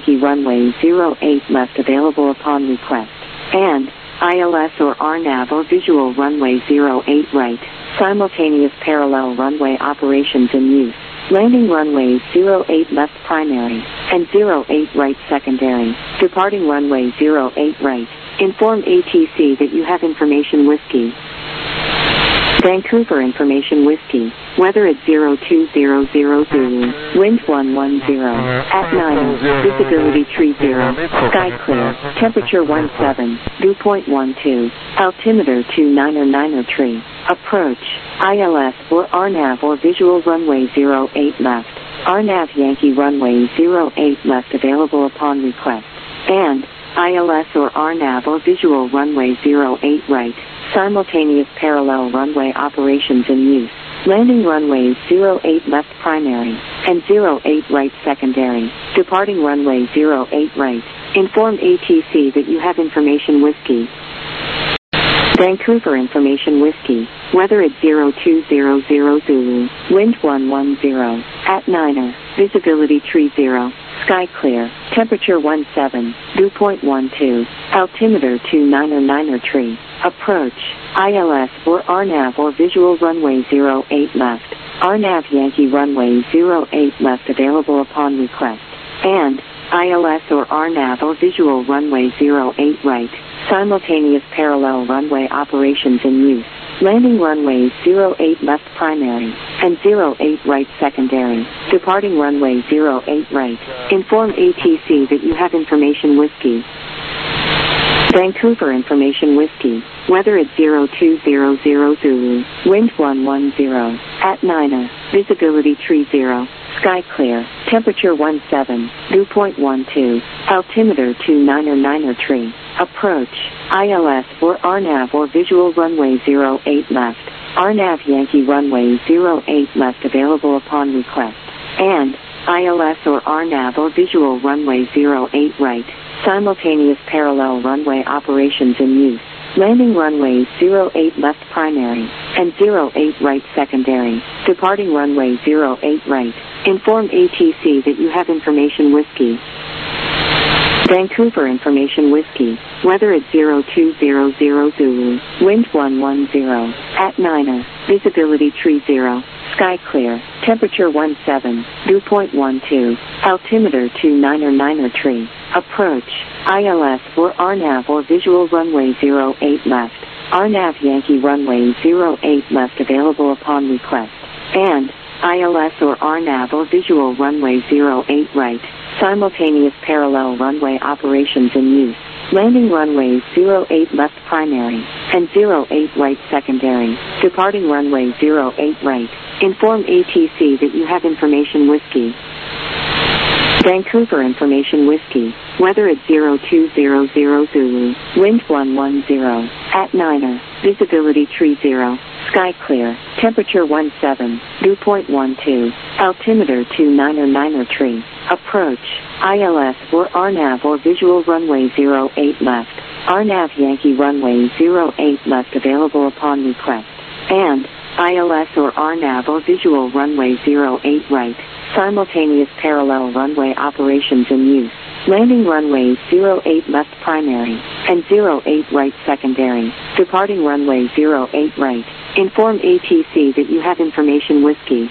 Yankee runway 08 left available upon request. And ILS or RNAV or visual runway 08 right. Simultaneous parallel runway operations in use. Landing runways 08 left primary and 08 right secondary. Departing runway 08 right. Inform ATC that you have information whiskey. Vancouver information whiskey. Weather at 0200 Zulu. Wind 110. At 9. Visibility tree 0. Sky clear. Temperature 17. Dew point 12. Altimeter 29er tree. Approach. ILS or RNAV or visual runway 08 left. RNAV Yankee runway 08 left available upon request. And ILS or RNAV or visual runway 08 right. Simultaneous parallel runway operations in use. Landing runways 08 left primary and 08 right secondary. Departing runway 08 right. Inform ATC that you have information whiskey. Vancouver information whiskey. Weather at 0200 Zulu. Wind 110. At 9er. Visibility tree 0. Sky clear. Temperature 17. Dew point 12. Altimeter 29er tree. Approach. ILS or RNAV or visual runway 08 left. RNAV Yankee runway 08 left available upon request. And ILS or RNAV or visual runway 08 right. Simultaneous parallel runway operations in use. Landing runways 08 left primary and 08 right secondary. Departing runway 08 right. Inform ATC that you have information whiskey. Vancouver information whiskey. Weather at 0200 Zulu. Wind 110. At 9er. Visibility tree 0. Sky clear. Temperature 17. Dew point 12. Altimeter 29er tree. Approach. ILS or RNAV or visual runway 08 left. RNAV Yankee runway 08 left available upon request. And ILS or RNAV or visual runway 08 right. Simultaneous parallel runway operations in use. Landing runways 08 left primary and 08 right secondary. Departing runway 08 right. Inform ATC that you have information whiskey. Vancouver information whiskey. Weather at 0200 Zulu. Wind 110. At 9er. Visibility tree 0. Sky clear. Temperature 17. Dew point 12. Altimeter 29er tree. Approach. ILS or RNAV or visual runway 08 left. RNAV Yankee runway 08 left available upon request. And ILS or RNAV or visual runway 08 right. Simultaneous parallel runway operations in use. Landing runways 08 left primary and 08 right secondary. Departing runway 08 right. Inform ATC that you have information whiskey. Vancouver information whiskey. Weather at 0200 Zulu. Wind 110. At 9er. Visibility tree 0. Sky clear. Temperature 17. Dew point 12. Altimeter 29er tree. Approach. ILS or RNAV or visual runway 08 left. RNAV Yankee runway 08 left available upon request. And ILS or RNAV or visual runway 08 right. Simultaneous parallel runway operations in use. Landing runways 08 left primary and 08 right secondary. Departing runway 08 right. Inform ATC that you have information whiskey.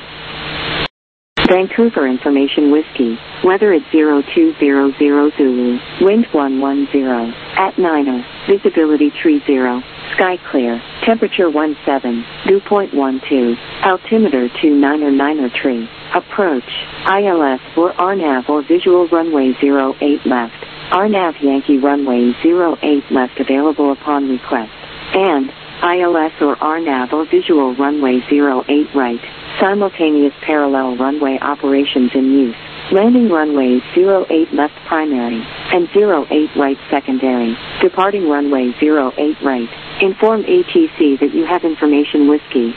Vancouver information whiskey. Weather at 0200 Zulu. Wind 110. At 9er. Visibility tree 0. Sky clear. Temperature 17. Dew point 12. Altimeter 29er tree. Approach. ILS or RNAV or visual runway 08 left. RNAV Yankee runway 08 left available upon request. And ILS or RNAV or visual runway 08 right. Simultaneous parallel runway operations in use. Landing runways 08 left primary and 08 right secondary. Departing runway 08 right. Inform ATC that you have information whiskey.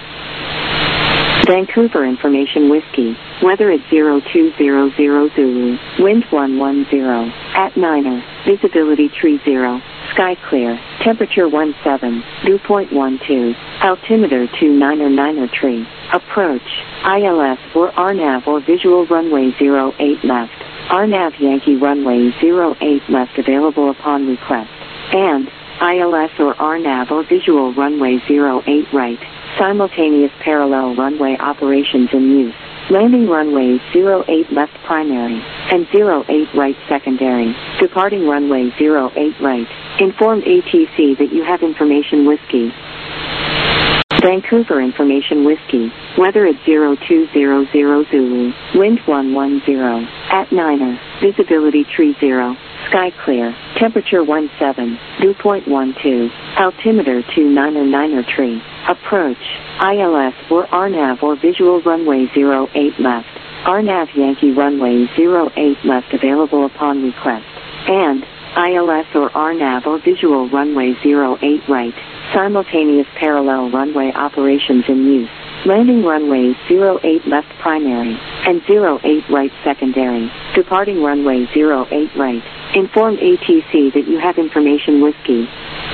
Vancouver information whiskey. Weather at 0200 Zulu. Wind 110. At 9er. Visibility tree 0. Sky clear. Temperature 17. Dew point 12. Altimeter 29er tree. Approach. ILS or RNAV or visual runway 08 left. RNAV Yankee runway 08 left available upon request. And ILS or RNAV or visual runway 08 right. Simultaneous parallel runway operations in use. Landing runways 08 left primary and 08 right secondary. Departing runway 08 right. Inform ATC that you have information Whiskey. Vancouver Information Whiskey. Weather at 0200 Zulu. Wind 110. At Niner. Visibility tree 0. Sky clear. Temperature 17. Dew point 12. Altimeter 299 tree. Approach. ILS or RNAV or visual runway 08 left. RNAV Yankee runway 08 left available upon request. And ILS or RNAV or visual runway 08 right. Simultaneous parallel runway operations in use. Landing runways 08 left primary and 08 right secondary. Departing runway 08 right. Inform ATC that you have information Whiskey.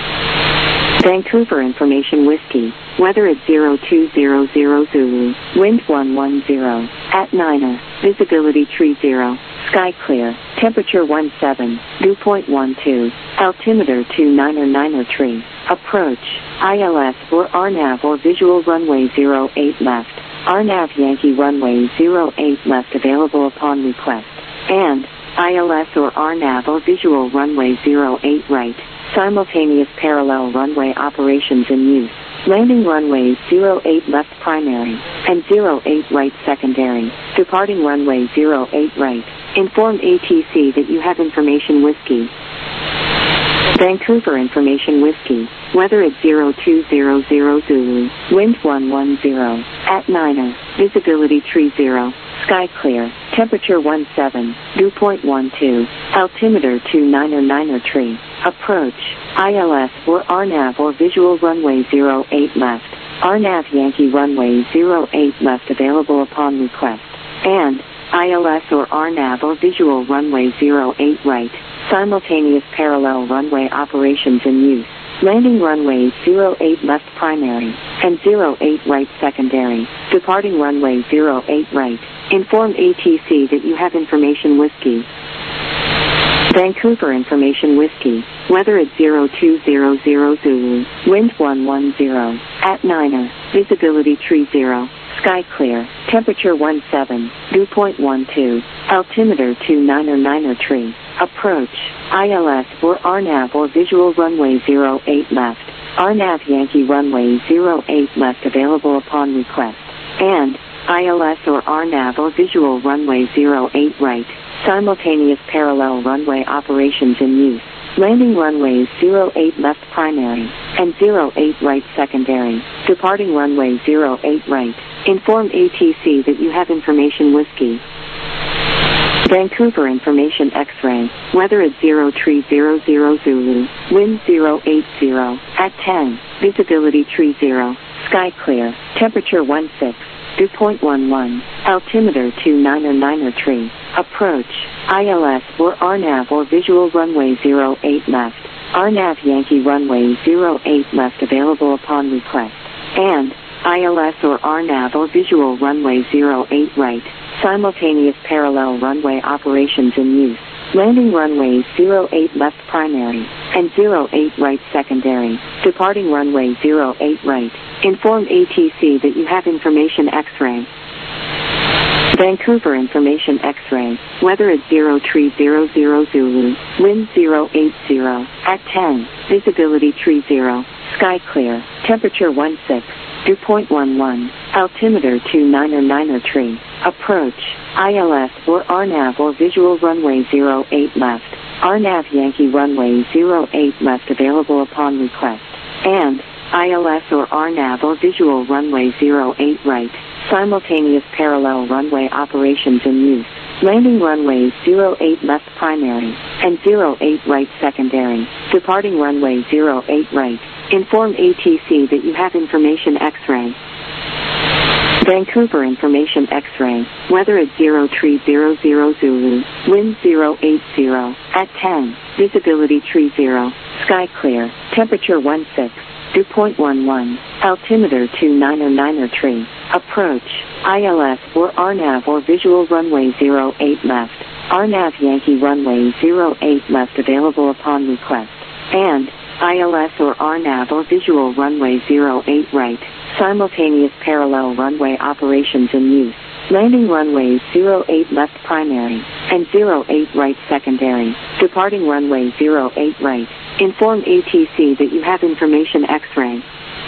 Vancouver Information Whiskey. Weather at 0200 Zulu. Wind 110. At Niner. Visibility tree 0. Sky clear. Temperature 17. Dew point 12. Altimeter 299 tree. Approach. ILS or RNAV or visual runway 08 left. RNAV Yankee runway 08 left available upon request. And ILS or RNAV or visual runway 08 right. Simultaneous parallel runway operations in use. Landing runways 08 left primary and 08 right secondary. Departing runway 08 right. Inform ATC that you have information Whiskey. Vancouver Information Whiskey. Weather at 0200 Zulu. Wind 110. At Niner. Visibility tree 0. Sky clear. Temperature 17. Dew point 12. Altimeter 299 tree. Approach. ILS or RNAV or visual runway 08 left. RNAV Yankee runway 08 left available upon request. And ILS or RNAV or visual runway 08 right. Simultaneous parallel runway operations in use. Landing runways 08 left primary and 08 right secondary. Departing runway 08 right. Inform ATC that you have information Whiskey. Vancouver Information Whiskey. Weather at 0200 Zulu. Wind 110. At Niner. Visibility tree 0. Sky clear. Temperature 17. Dew point 12. Altimeter 299 tree. Approach. ILS or RNAV or visual runway 08 left. RNAV Yankee runway 08 left available upon request. And ILS or RNAV or visual runway 08 right. Simultaneous parallel runway operations in use. Landing runways 08 left primary and 08 right secondary. Departing runway 08 right. Inform ATC that you have information Whiskey. Vancouver Information X-ray. Weather at 0300 Zulu. Wind 080. At 10. Visibility tree 0. Sky clear. Temperature 16. Dew point 11. Altimeter 299 tree. Approach. ILS or RNAV or visual runway 08 left. RNAV Yankee runway 08 left available upon request. And ILS or RNAV or visual runway 08 right. Simultaneous parallel runway operations in use. Landing runways 08 left primary and 08 right secondary. Departing runway 08 right. Inform ATC that you have information X-ray. Vancouver Information X-ray. Weather at 0300 Zulu. Wind 080. At 10. Visibility tree 0. Sky clear. Temperature 16. Dew point 11. Altimeter 299 tree. Approach. ILS or RNAV or visual runway 08 left. RNAV Yankee runway 08 left available upon request. And ILS or RNAV or visual runway 08 right. Simultaneous parallel runway operations in use. Landing runways 08 left primary and 08 right secondary. Departing runway 08 right. Inform ATC that you have information X-ray. Vancouver Information X-ray. Weather at 0300 Zulu. Wind 080. At 10. Visibility tree 0. Sky clear. Temperature 16. Dew point 11. Altimeter 299 tree. Approach. ILS or RNAV or visual runway 08 left. RNAV Yankee runway 08 left available upon request. And ILS or RNAV or visual runway 08 right, simultaneous parallel runway operations in use. Landing runways 08 left primary and 08 right secondary. Departing runway 08 right. Inform ATC that you have information X-ray.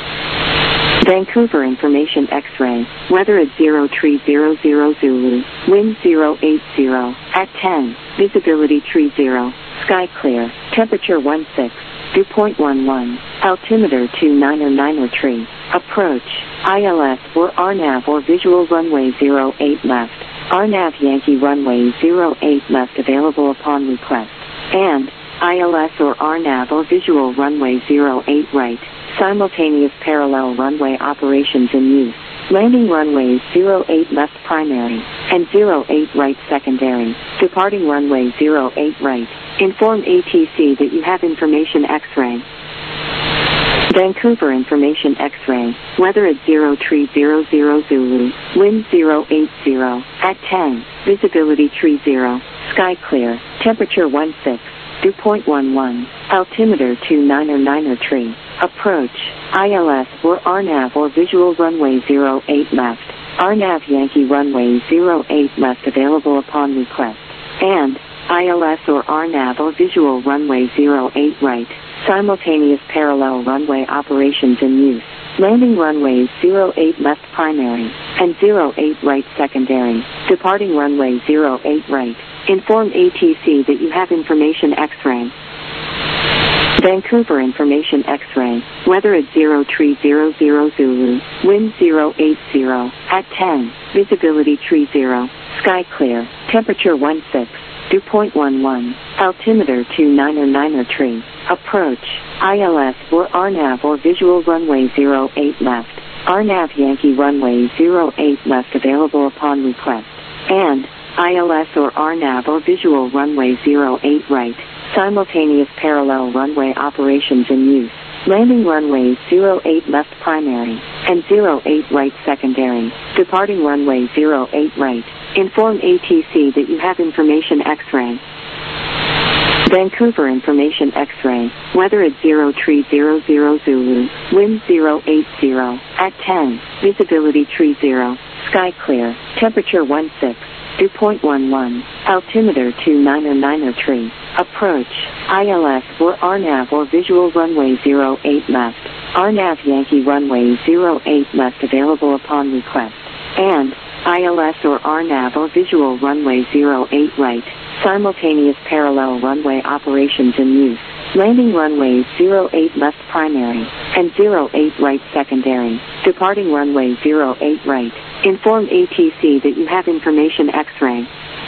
Vancouver information X-ray. Weather at 0300 Zulu. Wind 080 at 10. Visibility 30. Sky clear. Temperature 16. Dew point 11. Altimeter 2909 tree. Approach. ILS or RNAV or visual runway 08 left. RNAV Yankee runway 08 left available upon request. And ILS or RNAV or visual runway 08 right. Simultaneous parallel runway operations in use. Landing runways 08 left primary and 08 right secondary. Departing runway 08 right. Inform ATC that you have information X-ray. Vancouver information X-ray. Weather at 0300 Zulu. Wind 080 at 10. Visibility 30. Sky clear. Temperature 16. Dew point 11. Altimeter 2909 tree. Approach. ILS or RNAV or visual runway 08 left. RNAV Yankee runway 08 left available upon request. And ILS or RNAV or visual runway 08 right. Simultaneous parallel runway operations in use. Landing runways 08 left primary and 08 right secondary. Departing runway 08 right. Inform ATC that you have information X-ray. Vancouver information X-ray. Weather at 0300 Zulu. Wind 080 at 10. Visibility 30. Sky clear. Temperature 16. Dew point 11. Altimeter 2909 tree. Approach. ILS or RNAV or visual runway 08 left. RNAV Yankee runway 08 left available upon request. And ILS or RNAV or visual runway 08 right. Simultaneous parallel runway operations in use. Landing runways 08 left primary and 08 right secondary. Departing runway 08 right. Inform ATC that you have information X-ray. Vancouver information X-ray. Weather at 0300 Zulu. Wind 080 at 10. Visibility 30. Sky clear. Temperature 16. Dew point 11. Altimeter 2909 tree. Approach. ILS or RNAV or visual runway 08 left. RNAV Yankee runway 08 left available upon request. And ILS or RNAV or visual runway 08 right. Simultaneous parallel runway operations in use. Landing runways 08 left primary and 08 right secondary. Departing runway 08 right. Inform ATC that you have information X-ray.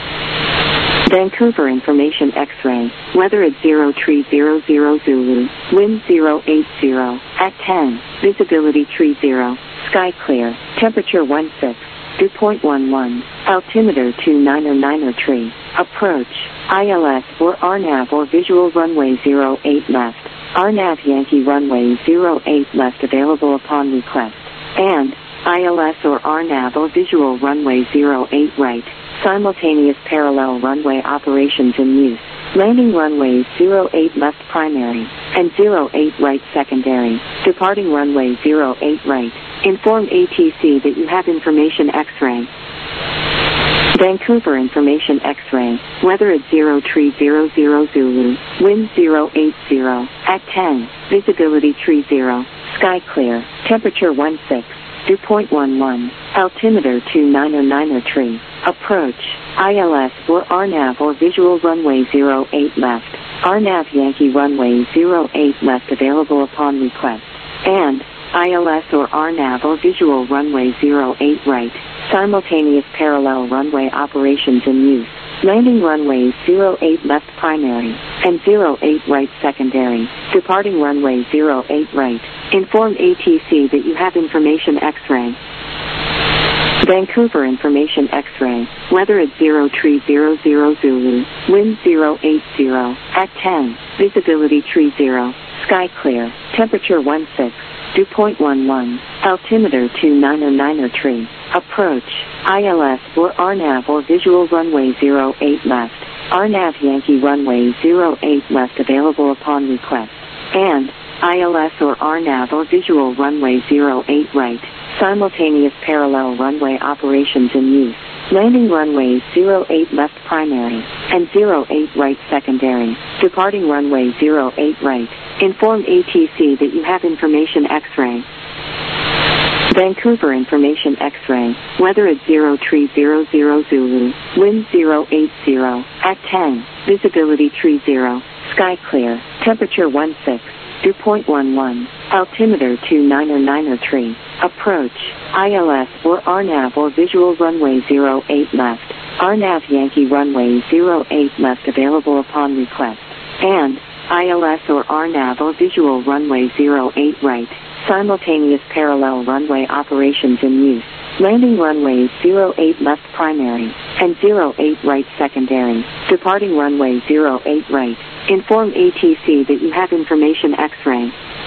Vancouver information X-ray. Weather at 0300 Zulu. Wind 080 at 10. Visibility 30. Sky clear. Temperature 16. Dew point 11. Altimeter 2909 tree. Approach. ILS or RNAV or visual runway 08 left. RNAV Yankee runway 08 left available upon request. And ILS or RNAV or visual runway 08 right. Simultaneous parallel runway operations in use. Landing runways 08 left primary and 08 right secondary. Departing runway 08 right. Inform ATC that you have information X-ray. Vancouver information X-ray. Weather at 0300 Zulu. Wind 080 at 10. Visibility 30. Sky clear. Temperature 16. Dew point 11. Altimeter 2909 tree. Approach. ILS or RNAV or visual runway 08 left. RNAV Yankee runway 08 left available upon request. And ILS or RNAV or visual runway 08 right. Simultaneous parallel runway operations in use. Landing runways 08 left primary and 08 right secondary. Departing runway 08 right. Inform ATC that you have information X-ray. Vancouver information X-ray. Weather at 0300 Zulu. Wind 080 at 10. Visibility 30. Sky clear. Temperature 16. Dew point 11. Altimeter 2909 tree. Approach. ILS or RNAV or visual runway 08 left. RNAV Yankee runway 08 left available upon request. And ILS or RNAV or visual runway 08 right, simultaneous parallel runway operations in use. Landing runways 08 left primary and 08 right secondary. Departing runway 08 right. Inform ATC that you have information X-ray. Vancouver information X-ray. Weather at 0300 Zulu. Wind 080. At 10. Visibility tree 0. Sky clear. Temperature 16. Dew point 11. Altimeter 29903. Approach. ILS or RNAV or visual runway 08 left. RNAV Yankee runway 08 left available upon request. And ILS or RNAV or visual runway 08 right. Simultaneous parallel runway operations in use. Landing runways 08 left primary and 08 right secondary. Departing runway 08 right. Inform ATC that you have information X-ray.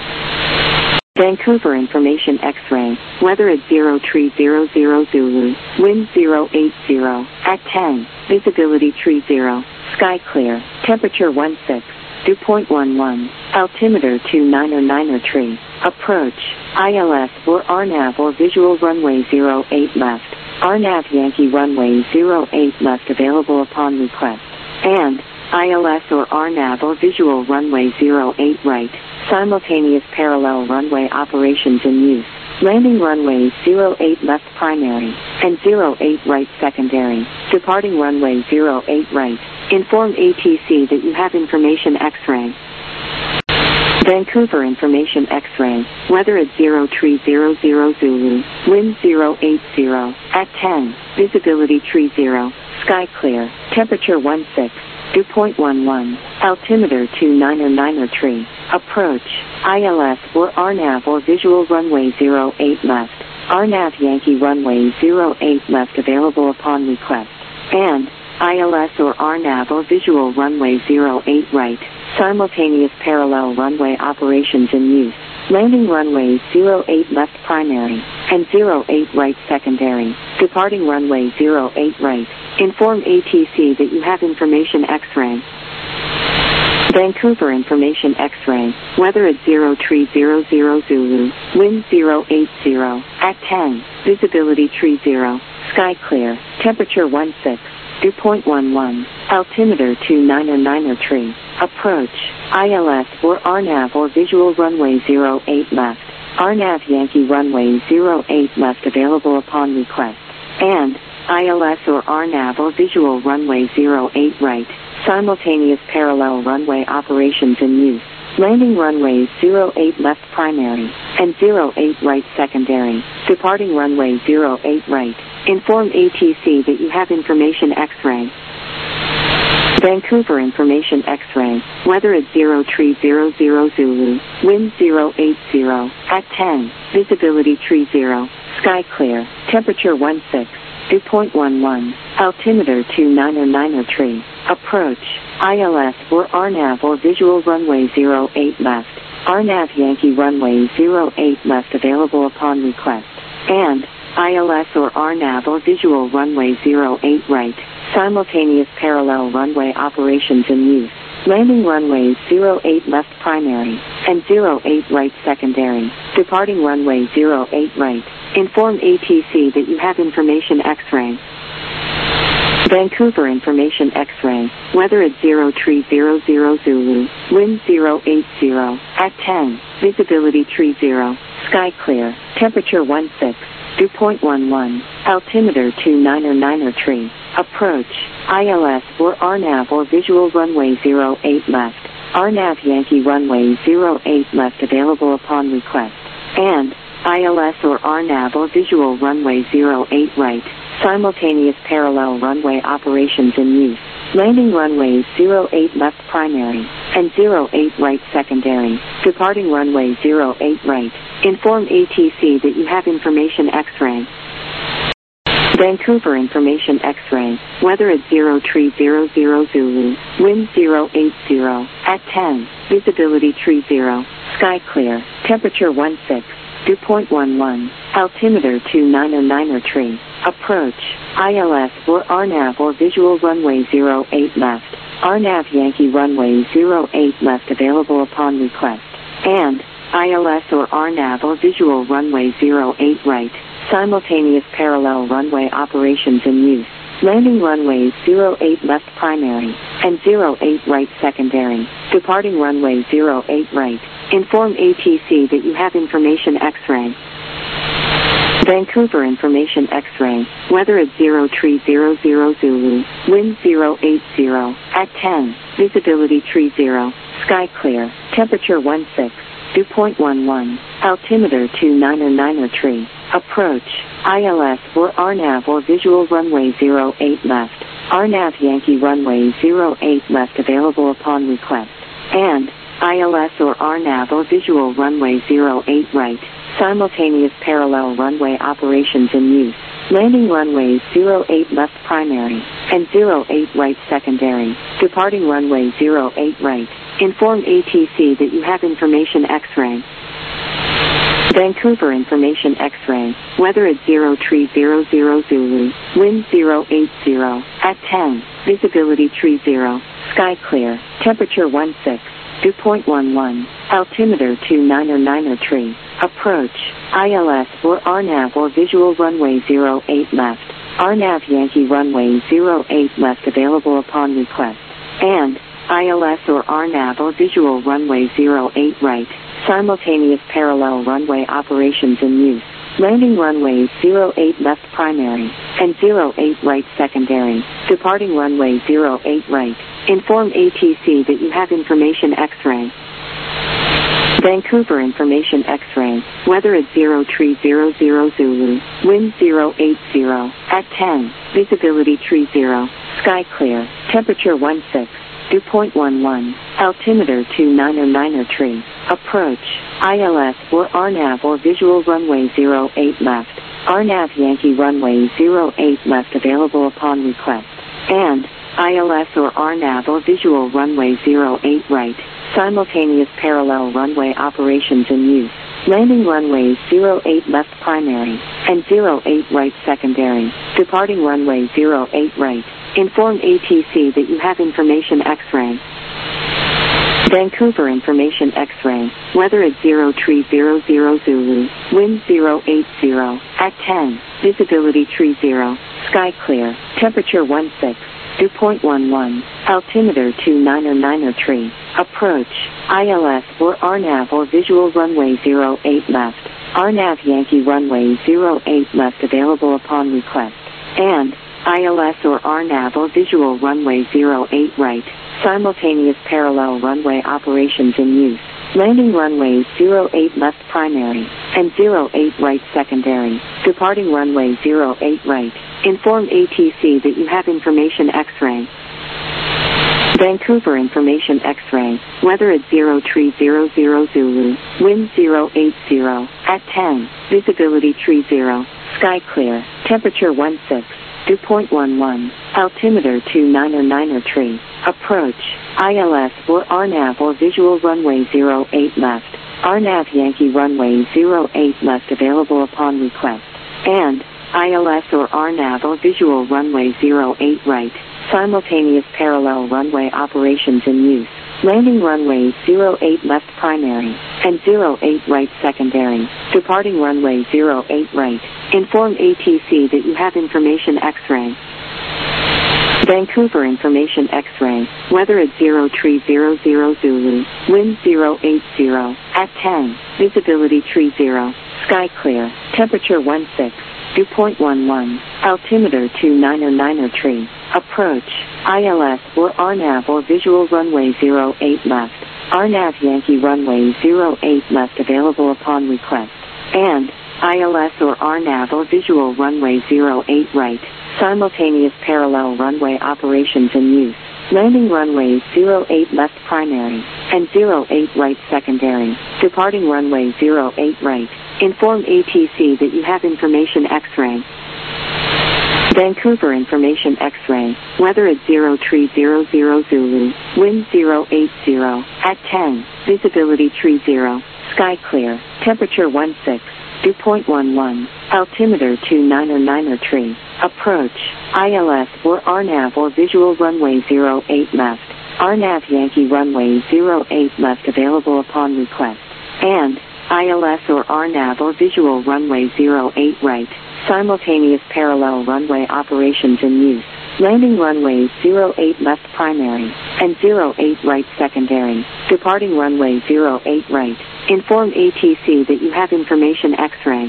Vancouver information X-ray. Weather at 0300 Zulu. Wind 080. At 10. Visibility tree 0. Sky clear. Temperature 16. Dew point 11. Altimeter 29903. Approach. ILS or RNAV or visual runway 08 left. RNAV Yankee runway 08 left available upon request. And ILS or RNAV or visual runway 08 right. Simultaneous parallel runway operations in use. Landing runways 08 left primary and 08 right secondary. Departing runway 08 right. Inform ATC that you have information X-ray. Vancouver information X-ray. Weather at 0300 Zulu. Wind 080. At 10. Visibility tree 0. Sky clear. Temperature 16. Dew point 11. Altimeter 29903. Approach. ILS or RNAV or visual runway 08 left. RNAV Yankee runway 08 left available upon request. And ILS or RNAV or visual runway 08 right. Simultaneous parallel runway operations in use. Landing runways 08 left primary and 08 right secondary. Departing runway 08 right. Inform ATC that you have information X-ray. Vancouver information X-ray. Weather at 0300 Zulu. Wind 080. At 10. Visibility tree 0. Sky clear. Temperature 16. Dew point 11. Altimeter 29903. Approach. ILS or RNAV or visual runway 08 left. RNAV Yankee runway 08 left available upon request. And ILS or RNAV or visual runway 08 right. Simultaneous parallel runway operations in use. Landing runways 08 left primary and 08 right secondary. Departing runway 08 right. Inform ATC that you have information X-ray. Vancouver information X-ray. Weather at 0300 Zulu. Wind 080. At 10. Visibility tree 0. Sky clear. Temperature 16. Dew point 11. Altimeter 29903. Approach. ILS or RNAV or visual runway 08 left. RNAV Yankee runway 08 left available upon request. And ILS or RNAV or visual runway 08 right. Simultaneous parallel runway operations in use. Landing runways 08 left primary and 08 right secondary. Departing runway 08 right. Inform ATC that you have information X-ray. Vancouver information X-ray. Weather at 0300 Zulu. Wind 080. At 10. Visibility tree 0. Sky clear. Temperature 16. Dew point 11. Altimeter 29903. Approach. ILS or RNAV or visual runway 08 left. RNAV Yankee runway 08 left available upon request. And ILS or RNAV or visual runway 08 right. Simultaneous parallel runway operations in use. Landing runways 08 left primary and 08 right secondary. Departing runway 08 right. Inform ATC that you have information X-ray. Vancouver information X-ray. Weather at 0300 Zulu. Wind 080. At 10. Visibility tree 0. Sky clear. Temperature 16. Dew point 11. Altimeter 29903. Approach, ILS or RNAV or visual runway 08 left. RNAV Yankee runway 08 left available upon request. And ILS or RNAV or visual runway 08 right. Simultaneous parallel runway operations in use. Landing runways 08 left primary and 08 right secondary. Departing runway 08 right. Inform ATC that you have information X-ray. Vancouver information X-ray. Weather at 0300 Zulu. Wind 080 at 10. Visibility tree 0. Sky clear. Temperature 16. Dew point 11. Altimeter 29er tree. Approach, ILS or RNAV or visual runway 08 left. RNAV Yankee runway 08 left available upon request. And ILS or RNAV or visual runway 08 right. Simultaneous parallel runway operations in use. Landing runways 08 left primary and 08 right secondary. Departing runway 08 right. Inform ATC that you have information X-ray. Vancouver information X-ray. Weather at 0300 Zulu. Wind 080 at 10. Visibility tree 0. Sky clear. Temperature 16. Dew point 11. Altimeter 29er tree. Approach, ILS or RNAV or visual runway 08 left. RNAV Yankee runway 08 left available upon request. And ILS or RNAV or visual runway 08 right. Simultaneous parallel runway operations in use. Landing runways 08 left primary and 08 right secondary. Departing runway 08 right. Inform ATC that you have information X-ray. Vancouver information X-ray. Weather at 0300 Zulu. Wind 080 at 10. Visibility tree 0. Sky clear. Temperature 16. Dew point 11. Altimeter 29er tree. Approach, ILS or RNAV or visual runway 08 left. RNAV Yankee runway 08 left available upon request. And ILS or RNAV or visual runway 08 right. Simultaneous parallel runway operations in use. Landing runways 08 left primary and 08 right secondary. Departing runway 08 right. Inform ATC that you have information X-ray. Vancouver information X-ray. Weather at 0300 Zulu. Wind 080 at 10. Visibility tree 0. Sky clear. Temperature 16. Dew point 11. Altimeter 29er tree. Approach, ILS or RNAV or visual runway 08 left. RNAV Yankee runway 08 left available upon request. And ILS or RNAV or visual runway 08 right. Simultaneous parallel runway operations in use. Landing runways 08 left primary and 08 right secondary. Departing runway 08 right. Inform ATC that you have information X-ray. Vancouver information X-ray. Weather at 0300 Zulu. Wind 080 at 10. Visibility tree 0. Sky clear. Temperature 16. Dew point 11. Altimeter 29er tree. Approach, ILS or RNAV or visual runway 08 left. RNAV Yankee runway 08 left available upon request. And ILS or RNAV or visual runway 08 right. Simultaneous parallel runway operations in use. Landing runways 08 left primary and 08 right secondary. Departing runway 08 right. Inform ATC that you have information X-ray. Vancouver information X-ray. Weather at 0300 Zulu. Wind 080 at 10. Visibility tree 0. Sky clear. Temperature 16. Dew point 11. Altimeter 29er tree. Approach, ILS or RNAV or visual runway 08 left. RNAV Yankee runway 08 left available upon request. And ILS or RNAV or visual runway 08 right. Simultaneous parallel runway operations in use. Landing runways 08 left primary and 08 right secondary. Departing runway 08 right. Inform ATC that you have information X-ray. Vancouver information X-ray. Weather at 0300 Zulu. Wind 080 at 10. Visibility tree 0. Sky clear. Temperature 16. dew point 11, altimeter 290 tree, approach, ILS or RNAV or visual runway 08 left, RNAV Yankee runway 08 left available upon request, and ILS or RNAV or visual runway 08 right, simultaneous parallel runway operations in use. Landing runways 08 left primary and 08 right secondary. Departing runway 08 right. Inform ATC that you have information X-ray.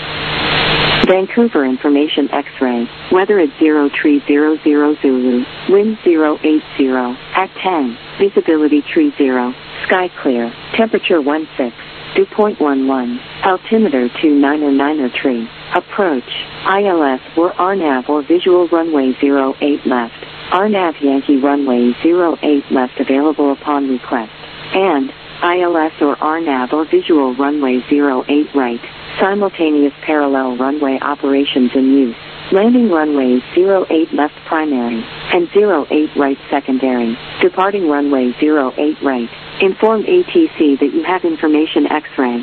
Vancouver information X-ray. Weather at 0300 Zulu. Wind 080 at 10. Visibility 30. Sky clear. Temperature 16. Dew point 11. Altimeter 290 tree. Approach, ILS or RNAV or visual runway 08 left, RNAV Yankee runway 08 left available upon request, and ILS or RNAV or visual runway 08 right, simultaneous parallel runway operations in use. Landing runways 08 left primary and 08 right secondary. Departing runway 08 right. Inform ATC that you have information X-ray.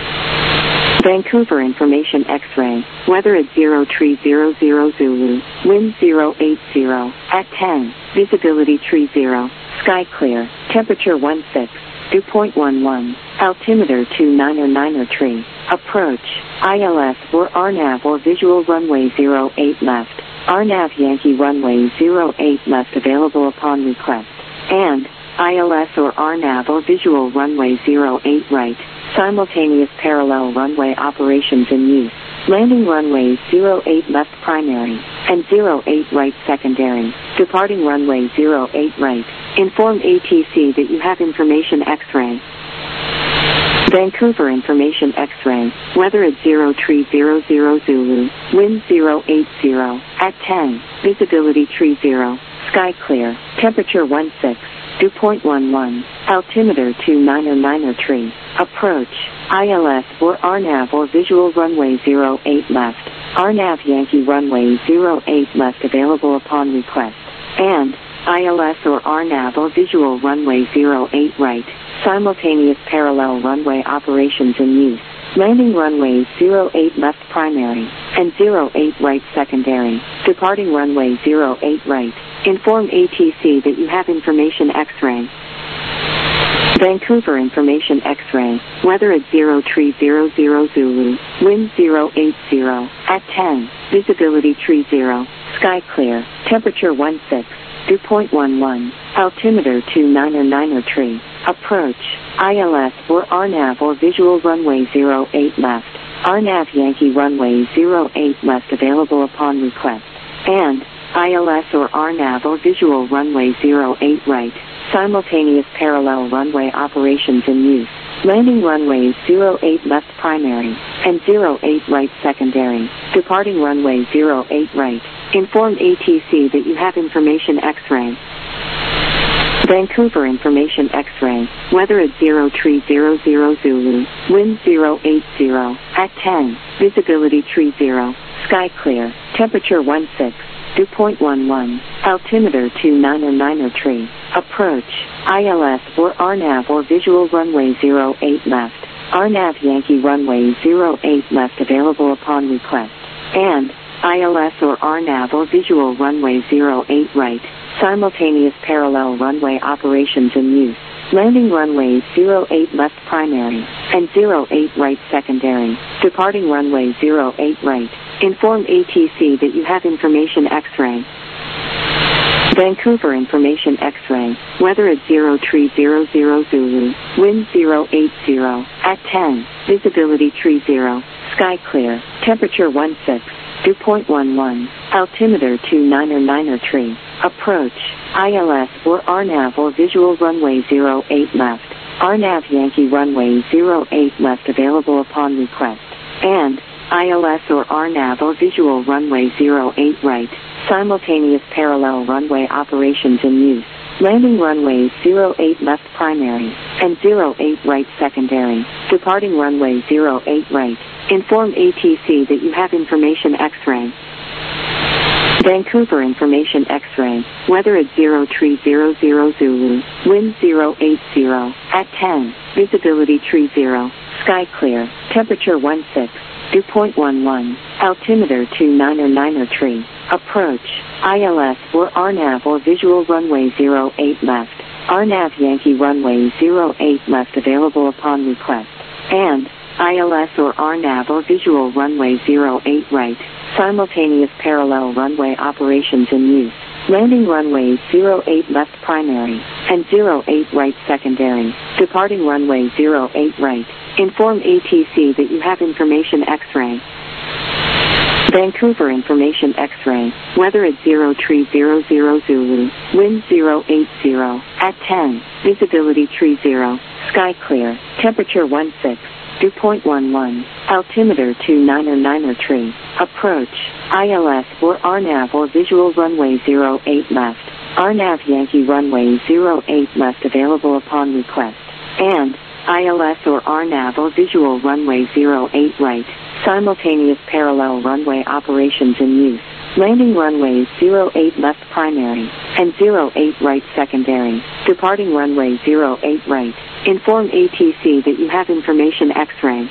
Vancouver information X-ray. Weather at 0300 Zulu. Wind 080 at 10. Visibility 30. Sky clear. Temperature 16. Dew point 11. Altimeter 290 tree. Approach, ILS or RNAV or visual runway 08 left, RNAV Yankee runway 08 left available upon request, and ILS or RNAV or visual runway 08 right, simultaneous parallel runway operations in use. Landing runways 08 left primary and 08 right secondary. Departing runway 08 right. Inform ATC that you have information X-ray. Vancouver information X-ray. Weather at 0300 Zulu. Wind 080 at 10. Visibility 30. Sky clear. Temperature 16. Dew point 11. Altimeter 290 tree. Approach, ILS or RNAV or visual runway 08 left, RNAV Yankee runway 08 left available upon request, and ILS or RNAV or visual runway 08 right, simultaneous parallel runway operations in use. Landing runways 08 left primary and 08 right secondary. Departing runway 08 right. Inform ATC that you have information X-ray. Vancouver information X-ray. Weather at 0300 Zulu. Wind 080 at 10. Visibility 30. Sky clear. Temperature 16. Dew point 11. Altimeter 290 tree. Approach, ILS or RNAV or visual runway 08 left, RNAV Yankee runway 08 left available upon request, and ILS or RNAV or visual runway 08 right, simultaneous parallel runway operations in use. Landing runways 08 left primary and 08 right secondary. Departing runway 08 right. Inform ATC that you have information X-ray. Vancouver information X-ray. Weather at 0300 Zulu. Wind 080 at 10. Visibility 30. Sky clear. Temperature 16. Dew point 11. Altimeter 290 tree. Approach, ILS or RNAV or visual runway 08 left, RNAV Yankee runway 08 left available upon request, and ILS or RNAV or visual runway 08 right, simultaneous parallel runway operations in use. Landing runways 08 left primary and 08 right secondary. Departing runway 08 right. Inform ATC that you have information X-ray. Vancouver information X-ray. Weather at 0300 Zulu. Wind 080 at 10. Visibility 30. Sky clear. Temperature 16. Dew point 11. Altimeter 290 tree. Approach, ILS or RNAV or visual runway 08 left, RNAV Yankee runway 08 left available upon request, and ILS or RNAV or visual runway 08 right, simultaneous parallel runway operations in use. Landing runways 08 left primary and 08 right secondary. Departing runway 08 right. Inform ATC that you have information X-ray. Vancouver information X-ray. Weather at 0300 Zulu. Wind 080 at 10. Visibility 30. sky clear, temperature 16, dew point 11, altimeter 29er tree, approach, ILS or RNAV or visual runway 08 left, RNAV Yankee runway 08 left available upon request, and ILS or RNAV or visual runway 08 right, simultaneous parallel runway operations in use. Landing runways 08 left primary and 08 right secondary. Departing runway 08 right. Inform ATC that you have information X-ray. Vancouver information X-ray. Weather at 0300 Zulu. Wind 080 at 10. Visibility 30. Sky clear. Temperature 16. Dew point 11. Altimeter 29er tree. Approach. ILS or RNAV or visual runway 08 left. RNAV Yankee runway 08 left available upon request. And ILS or RNAV or visual runway 08 right. Simultaneous parallel runway operations in use. Landing runways 08 left primary and 08 right secondary. Departing runway 08 right. Inform ATC that you have information X-ray.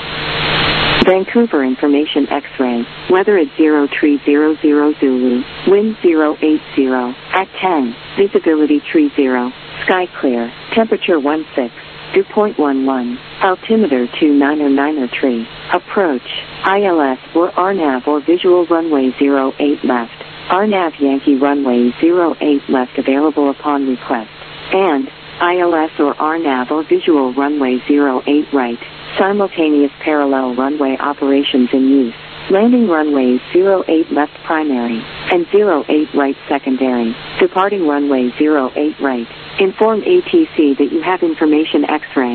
Vancouver information X-ray. Weather at 0300 Zulu. Wind 080 at 10. Visibility 30. Sky clear. Temperature 16. Dew point 11. Altimeter 29er tree. Approach. ILS or RNAV or visual runway 08 left. RNAV Yankee runway 08 left available upon request. And ILS or RNAV or visual runway 08 right. Simultaneous parallel runway operations in use. Landing runways 08 left primary and 08 right secondary. Departing runway 08 right. Inform ATC that you have information X-ray.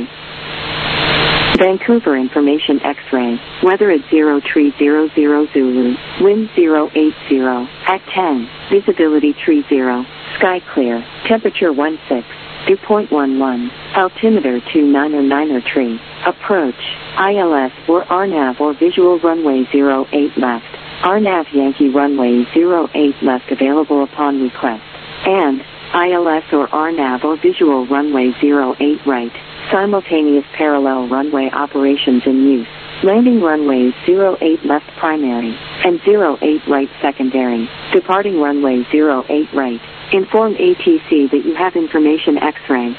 Vancouver information X-ray. Weather at 0300 Zulu. Wind 080 at 10. Visibility 30. Sky clear. Temperature 16. Dew point 11. Altimeter 29er tree. Approach. ILS or RNAV or visual runway 08 left. RNAV Yankee runway 08 left available upon request. And ILS or RNAV or visual runway 08 right. Simultaneous parallel runway operations in use. Landing runways 08 left primary and 08 right secondary. Departing runway 08 right. Inform ATC that you have information X-ray.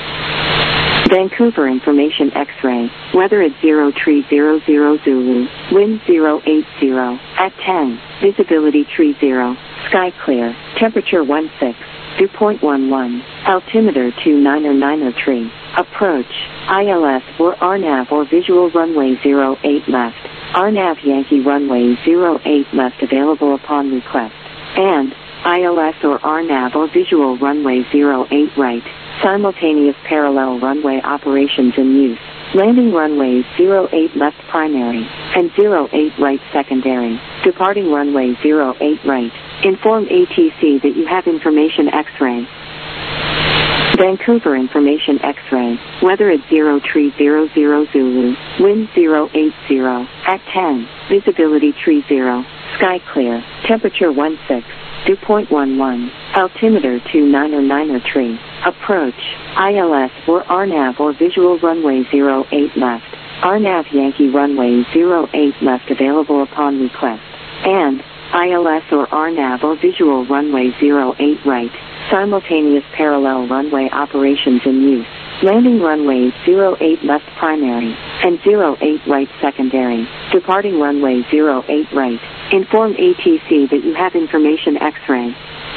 Vancouver information X-ray. Weather at 0300 Zulu. Wind 080 at 10. Visibility 30. Sky clear. Temperature 16. Dew point 11. Altimeter 29er tree. Approach. ILS or RNAV or visual runway 08 left. RNAV Yankee runway 08 left available upon request. And ILS or RNAV or visual runway 08 right. Simultaneous parallel runway operations in use. Landing runways 08 left primary and 08 right secondary. Departing runway 08 right. Inform ATC that you have information X-ray. Vancouver information X-ray. Weather at 0300 Zulu. Wind 080 at 10. Visibility 30. Sky clear. Temperature 16. Dew point 11. Altimeter 29er tree. Approach. ILS or RNAV or visual runway 08 left. RNAV Yankee runway 08 left available upon request. And ILS or RNAV or visual runway 08 right. Simultaneous parallel runway operations in use. Landing runways 08 left primary and 08 right secondary. Departing runway 08 right. Inform ATC that you have information X-ray.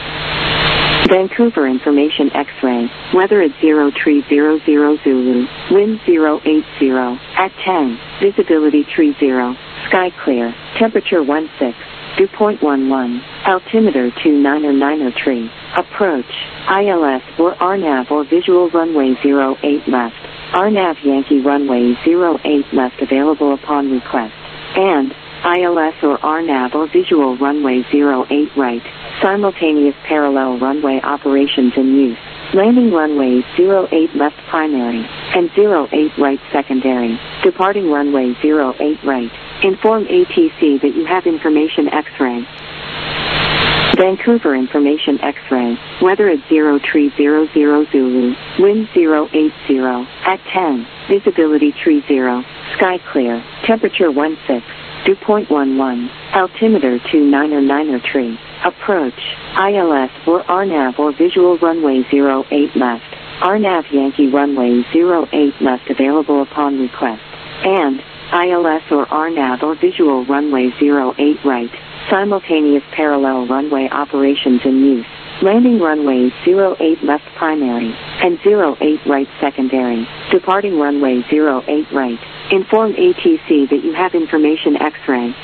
Vancouver information X-ray. Weather at 0300 Zulu. Wind 080 at 10. Visibility 30. Sky clear. Temperature 16. Dew point 11. Altimeter 29er tree. Approach. ILS or RNAV or visual runway 08 left. RNAV Yankee runway 08 left available upon request. And ILS or RNAV or visual runway 08 right. Simultaneous parallel runway operations in use. Landing runways 08 left primary and 08 right secondary. Departing runway 08 right. Inform ATC that you have information X-ray. Vancouver Information X-ray, weather at 0300 Zulu, wind 080, at 10, visibility 30, sky clear, temperature 16, dew point 11, altimeter 2993, approach, ILS or RNAV or visual runway 08 left, RNAV Yankee runway 08 left available upon request, and ILS or RNAV or visual runway 08 right, simultaneous parallel runway operations in use. Landing runways 08 left primary and 08 right secondary. Departing runway 08 right. Inform ATC that you have information X-ray.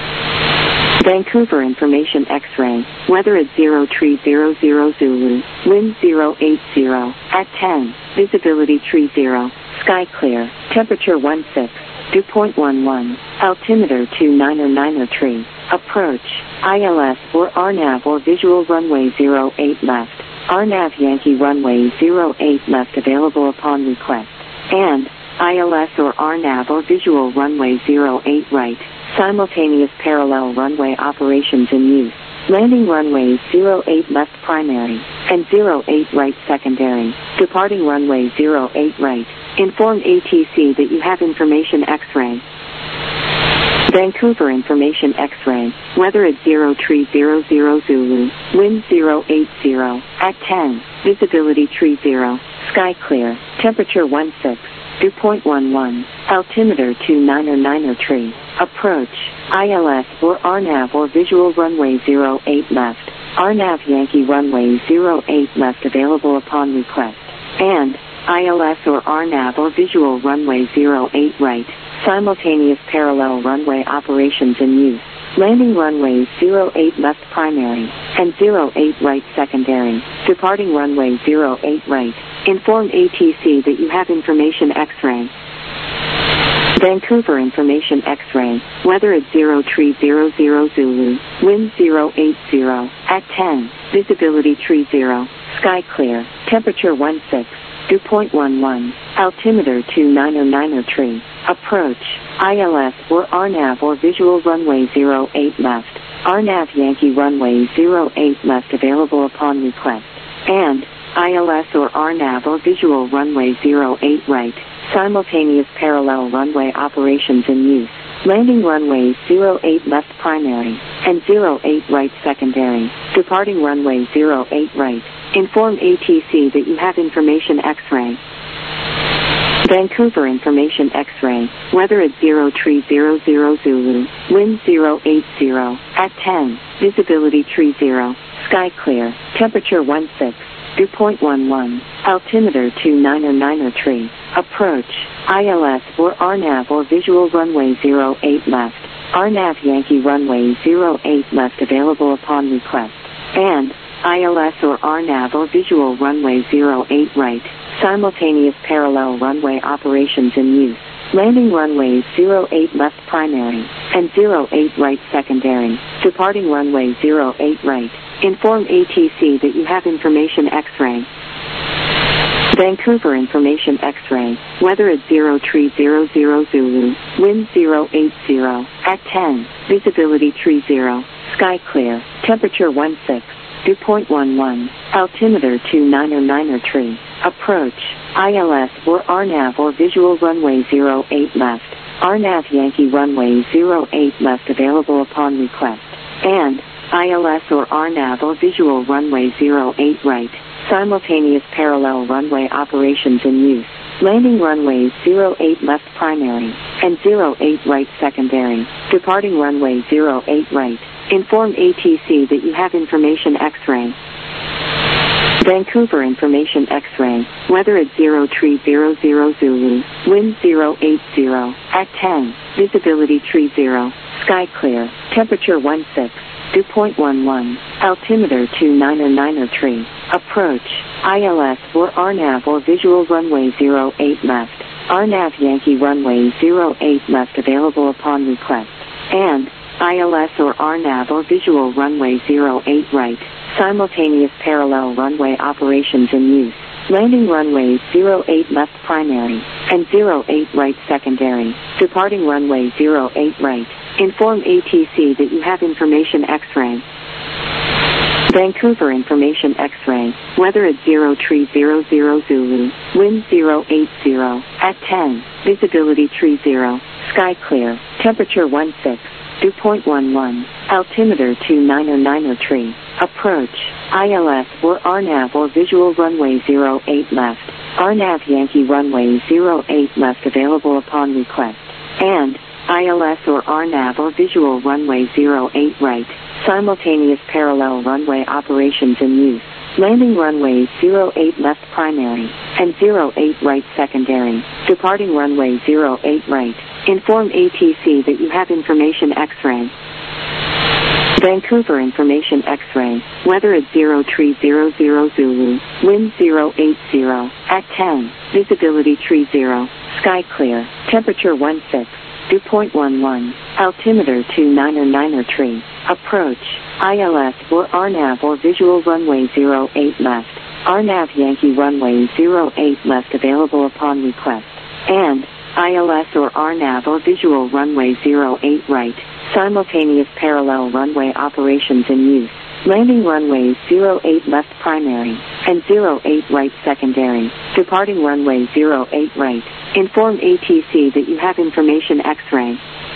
Vancouver Information X-ray. Weather at 0300 Zulu. Wind 080. At 10. Visibility 30. Sky clear. Temperature 16. Dew point 11. Altimeter 2993. Approach. ILS or RNAV or visual runway 08 left. RNAV Yankee runway 08 left available upon request. And ILS or RNAV or visual runway 08 right. Simultaneous parallel runway operations in use. Landing runways 08 left primary and 08 right secondary. Departing runway 08 right. Inform ATC that you have information X-ray. Vancouver Information X-ray. Weather at 0300 Zulu. Wind 080. At 10. Visibility 30. Sky clear. Temperature 16. Dew point 11. Altimeter 2993. Approach. ILS or RNAV or visual runway 08 left. RNAV Yankee runway 08 left available upon request. And ILS or RNAV or visual runway 08 right. Simultaneous parallel runway operations in use. Landing runways 08 left primary and 08 right secondary. Departing runway 08 right. Inform ATC that you have information X-ray. Vancouver Information X-ray. Weather at 0300 Zulu. Wind 080. At 10. Visibility 30. Sky clear. Temperature 16. Dew point 11. Altimeter 2993. Approach. ILS or RNAV or visual runway 08 left. RNAV Yankee runway 08 left available upon request. And ILS or RNAV or visual runway 08 right. Simultaneous parallel runway operations in use. Landing runways 08 left primary and 08 right secondary. Departing runway 08 right. Inform ATC that you have information X-ray. Vancouver Information X-ray. Weather at 0300 Zulu. Wind 080. At 10. Visibility 30. Sky clear. Temperature 16. Dew point 11. Altimeter 2993. Approach. ILS or RNAV or visual runway 08 left. RNAV Yankee runway 08 left available upon request. And ILS or RNAV or visual runway 08 right. Simultaneous parallel runway operations in use. Landing runways 08 left primary and 08 right secondary. Departing runway 08 right. Inform ATC that you have information X-ray. Vancouver Information X-ray. Weather at 0300 Zulu. Wind 080. At 10. Visibility 30. Sky clear. Temperature 16. Dew point 11. Altimeter 2993. Approach. ILS or RNAV or visual runway 08 left. RNAV Yankee runway 08 left available upon request. And ILS or RNAV or visual runway 08 right. Simultaneous parallel runway operations in use. Landing runways 08 left primary and 08 right secondary. Departing runway 08 right. Inform ATC that you have information X-ray. Vancouver Information X-ray. Weather at 0300 Zulu. Wind 080. At 10. Visibility 30. Sky clear. Temperature 16. Dew point 11. Altimeter 2993. Approach. ILS or RNAV or visual runway 08 left. RNAV Yankee runway 08 left available upon request. And ILS or RNAV or visual runway 08 right. Simultaneous parallel runway operations in use. Landing runways 08 left primary and 08 right secondary. Departing runway 08 right. Inform ATC that you have information X-ray. Vancouver Information X-ray, weather at 0300 Zulu, wind 080, at 10, visibility 30, sky clear, temperature 16, dew point 11, altimeter 290903, approach, ILS or RNAV or visual runway 08 left, RNAV Yankee runway 08 left available upon request, and ILS or RNAV or visual runway 08 right, simultaneous parallel runway operations in use. Landing runway 08 left primary, and 08 right secondary, departing runway 08 right. Inform ATC that you have information X-ray. Vancouver Information X-ray, weather at 0300 Zulu, wind 080, at 10, visibility 30, sky clear, temperature 16, dew point 11, altimeter 290903, approach, ILS or RNAV or visual runway 08 left, RNAV Yankee runway 08 left available upon request, and ILS or RNAV or visual runway 08 right, simultaneous parallel runway operations in use. Landing runway 08 left primary, and 08 right secondary, departing runway 08 right. Inform ATC that you have information X-ray.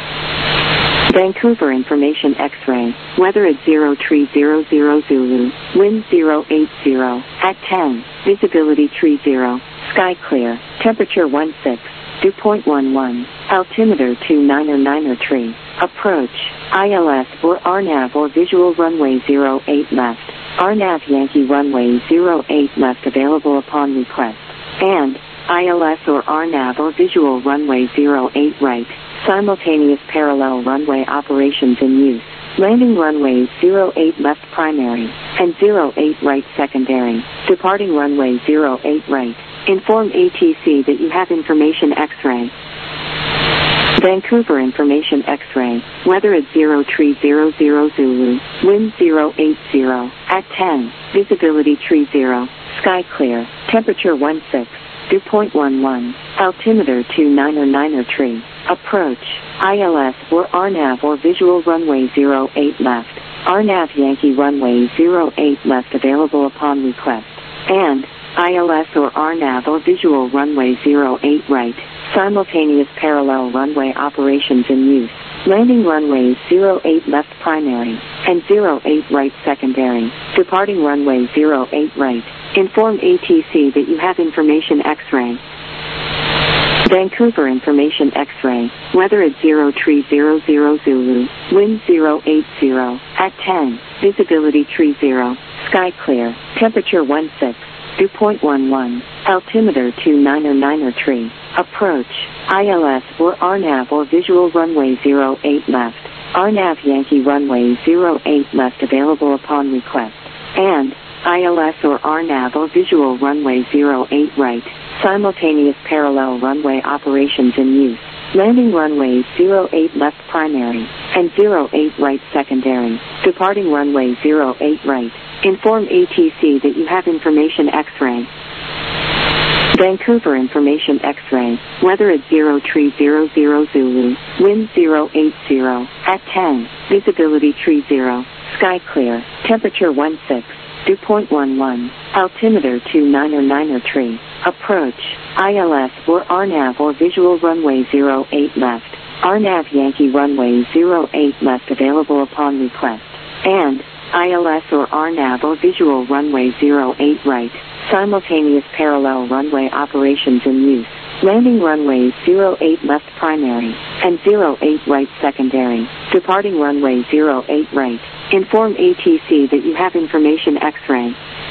Vancouver Information X-ray, weather at 0300 Zulu, wind 080, at 10, visibility 30, sky clear, temperature 16, dew point 11, altimeter 290903, approach, ILS or RNAV or visual runway 08 left, RNAV Yankee runway 08 left available upon request, and ILS or RNAV or visual runway 08 right, simultaneous parallel runway operations in use. Landing runway 08 left primary, and 08 right secondary, departing runway 08 right. Inform ATC that you have information X-ray. Vancouver Information X-ray, weather at 0300 Zulu, wind 080, at 10, visibility 30, sky clear, temperature 16, dew point 11, altimeter 290903, approach, ILS or RNAV or visual runway 08 left, RNAV Yankee runway 08 left available upon request, and ILS or RNAV or visual runway 08 right, simultaneous parallel runway operations in use. Landing runway 08 left primary, and 08 right secondary, departing runway 08 right. Inform ATC that you have information X-ray. Vancouver Information X-ray, weather at 0300 Zulu, wind 080, at 10, visibility 30, sky clear, temperature 16, dew point 11, altimeter 290903, approach, ILS or RNAV or visual runway 08 left, RNAV Yankee runway 08 left available upon request, and ILS or RNAV or visual runway 08 right, simultaneous parallel runway operations in use. Landing runway 08 left primary, and 08 right secondary, departing runway 08 right. Inform ATC that you have information X-ray. Vancouver Information X-ray, weather at 0300 Zulu, wind 080, at 10, visibility 30, sky clear, temperature 16, dew point 11, altimeter 290903, approach, ILS or RNAV or visual runway 08 left, RNAV Yankee runway 08 left available upon request, and ILS or RNAV or visual runway 08 right, simultaneous parallel runway operations in use. Landing runway 08 left primary, and 08 right secondary, departing runway 08 right. Inform ATC that you have information X-ray.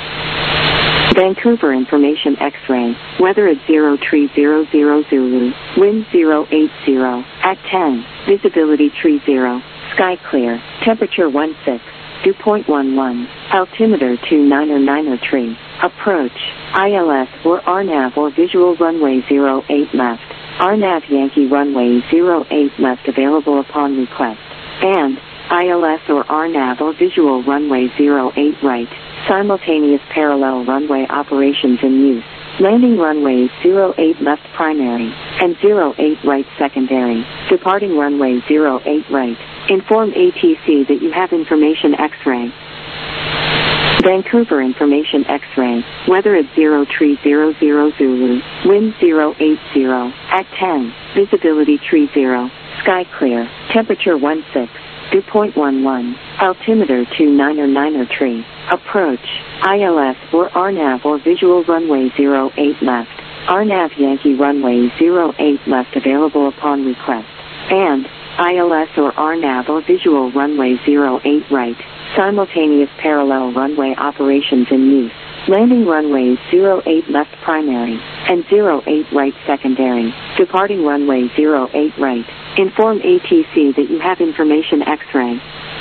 Vancouver Information X-ray, weather at 0300 Zulu, wind 080, at 10, visibility 30, sky clear, temperature 16, dew point 11, altimeter 290903, approach, ILS or RNAV or visual runway 08 left, RNAV Yankee runway 08 left available upon request, and ILS or RNAV or visual runway 08 right, simultaneous parallel runway operations in use. Landing runway 08 left primary, and 08 right secondary, departing runway 08 right. Inform ATC that you have information X-ray. Vancouver Information X-ray, weather at 0300 Zulu, wind 080, at 10, visibility 30, sky clear, temperature 16, dew point 11, altimeter 29er approach, ILS or RNAV or visual runway 08 left, RNAV Yankee runway 08 left available upon request, and ILS or RNAV or visual runway 08 right, simultaneous parallel runway operations in use. Landing runways 08 left primary and 08 right secondary. Departing runway 08 right. Inform ATC that you have information X-ray.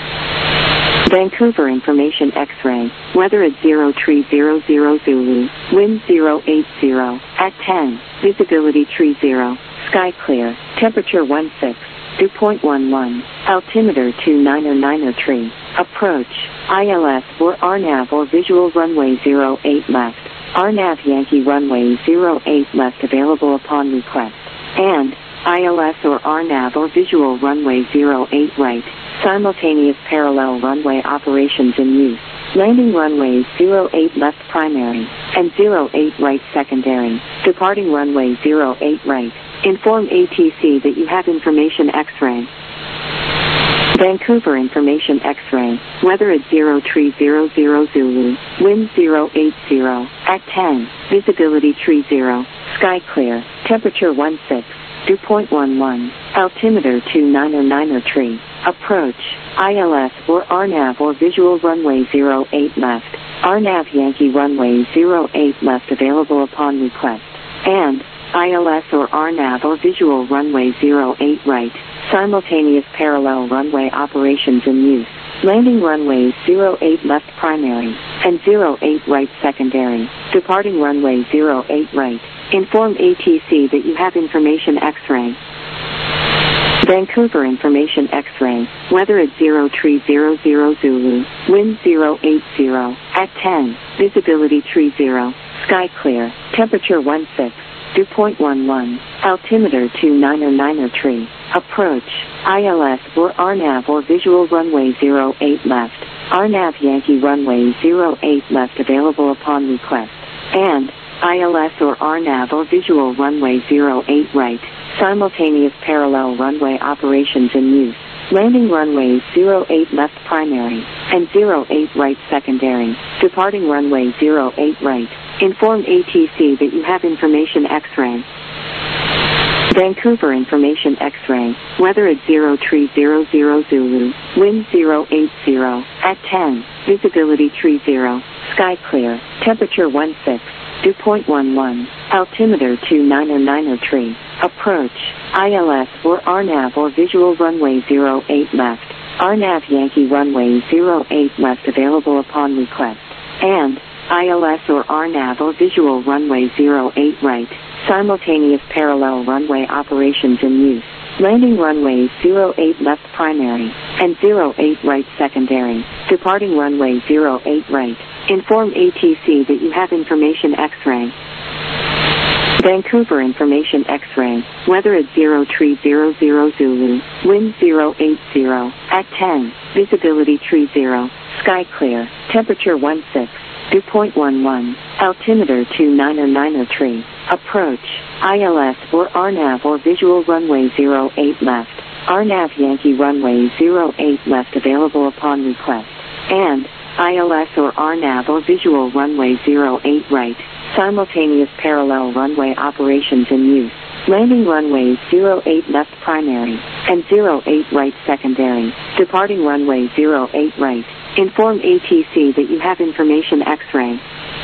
Vancouver Information X-ray. Weather at 0300 Zulu. Wind 080. At 10. Visibility 30. Sky clear. Temperature 16. Dew point 11. Altimeter 29er approach, ILS or RNAV or visual runway 08 left, RNAV Yankee runway 08 left available upon request, and ILS or RNAV or visual runway 08 right, simultaneous parallel runway operations in use. Landing runways 08 left primary and 08 right secondary. Departing runway 08 right. Inform ATC that you have information X-ray. Vancouver Information X-ray. Weather at 0300 Zulu. Wind 080. At 10. Visibility 30. Sky clear. Temperature 16. Dew point 11. Altimeter 29er approach, ILS or RNAV or visual runway 08 left, RNAV Yankee runway 08 left available upon request, and ILS or RNAV or visual runway 08 right, simultaneous parallel runway operations in use. Landing runways 08 left primary and 08 right secondary. Departing runway 08 right. Inform ATC that you have information X-ray. Vancouver Information X-ray. Weather at 0300 Zulu. Wind 080. At 10. Visibility 30. Sky clear. Temperature 16. Dew point 11. Altimeter 29er approach, ILS or RNAV or visual runway 08 left, RNAV Yankee runway 08 left available upon request, and ILS or RNAV or visual runway 08 right, simultaneous parallel runway operations in use. Landing runways 08 left primary and 08 right secondary. Departing runway 08 right. Inform ATC that you have information X-ray. Vancouver Information X-ray. Weather at 0300 Zulu. Wind 080. At 10. Visibility 30. Sky clear. Temperature 16. Dew point 11. Altimeter 29er approach, ILS or RNAV or visual runway 08 left, RNAV Yankee runway 08 left available upon request, and ILS or RNAV or visual runway 08 right, simultaneous parallel runway operations in use. Landing runways 08 left primary and 08 right secondary. Departing runway 08 right. Inform ATC that you have information X-ray. Vancouver Information X-ray. Weather at 0300 Zulu. Wind 080. At 10. Visibility 30. Sky clear. Temperature 16. Dew point 11. Altimeter 29er approach, ILS or RNAV or visual runway 08 left, RNAV Yankee runway 08 left available upon request, and ILS or RNAV or visual runway 08 right, simultaneous parallel runway operations in use. Landing runways 08 left primary and 08 right secondary. Departing runway 08 right. Inform ATC that you have information X-ray.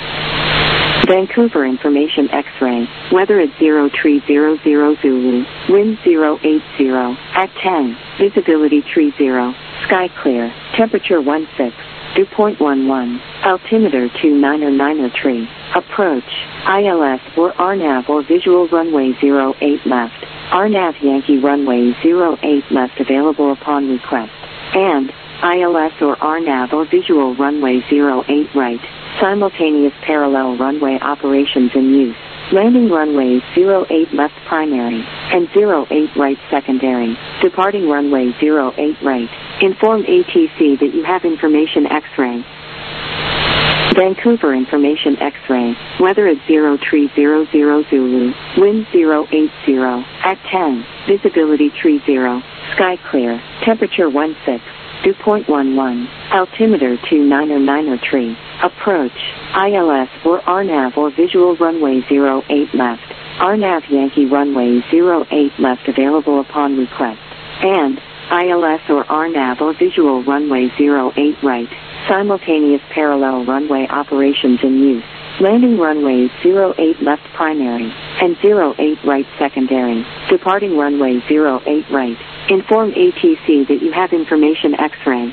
Vancouver Information X-ray. Weather at 0300 Zulu. Wind 080. At 10. Visibility 30. Sky clear. Temperature 16. Dew point 11. Altimeter 29er approach, ILS or RNAV or visual runway 08 left, RNAV Yankee runway 08 left available upon request, and ILS or RNAV or visual runway 08 right, simultaneous parallel runway operations in use. Landing runways 08 left primary and 08 right secondary. Departing runway 08 right. Inform ATC that you have information X-ray. Vancouver Information X-ray, weather at 0300 Zulu, wind 080, at 10, visibility 30, sky clear, temperature 16, dew point 11, altimeter 29er approach, ILS or RNAV or visual runway 08 left, RNAV Yankee runway 08 left available upon request, and ILS or RNAV or visual runway 08 right, simultaneous parallel runway operations in use, landing runways 08 left primary, and 08 right secondary, departing runway 08 right, inform ATC that you have information X-ray.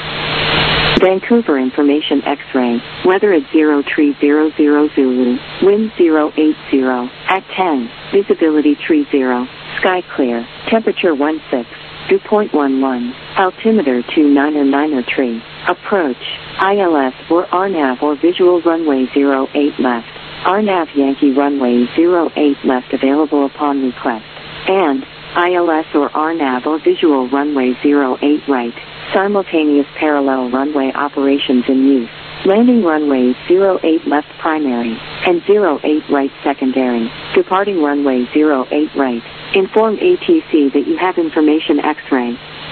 Vancouver Information X-ray, weather at 0300 Zulu, wind 080, at 10, visibility 30, sky clear, temperature 16, dew point 11, altimeter 29er approach, ILS or RNAV or visual runway 08 left, RNAV Yankee runway 08 left available upon request, and ILS or RNAV or visual runway 08 right, simultaneous parallel runway operations in use, landing runways 08 left primary, and 08 right secondary, departing runway 08 right, inform ATC that you have information X-ray.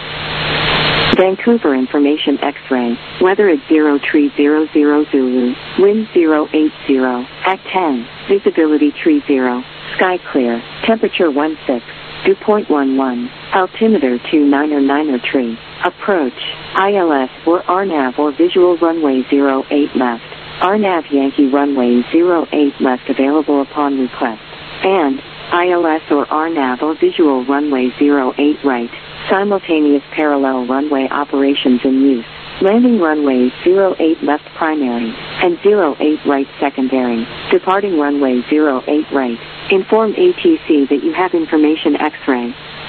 Vancouver Information X-ray, weather at 0300 Zulu, wind 080, at 10, visibility 30, sky clear, temperature 16, dew point 11, altimeter 29er approach, ILS or RNAV or visual runway 08 left, RNAV Yankee runway 08 left available upon request, and ILS or RNAV or visual runway 08 right, simultaneous parallel runway operations in use, landing runways 08 left primary, and 08 right secondary, departing runway 08 right, inform ATC that you have information X-ray.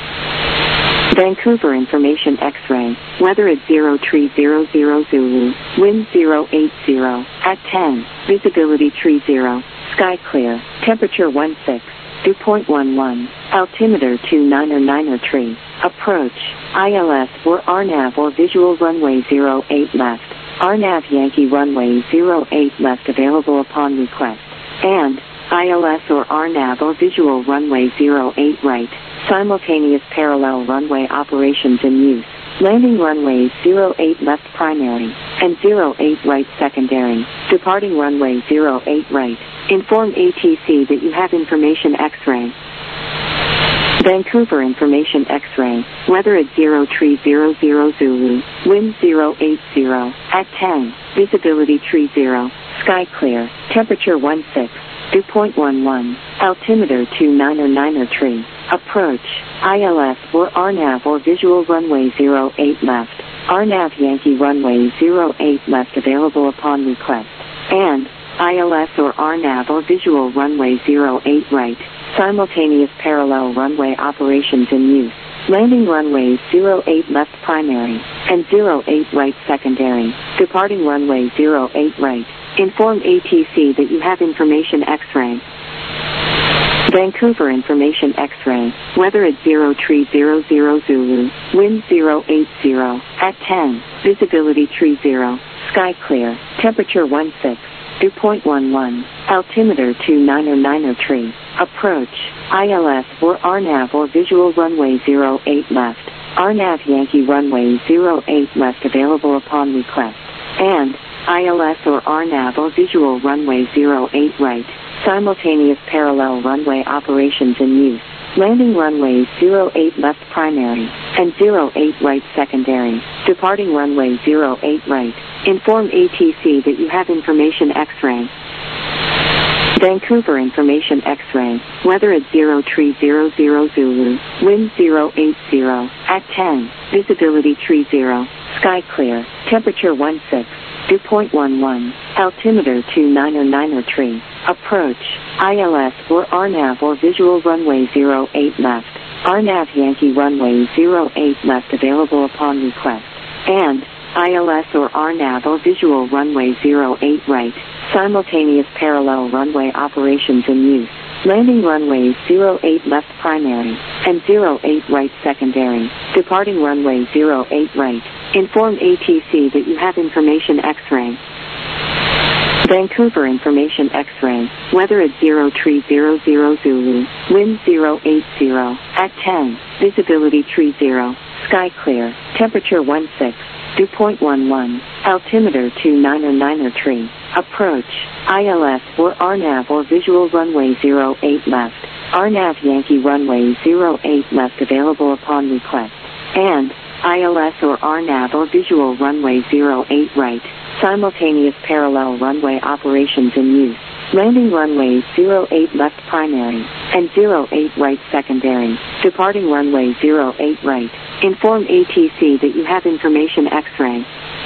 Vancouver Information X-ray, weather at 0300 Zulu, wind 080, at 10, visibility 30, sky clear, temperature 16, dew point 11, altimeter 29er approach, ILS or RNAV or visual runway 08 left, RNAV Yankee runway 08 left available upon request, and ILS or RNAV or visual runway 08 right, simultaneous parallel runway operations in use, landing runways 08 left primary, and 08 right secondary, departing runway 08 right, inform ATC that you have information X-ray. Vancouver Information X-ray, weather at 0300 Zulu, wind 080, at 10, visibility 30, sky clear, temperature 16, dew point 11, altimeter 29er approach, ILS or RNAV or visual runway 08 left, RNAV Yankee runway 08 left available upon request, and ILS or RNAV or visual runway 08 right, simultaneous parallel runway operations in use, landing runways 08 left primary, and 08 right secondary, departing runway 08 right, inform ATC that you have information X-ray. Vancouver Information X-ray, weather at 0300 Zulu, wind 080, at 10, visibility 30, sky clear, temperature 16, dew point 11, altimeter 29er approach, ILS or RNAV or visual runway 08 left, RNAV Yankee runway 08 left available upon request, and ILS or RNAV or visual runway 08 right, simultaneous parallel runway operations in use, landing runways 08 left primary, and 08 right secondary, departing runway 08 right, inform ATC that you have information X-ray. Vancouver Information X-ray, weather at 0300 Zulu, wind 080, at 10, visibility 30, sky clear, temperature 16, dew point 11, altimeter 29er approach, ILS or RNAV or visual runway 08 left, RNAV Yankee runway 08 left available upon request, and ILS or RNAV or visual runway 08 right, simultaneous parallel runway operations in use, landing runways 08 left primary, and 08 right secondary, departing runway 08 right, inform ATC that you have information X-ray. Vancouver Information X-ray, weather at 0300 Zulu, wind 080, at 10, visibility 30, sky clear, temperature 16, dew point 11, altimeter 290903, approach, ILS or RNAV or visual runway 08 left, RNAV Yankee runway 08 left available upon request, and ILS or RNAV or visual runway 08 right, simultaneous parallel runway operations in use. Landing runway 08 left primary, and 08 right secondary, departing runway 08 right. Inform ATC that you have information X-ray.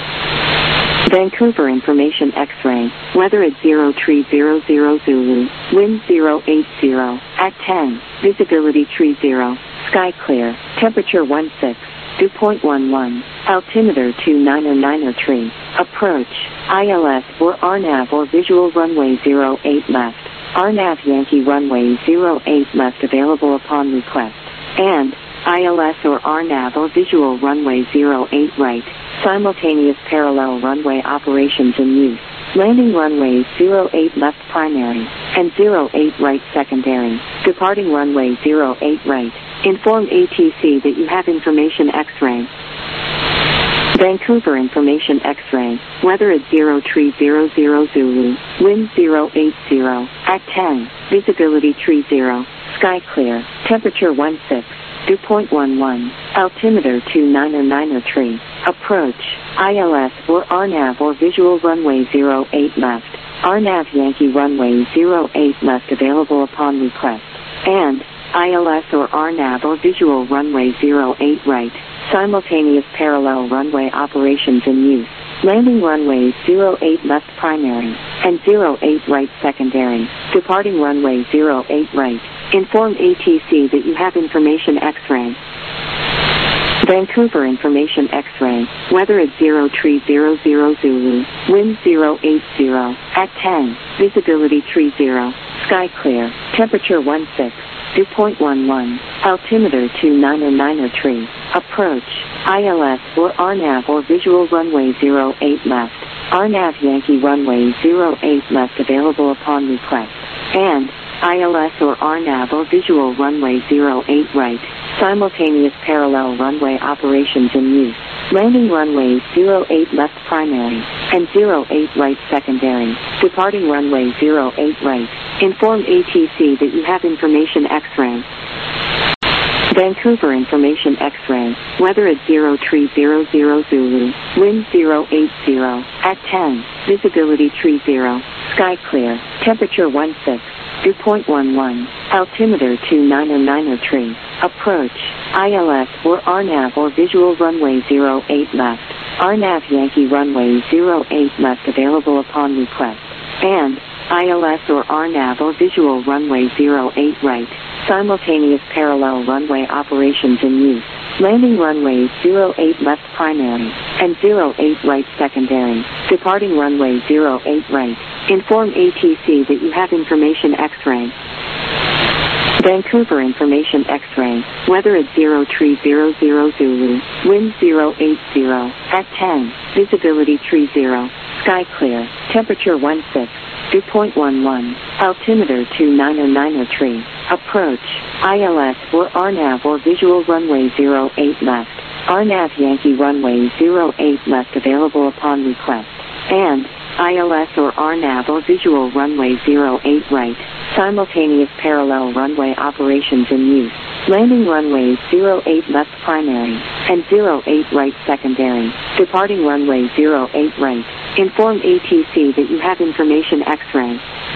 Vancouver Information X-ray, weather at 0300 Zulu, wind 080, at 10, visibility 30, sky clear, temperature 16, dew point 11, altimeter 290903, approach, ILS or RNAV or visual runway 08 left, RNAV Yankee runway 08 left available upon request, and ILS or RNAV or visual runway 08 right, simultaneous parallel runway operations in use. Landing runway 08 left primary, and 08 right secondary, departing runway 08 right. Inform ATC that you have information X-ray. Vancouver Information X-ray, weather at 0300 Zulu, wind 080, at 10, visibility 30, sky clear, temperature 16, dew point 11, altimeter 290903, approach, ILS or RNAV or visual runway 08 left, RNAV Yankee runway 08 left available upon request, and ILS or RNAV or visual runway 08 right, simultaneous parallel runway operations in use. Landing runway 08 left primary, and 08 right secondary, departing runway 08 right. Inform ATC that you have information X-ray. Vancouver Information X-ray, weather at 0300 Zulu, wind 080, at 10, visibility 30, sky clear, temperature 16, dew point 11, altimeter 290903, approach, ILS or RNAV or visual runway 08 left, RNAV Yankee runway 08 left available upon request, and ILS or RNAV or visual runway 08 right, simultaneous parallel runway operations in use. Landing runway 08 left primary, and 08 right secondary, departing runway 08 right. Inform ATC that you have information X-ray. Vancouver Information X-ray, weather at 0300 Zulu, wind 080, at 10, visibility 30, sky clear, temperature 16, dew point 11, altimeter 290903, approach, ILS or RNAV or visual runway 08 left, RNAV Yankee runway 08 left available upon request, and ILS or RNAV or visual runway 08 right, simultaneous parallel runway operations in use. Landing runway 08 left primary, and 08 right secondary, departing runway 08 right. Inform ATC that you have information X-ray. Vancouver Information X-ray, weather at 0300 Zulu, wind 080, at 10, visibility 30, sky clear, temperature 16, dew point 11, altimeter 290903, approach, ILS or RNAV or visual runway 08 left, RNAV Yankee runway 08 left available upon request, and ILS or RNAV or visual runway 08 right, simultaneous parallel runway operations in use. Landing runway 08 left primary, and 08 right secondary, departing runway 08 right. Inform ATC that you have information X-ray.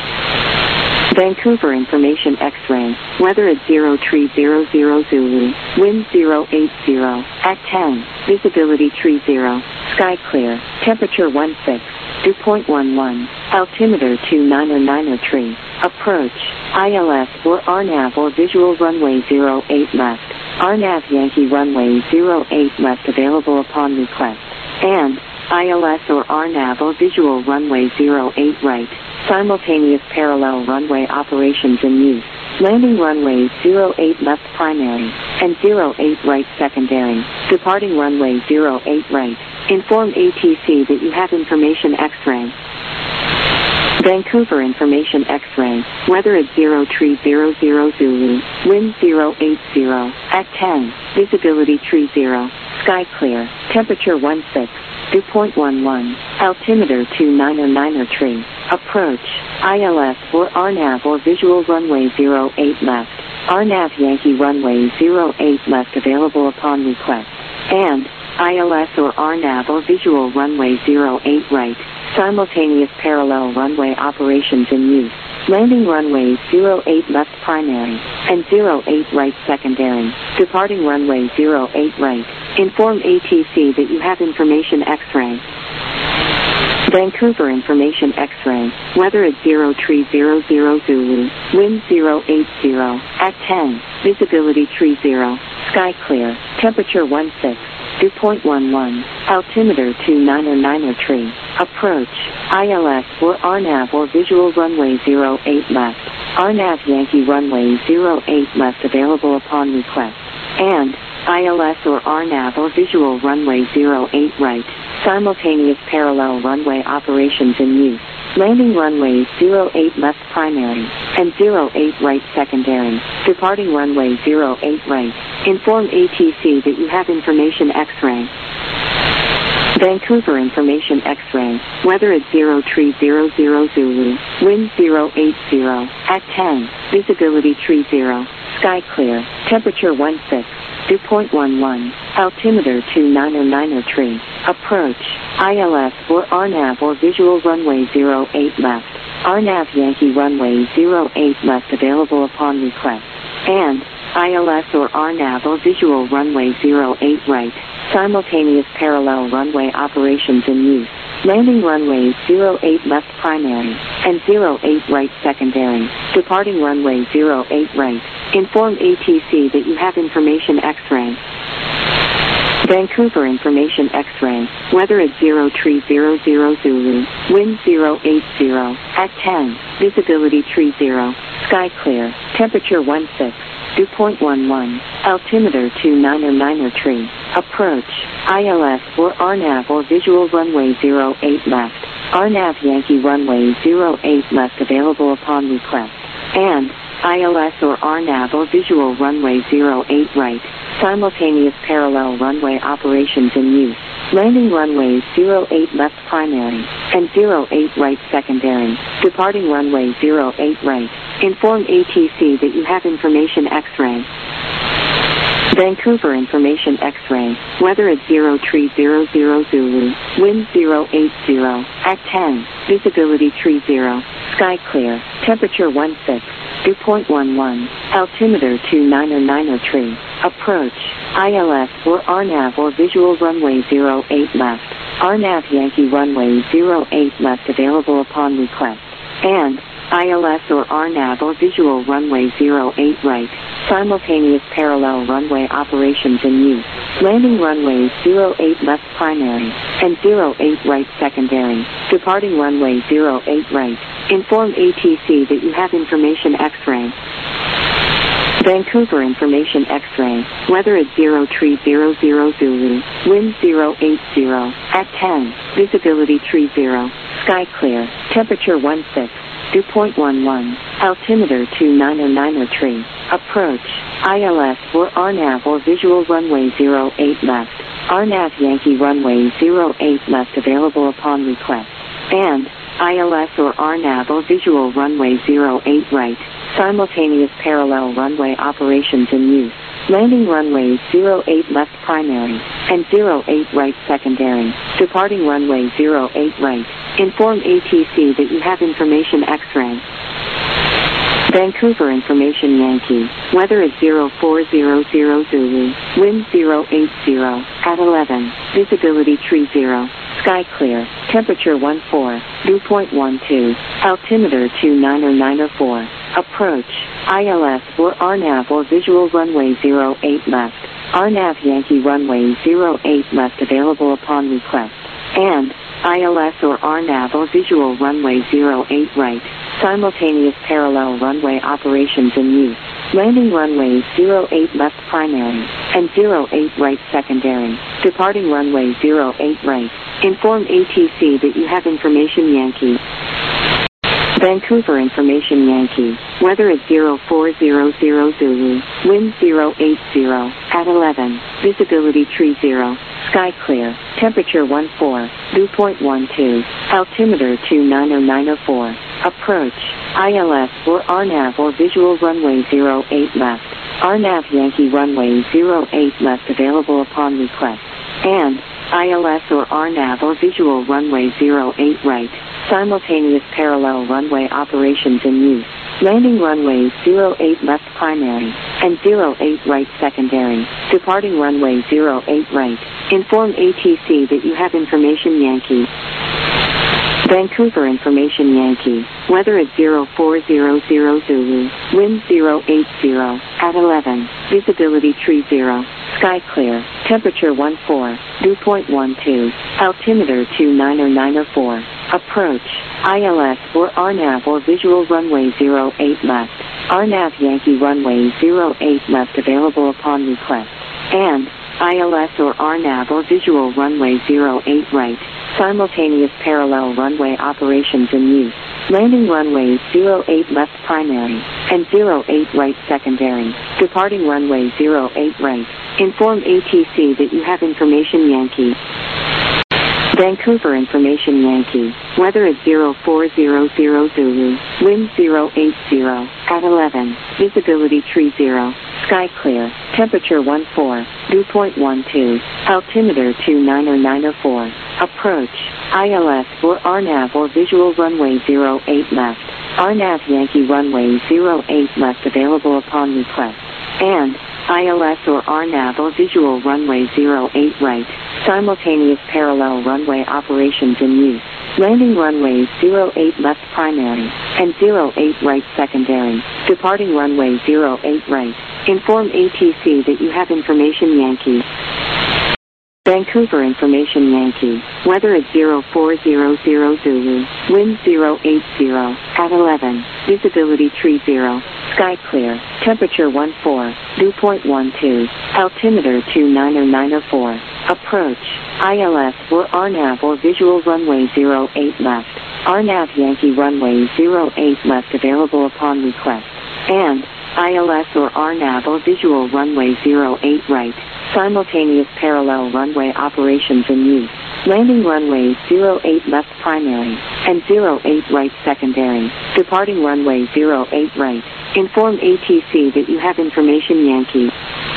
Vancouver Information X-ray, weather at 0300 Zulu, wind 080, at 10, visibility 30, sky clear, temperature 16, dew point 11, altimeter 290903, approach, ILS or RNAV or visual runway 08 left, RNAV Yankee runway 08 left available upon request, and ILS or RNAV or visual runway 08 right, simultaneous parallel runway operations in use. Landing runway 08 left primary, and 08 right secondary, departing runway 08 right. Inform ATC that you have information X-ray. Vancouver Information X-ray, weather at 0300 Zulu, wind 080, at 10, visibility tree 0, sky clear, temperature 16, dew point 11, altimeter 2909 tree, approach, ILS or RNAV or visual runway 08 left, RNAV Yankee runway 08 left available upon request, and ILS or RNAV or visual runway 08 right, simultaneous parallel runway operations in use. Landing runway 08 left primary and 08 right secondary. Departing runway 08 right. Inform ATC that you have information X-ray. Vancouver Information X-ray. Weather at 0300 Zulu. Wind 080. At 10. Visibility tree 0. Sky clear. Temperature 16. Dew point 11. Altimeter 2909 tree. Approach. ILS or RNAV or visual runway 08 left. RNAV Yankee runway 08 left available upon request. And ILS or RNAV or visual runway 08 right. Simultaneous parallel runway operations in use. Landing runway 08 left primary and 08 right secondary. Departing runway 08 right. Inform ATC that you have information X-ray. Vancouver Information X-ray. Weather at 0300 Zulu. Wind 080. At 10. Visibility tree 0. Sky clear. Temperature 16. Dew point 11. Altimeter 2909 tree. Approach. ILS or RNAV or visual runway 08 left. RNAV Yankee runway 08 left available upon request. And ILS or RNAV or visual runway 08 right. Simultaneous parallel runway operations in use. Landing runways 08 left primary and 08 right secondary. Departing runway 08 right. Inform ATC that you have information X-ray. Vancouver Information X-ray. Weather at 0300 Zulu. Wind 080. At 10. Visibility tree 0. Sky clear. Temperature 16. Dew point 11. Altimeter 2909 tree. Approach. ILS or RNAV or visual runway 08 left. RNAV Yankee runway 08 left available upon request. And ILS or RNAV or visual runway 08 right. Simultaneous parallel runway operations in use. Landing runways 08 left primary and 08 right secondary. Departing runway 08 right. Inform ATC that you have information X-ray. Vancouver Information X-ray. Weather at 0300 Zulu. Wind 080. At 10. Visibility tree 0. Sky clear. Temperature 16. Dew point 11. Altimeter 2909 tree. Approach. ILS or RNAV or visual runway 08 left. RNAV Yankee runway 08 left available upon request. And ILS or RNAV or visual runway 08 right. Simultaneous parallel runway operations in use. Landing runways 08 left primary and 08 right secondary. Departing runway 08 right. Inform ATC that you have information X-ray. Vancouver Information X-ray. Weather at 0300 Zulu. Wind 080. At 10. Visibility tree 0. Sky clear. Temperature 16. Dew point 11. Altimeter 2909 tree. Approach. ILS or RNAV or visual runway 08 left. RNAV Yankee runway 08 left available upon request. And ILS or RNAV or visual runway 08 right. Simultaneous parallel runway operations in use. Landing runways 08 left primary and 08 right secondary. Departing runway 08 right. Inform ATC that you have information X-ray. Vancouver Information Yankee. Weather at 0400 Zulu. Wind 080. At 11. Visibility tree 0. Sky clear. Temperature 14. Dew point 12. Altimeter 2909 Approach. ILS or RNAV or visual runway 08 left. RNAV Yankee runway 08 left available upon request. And ILS or RNAV or visual runway 08 right. Simultaneous parallel runway operations in use. Landing runways 08 left primary and 08 right secondary. Departing runway 08 right. Inform ATC that you have information Yankee. Vancouver Information Yankee. Weather at 0400 Zulu. Wind 080 at 11. Visibility tree 0. Sky clear. Temperature 14. Dew point 12. Altimeter 29094. Approach. ILS or RNAV or visual runway 08 left. RNAV Yankee runway 08 left available upon request. And ILS or RNAV or visual runway 08 right. Simultaneous parallel runway operations in use. Landing runways 08 left primary and 08 right secondary. Departing runway 08 right. Inform ATC that you have information Yankee. Vancouver Information Yankee. Weather at 0400 Zulu. Wind 080 at 11. Visibility tree 0. Sky clear. Temperature 14. Dew point 12. Altimeter 29094. Approach. ILS or RNAV or visual runway 08 left. RNAV Yankee runway 08 left available upon request. And ILS or RNAV or visual runway 08 right. Simultaneous parallel runway operations in use. Landing runways 08 left primary and 08 right secondary. Departing runway 08 right. Inform ATC that you have information Yankee. Vancouver Information Yankee. Weather at 0400 Zulu. Wind 080 at 11. Visibility tree 0. Sky clear. Temperature 14. Dew point 12. Altimeter 29094. Approach. ILS or RNAV or visual runway 08 left. RNAV Yankee runway 08 left available upon request. And ILS or RNAV or visual runway 08 right. Simultaneous parallel runway operations in use. Landing runways 08 left primary and 08 right secondary. Departing runway 08 right. Inform ATC that you have information Yankee. Vancouver Information Yankee. Weather at 0400 Zulu. Wind 080 at 11. Visibility tree 0. Sky clear. Temperature 14. Dew point 12. Altimeter 29094. Approach. ILS or RNAV or visual runway 08 left. RNAV Yankee runway 08 left available upon request. And ILS or RNAV or visual runway 08 right. Simultaneous parallel runway operations in use. Landing runways 08 left primary and 08 right secondary. Departing runway 08 right. Inform ATC that you have information Yankee.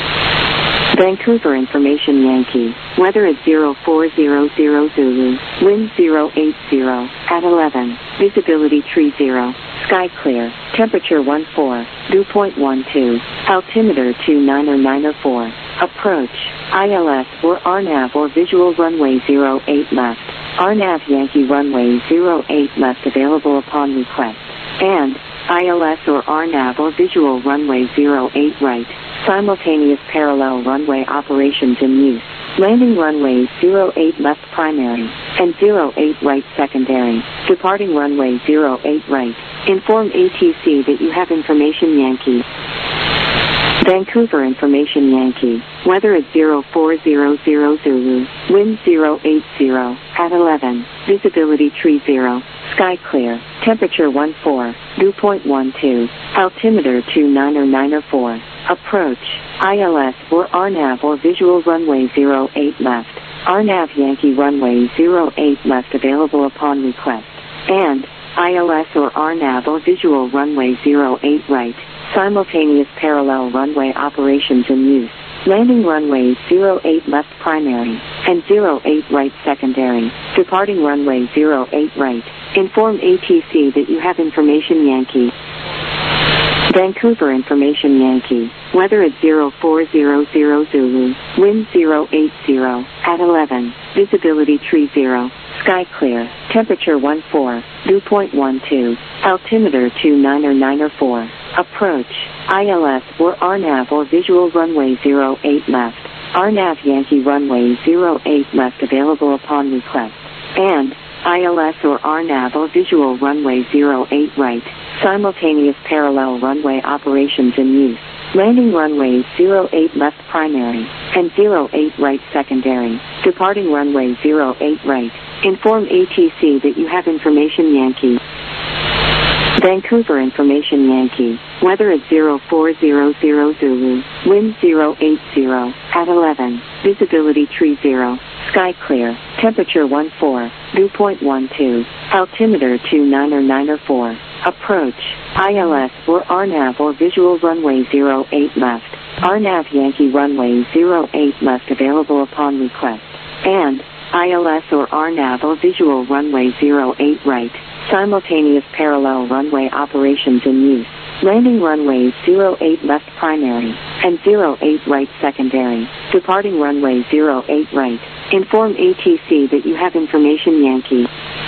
Vancouver Information Yankee. Weather at 0400 Zulu. Wind 080 at 11. Visibility tree 0. Sky clear. Temperature 14. Dew point 12. Altimeter 29094. Approach. ILS or RNAV or visual runway 08 left. RNAV Yankee runway 08 left available upon request. And ILS or RNAV or visual runway 08 right. Simultaneous parallel runway operations in use. Landing runways 08 left primary and 08 right secondary. Departing runway 08 right. Inform ATC that you have information Yankee. Vancouver Information Yankee. Weather at 0400 Zulu. Wind 080 at 11. Visibility tree 0. Sky clear. Temperature 14. Dew point 12. Altimeter 29094. Approach. ILS or RNAV or visual runway 08 left. RNAV Yankee runway 08 left available upon request. And ILS or RNAV or visual runway 08 right. Simultaneous parallel runway operations in use. Landing runways 08 left primary and 08 right secondary. Departing runway 08 right. Inform ATC that you have information Yankee. Vancouver Information Yankee. Weather at 0400 Zulu. Wind 080 at 11. Visibility tree 0. Sky clear. Temperature 14. Dew point 12. Altimeter 29094. Approach. ILS or RNAV or visual runway 08 left. RNAV Yankee runway 08 left available upon request. And ILS or RNAV or visual runway 08 right. Simultaneous parallel runway operations in use. Landing runways 08 left primary and 08 right secondary. Departing runway 08 right. Inform ATC that you have information Yankee. Vancouver Information Yankee. Weather at 0400 Zulu. Wind 080 at 11. Visibility tree 0. Sky clear. Temperature 14. Dew point 12. Altimeter 29 or 4. Approach. ILS or RNAV or visual runway 08 left. RNAV Yankee runway 08 left available upon request. And ILS or RNAV or visual runway 08 right. Simultaneous parallel runway operations in use. Landing runways 08 left primary and 08 right secondary. Departing runway 08 right. Inform ATC that you have information Yankee.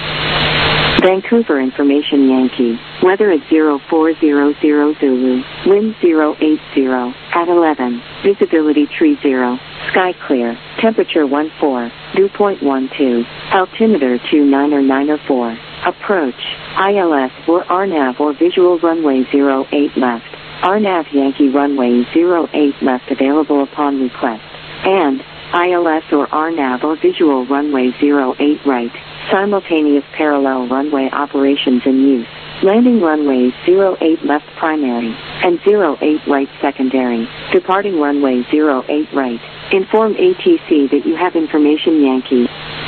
Vancouver Information Yankee. Weather at 0400 Zulu. Wind 080 at 11. Visibility tree 0. Sky clear. Temperature 14. Dew point 12. Altimeter 29 or 4. Approach. ILS or RNAV or visual runway 08 left. RNAV Yankee runway 08 left available upon request. And ILS or RNAV or visual runway 08 right. Simultaneous parallel runway operations in use. Landing runways 08 left primary and 08 right secondary. Departing runway 08 right. Inform ATC that you have information Yankee.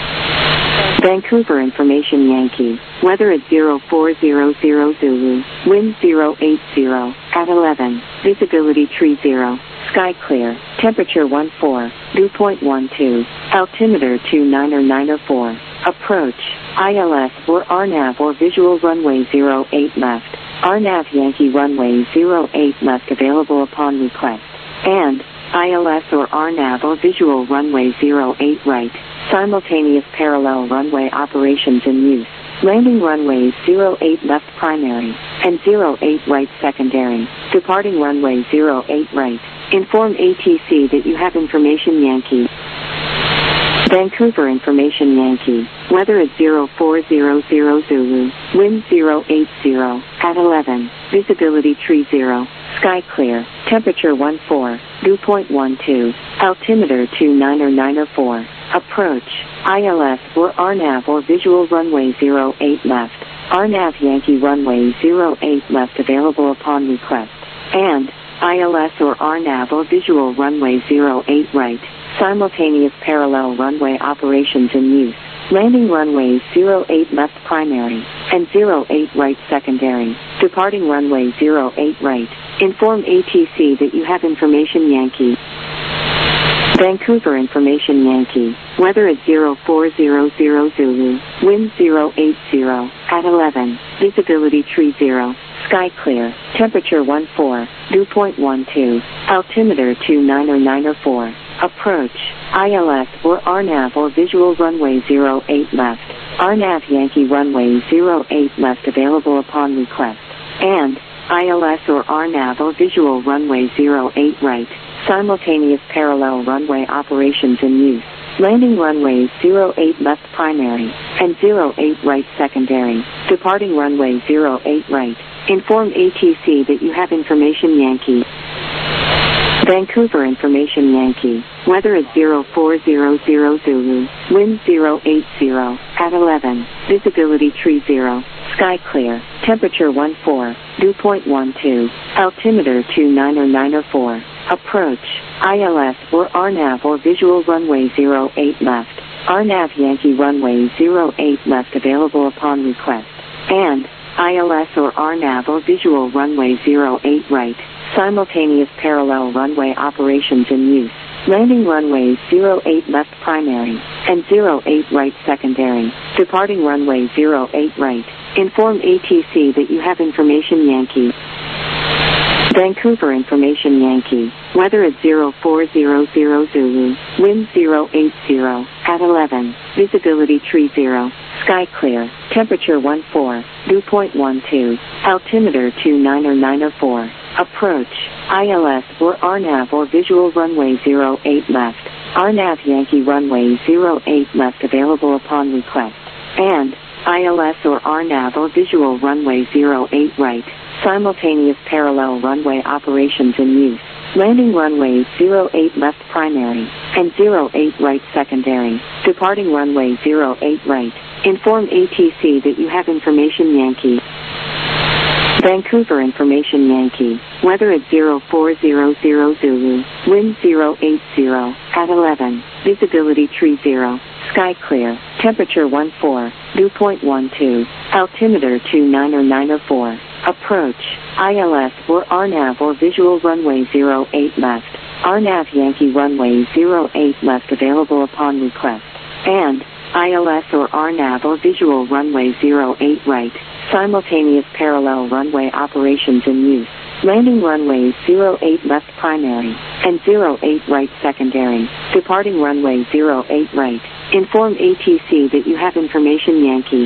Vancouver Information Yankee. Weather at 0400 Zulu. Wind 080 at 11. Visibility tree 0. Sky clear. Temperature 14. Dew point 12. Altimeter 29 or 4. Approach. ILS or RNAV or visual runway 08 left. RNAV Yankee runway 08 left available upon request. And ILS or RNAV or visual runway 08 right. Simultaneous parallel runway operations in use. Landing runways 08 left primary and 08 right secondary. Departing runway 08 right. Inform ATC that you have information Yankee. Vancouver Information Yankee. Weather at 0400 Zulu. Wind 080 at 11. Visibility tree 0. Sky clear. Temperature 14. Dew point 12. Altimeter 29 or 4. Approach. ILS or RNAV or visual runway 08 left. RNAV Yankee runway 08 left available upon request. And ILS or RNAV or visual runway 08 right. Simultaneous parallel runway operations in use. Landing runways 08 left primary and 08 right secondary. Departing runway 08 right. Inform ATC that you have information Yankee. Vancouver Information Yankee. Weather at 0400 Zulu. Wind 080 at 11. Visibility tree 0. Sky clear. Temperature 14. Dew point 12. Altimeter 29 or 4. Approach. ILS or RNAV or visual runway 08 left. RNAV Yankee runway 08 left available upon request. And ILS or RNAV or visual runway 08 right. Simultaneous parallel runway operations in use. Landing runways 08 left primary and 08 right secondary. Departing runway 08 right. Inform ATC that you have information Yankee. Vancouver Information Yankee. Weather at 0400 Zulu. Wind 080 at 11. Visibility tree 0. Sky clear. Temperature 14. Dew point 12. Altimeter 29 or 4. Approach. ILS or RNAV or visual runway 08 left. RNAV Yankee runway 08 left available upon request. And ILS or RNAV or visual runway 08 right. Simultaneous parallel runway operations in use. Landing runways 08 left primary and 08 right secondary. Departing runway 08 right. Inform ATC that you have information Yankee. Vancouver Information Yankee. Weather at 0400 Zulu. Wind 080 at 11. Visibility tree 0. Sky clear. Temperature 14. Dew point 12. Altimeter 29 or 4. Approach. ILS or RNAV or visual runway 08 left. RNAV Yankee runway 08 left available upon request. And ILS or RNAV or visual runway 08 right. Simultaneous parallel runway operations in use. Landing runways 08 left primary and 08 right secondary. Departing runway 08 right. Inform ATC that you have information Yankee. Vancouver Information Yankee, weather at 0400 Zulu, wind 080, at 11, visibility tree 0, sky clear, temperature 14, dew point 12, altimeter 29004, approach, ILS or RNAV or visual runway 08 left, RNAV Yankee runway 08 left available upon request, and ILS or RNAV or visual runway 08 right, simultaneous parallel runway operations in use. Landing runways 08 left primary and 08 right secondary. Departing runway 08 right. Inform ATC that you have information Yankee.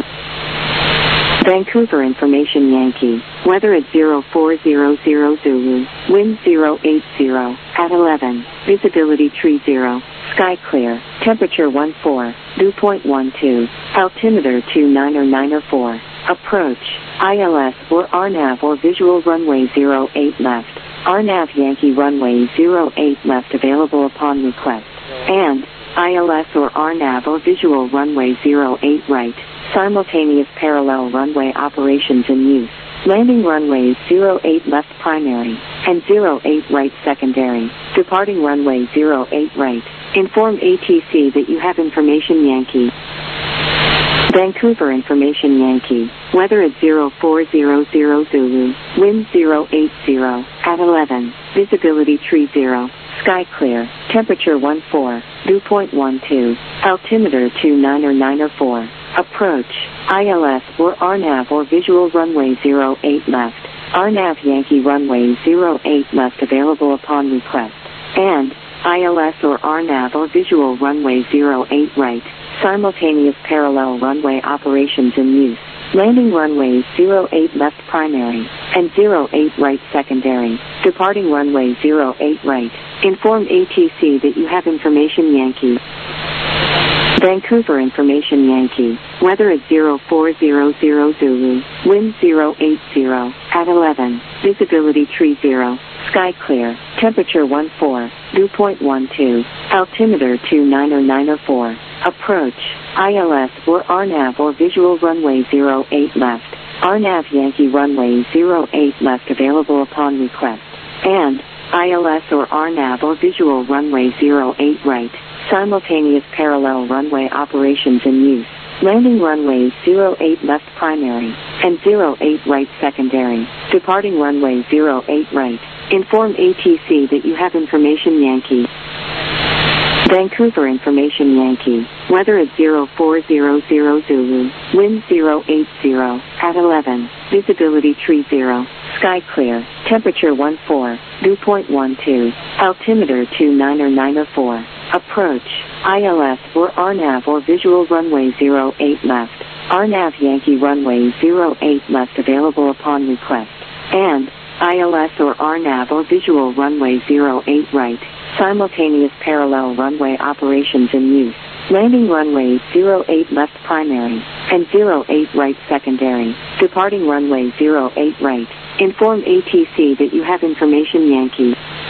Vancouver Information Yankee. Weather at 0400 Zulu. Wind 080 at 11. Visibility tree 0. Sky clear. Temperature 14. Dew point 12. Altimeter 29004. Approach, ILS or RNAV or visual runway 08 left, RNAV Yankee runway 08 left available upon request, and ILS or RNAV or visual runway 08 right, simultaneous parallel runway operations in use. Landing runways 08 left primary and 08 right secondary. Departing runway 08 right. Inform ATC that you have information Yankee. Vancouver Information Yankee, weather at 0400 Zulu, wind 080, at 11, visibility tree 0, sky clear, temperature 14, dew point 12, altimeter 29004, approach, ILS or RNAV or visual runway 08 left, RNAV Yankee runway 08 left available upon request, and ILS or RNAV or visual runway 08 right, simultaneous parallel runway operations in use. Landing runways 08 left primary and 08 right secondary. Departing runway 08 right. Inform ATC that you have information Yankee. Vancouver Information Yankee. Weather at 0400 Zulu. Wind 080 at 11. Visibility tree 0. Sky clear. Temperature 14. Dew point 12. Altimeter 29004. Approach, ILS or RNAV or visual runway 08 left, RNAV Yankee runway 08 left available upon request, and ILS or RNAV or visual runway 08 right, simultaneous parallel runway operations in use. Landing runways 08 left primary and 08 right secondary. Departing runway 08 right. Inform ATC that you have information Yankee. Vancouver Information Yankee, weather at 0400 Zulu, wind 080, at 11, visibility tree 0, sky clear, temperature 14, dew point 12, altimeter 29004, approach, ILS or RNAV or visual runway 08 left, RNAV Yankee runway 08 left available upon request, and ILS or RNAV or visual runway 08 right, simultaneous parallel runway operations in use. Landing runways 08 left primary and 08 right secondary. Departing runway 08 right. Inform ATC that you have information Yankee.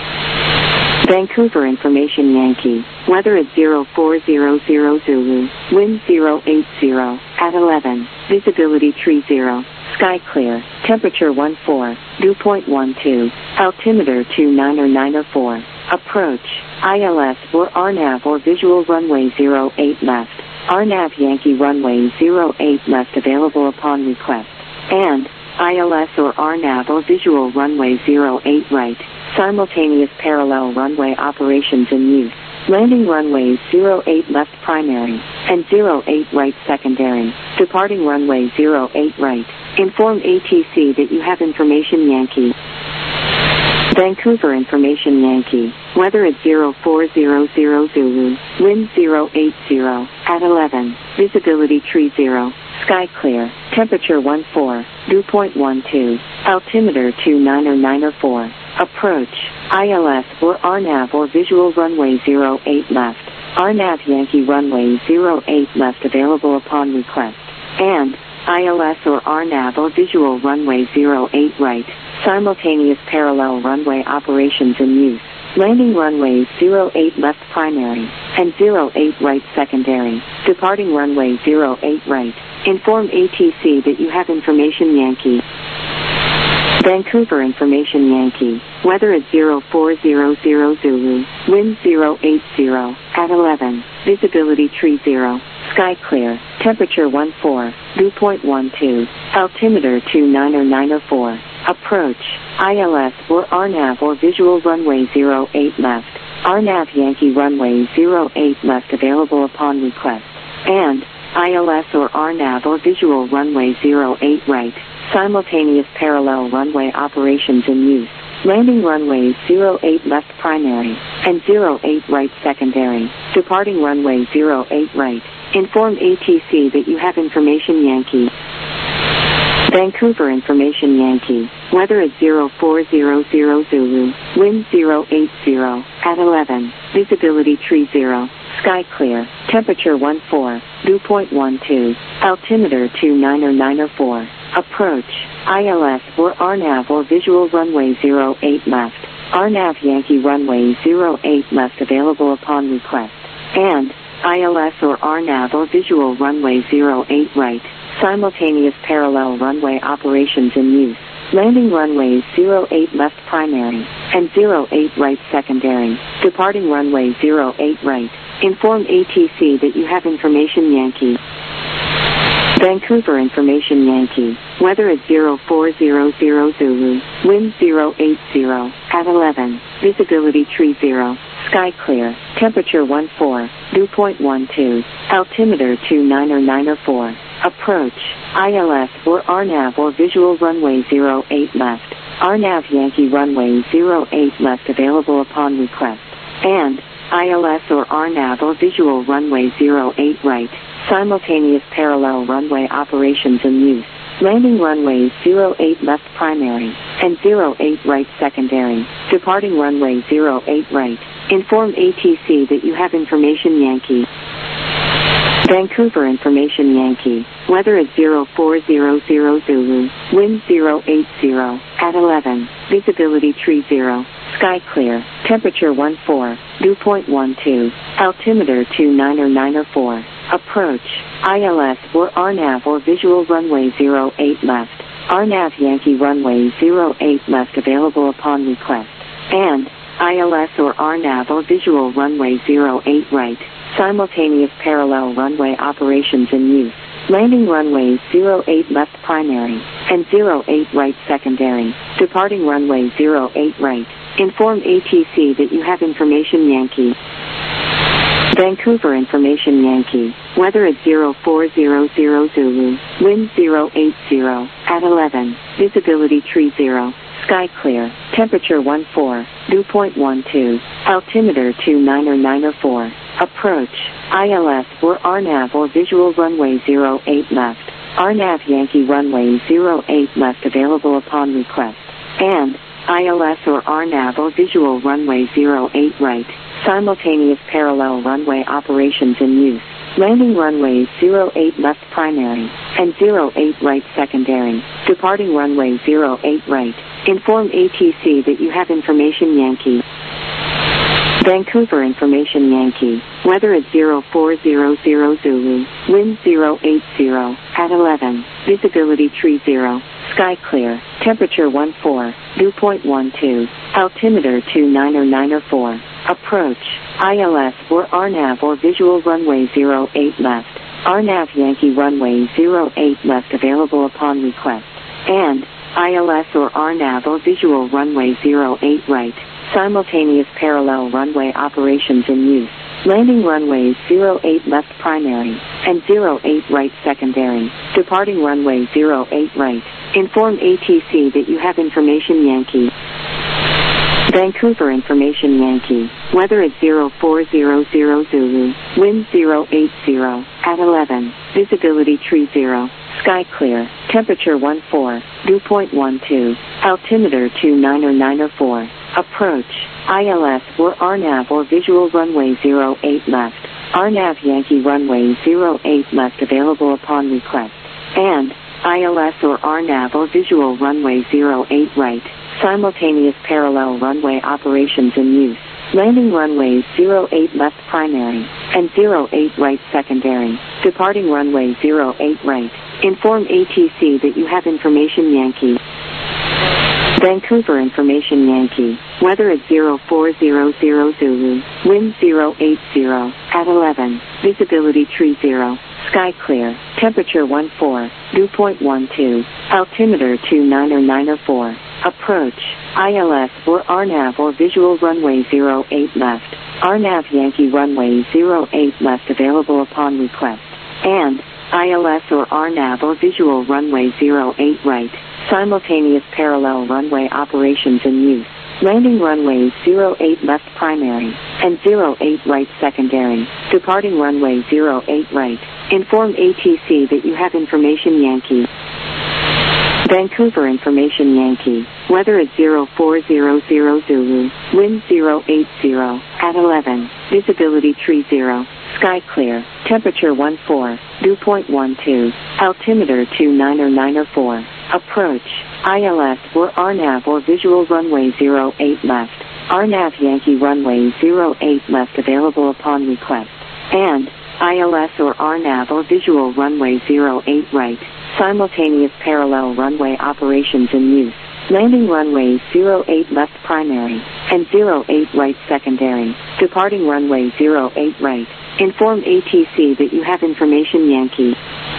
Vancouver Information Yankee. Weather at 0400 Zulu. Wind 080 at 11. Visibility tree 0. Sky clear. Temperature 14. Dew point 12. Altimeter 29004. Approach, ILS or RNAV or visual runway 08 left, RNAV Yankee runway 08 left available upon request, and ILS or RNAV or visual runway 08 right, simultaneous parallel runway operations in use. Landing runways 08 left primary and 08 right secondary. Departing runway 08 right. Inform ATC that you have information Yankee. Vancouver Information Yankee, weather at 0400 Zulu, wind 080, at 11, visibility tree 0, sky clear, temperature 14, dew point 12, altimeter 29004, approach, ILS or RNAV or visual runway 08 left, RNAV Yankee runway 08 left available upon request, and ILS or RNAV or visual runway 08 right, simultaneous parallel runway operations in use. Landing runways 08 left primary and 08 right secondary. Departing runway 08 right. Inform ATC that you have information Yankee. Vancouver Information Yankee, weather at 0400 Zulu, wind 080, at 11, visibility tree 0, sky clear, temperature 14, dew point 12, altimeter 29004, approach, ILS or RNAV or visual runway 08 left, RNAV Yankee runway 08 left available upon request, and ILS or RNAV or visual runway 08 right, simultaneous parallel runway operations in use, landing runways 08 left primary, and 08 right secondary, departing runway 08 right, inform ATC that you have information Yankee. Vancouver Information Yankee, weather at 0400 Zulu, wind 080, at 11, visibility tree 0, sky clear, temperature 14, dew point 12, altimeter 29004, approach, ILS or RNAV or visual runway 08 left, RNAV Yankee runway 08 left available upon request, and ILS or RNAV or visual runway 08 right, simultaneous parallel runway operations in use, landing runways 08 left primary, and 08 right secondary, departing runway 08 right, inform ATC that you have information Yankee. Vancouver Information Yankee, weather at 0400 Zulu, wind 080, at 11, visibility tree 0, sky clear, temperature 14, dew point 12, altimeter 29004, approach, ILS or RNAV or visual runway 08 left, RNAV Yankee runway 08 left available upon request, and ILS or RNAV or visual runway 08 right, simultaneous parallel runway operations in use, landing runways 08 left primary, and 08 right secondary, departing runway 08 right, inform ATC that you have information Yankee. Vancouver Information Yankee, weather at 0400 Zulu, wind 080, at 11, visibility tree 0, sky clear, temperature 14, dew point 12, altimeter 29004, approach, ILS or RNAV or visual runway 08 left, RNAV Yankee runway 08 left available upon request, and ILS or RNAV or visual runway 08 right, simultaneous parallel runway operations in use, landing runways 08 left primary, and 08 right secondary, departing runway 08 right, inform ATC that you have information Yankee. Vancouver Information Yankee, weather at 0400 Zulu, wind 080, at 11, visibility tree 0, sky clear, temperature 14, dew point 12, altimeter 29004, approach, ILS or RNAV or visual runway 08 left, RNAV Yankee runway 08 left available upon request, and ILS or RNAV or visual runway 08 right, simultaneous parallel runway operations in use, landing runways 08 left primary, and 08 right secondary, departing runway 08 right, inform ATC that you have information Yankee. Vancouver Information Yankee, weather at 0400 Zulu, wind 080, at 11, visibility tree 0, sky clear, temperature 14, dew point 12, altimeter 29004, approach, ILS or RNAV or visual runway 08 left, RNAV Yankee runway 08 left available upon request, and ILS or RNAV or visual runway 08 right, simultaneous parallel runway operations in use, landing runways 08 left primary, and 08 right secondary, departing runway 08 right, inform ATC that you have information Yankee. Vancouver Information Yankee, weather at 0400 Zulu, wind 080, at 11, visibility tree 0, sky clear, temperature 14, dew point 12, altimeter 29004, approach, ILS or RNAV or visual runway 08 left, RNAV Yankee runway 08 left available upon request, and ILS or RNAV or visual runway 08 right, simultaneous parallel runway operations in use, landing runways 08 left primary, and 08 right secondary, departing runway 08 right, inform ATC that you have information Yankee. Vancouver Information Yankee. Weather at 0400 Zulu. Wind 080 at 11. Visibility tree 0. Sky clear. Temperature 14. Dew point 12. Altimeter 290904. Approach. ILS or RNAV or visual runway 08 left. RNAV Yankee runway 08 left available upon request. And ILS or RNAV or visual runway 08 right. Simultaneous parallel runway operations in use. Landing runways 08 left primary and 08 right secondary. Departing runway 08 right. Inform ATC that you have information Yankee. Vancouver Information Yankee. Weather at 0400 Zulu. Wind 080 at 11. Visibility tree 0. Sky clear. Temperature 14. Dew point 12. Altimeter 290904. Approach. ILS or RNAV or visual runway 08 left. RNAV Yankee runway 08 left available upon request. And ILS or RNAV or visual runway 08 right. Simultaneous parallel runway operations in use. Landing runways 08 left primary and 08 right secondary. Departing runway 08 right. Inform ATC that you have information Yankee.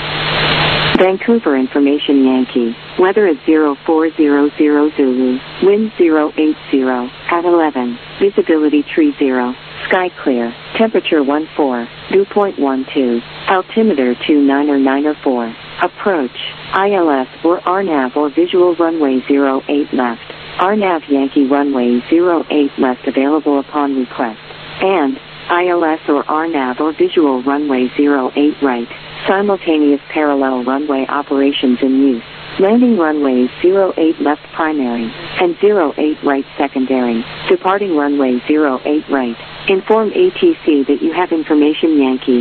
Vancouver Information Yankee. Weather at 0400 Zulu. Wind 080 at 11. Visibility tree 0. Sky clear. Temperature 14. Dew point 12. Altimeter 290904. Approach. ILS or RNAV or visual runway 08 left. RNAV Yankee runway 08 left available upon request. And ILS or RNAV or visual runway 08 right. Simultaneous parallel runway operations in use. Landing runways 08 left primary and 08 right secondary. Departing runway 08 right. Inform ATC that you have information Yankee.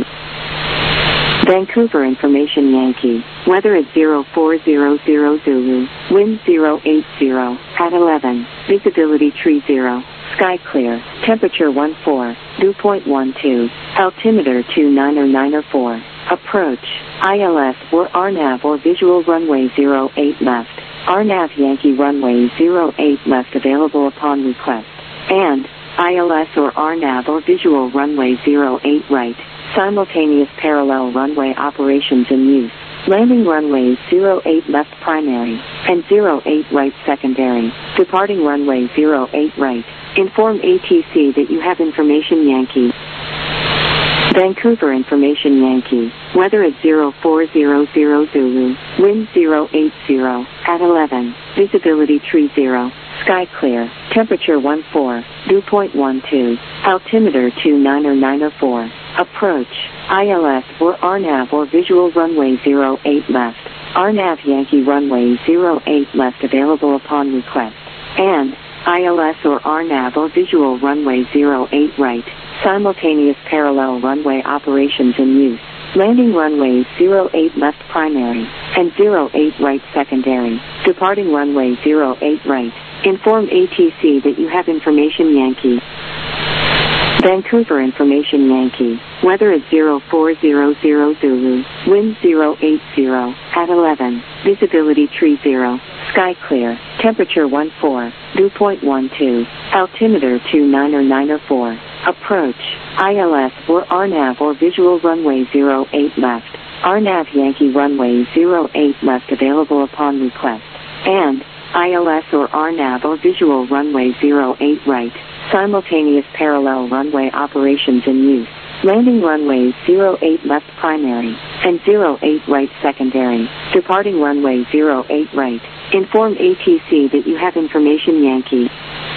Vancouver Information Yankee. Weather at 0400 Zulu. Wind 080 at 11. Visibility tree 0. Sky clear. Temperature 14. Dew point 12. Altimeter 290904. Approach. ILS or RNAV or visual runway 08 left. RNAV Yankee runway 08 left available upon request. And ILS or RNAV or visual runway 08 right. Simultaneous parallel runway operations in use. Landing runways 08 left primary and 08 right secondary. Departing runway 08 right. Inform ATC that you have information Yankee. Vancouver Information Yankee. Weather at 0400 Zulu. Wind 080 at 11. Visibility tree 0. Sky clear. Temperature 14. Dew point 12. Altimeter 290904. Approach. ILS or RNAV or visual runway 08 left. RNAV Yankee runway 08 left available upon request. And ILS or RNAV or visual runway 08 right. Simultaneous parallel runway operations in use. Landing runways 08 left primary and 08 right secondary. Departing runway 08 right. Inform ATC that you have information Yankee. Vancouver Information Yankee. Weather at 0400 Zulu. Wind 080 at 11. Visibility tree 0. Sky clear. Temperature 14. Dew point 12. Altimeter 290904. Approach. ILS or RNAV or visual runway 08 left. RNAV Yankee runway 08 left available upon request. And ILS or RNAV or visual runway 08 right. Simultaneous parallel runway operations in use. Landing runways 08 left primary and 08 right secondary. Departing runway 08 right. Inform ATC that you have information Yankee.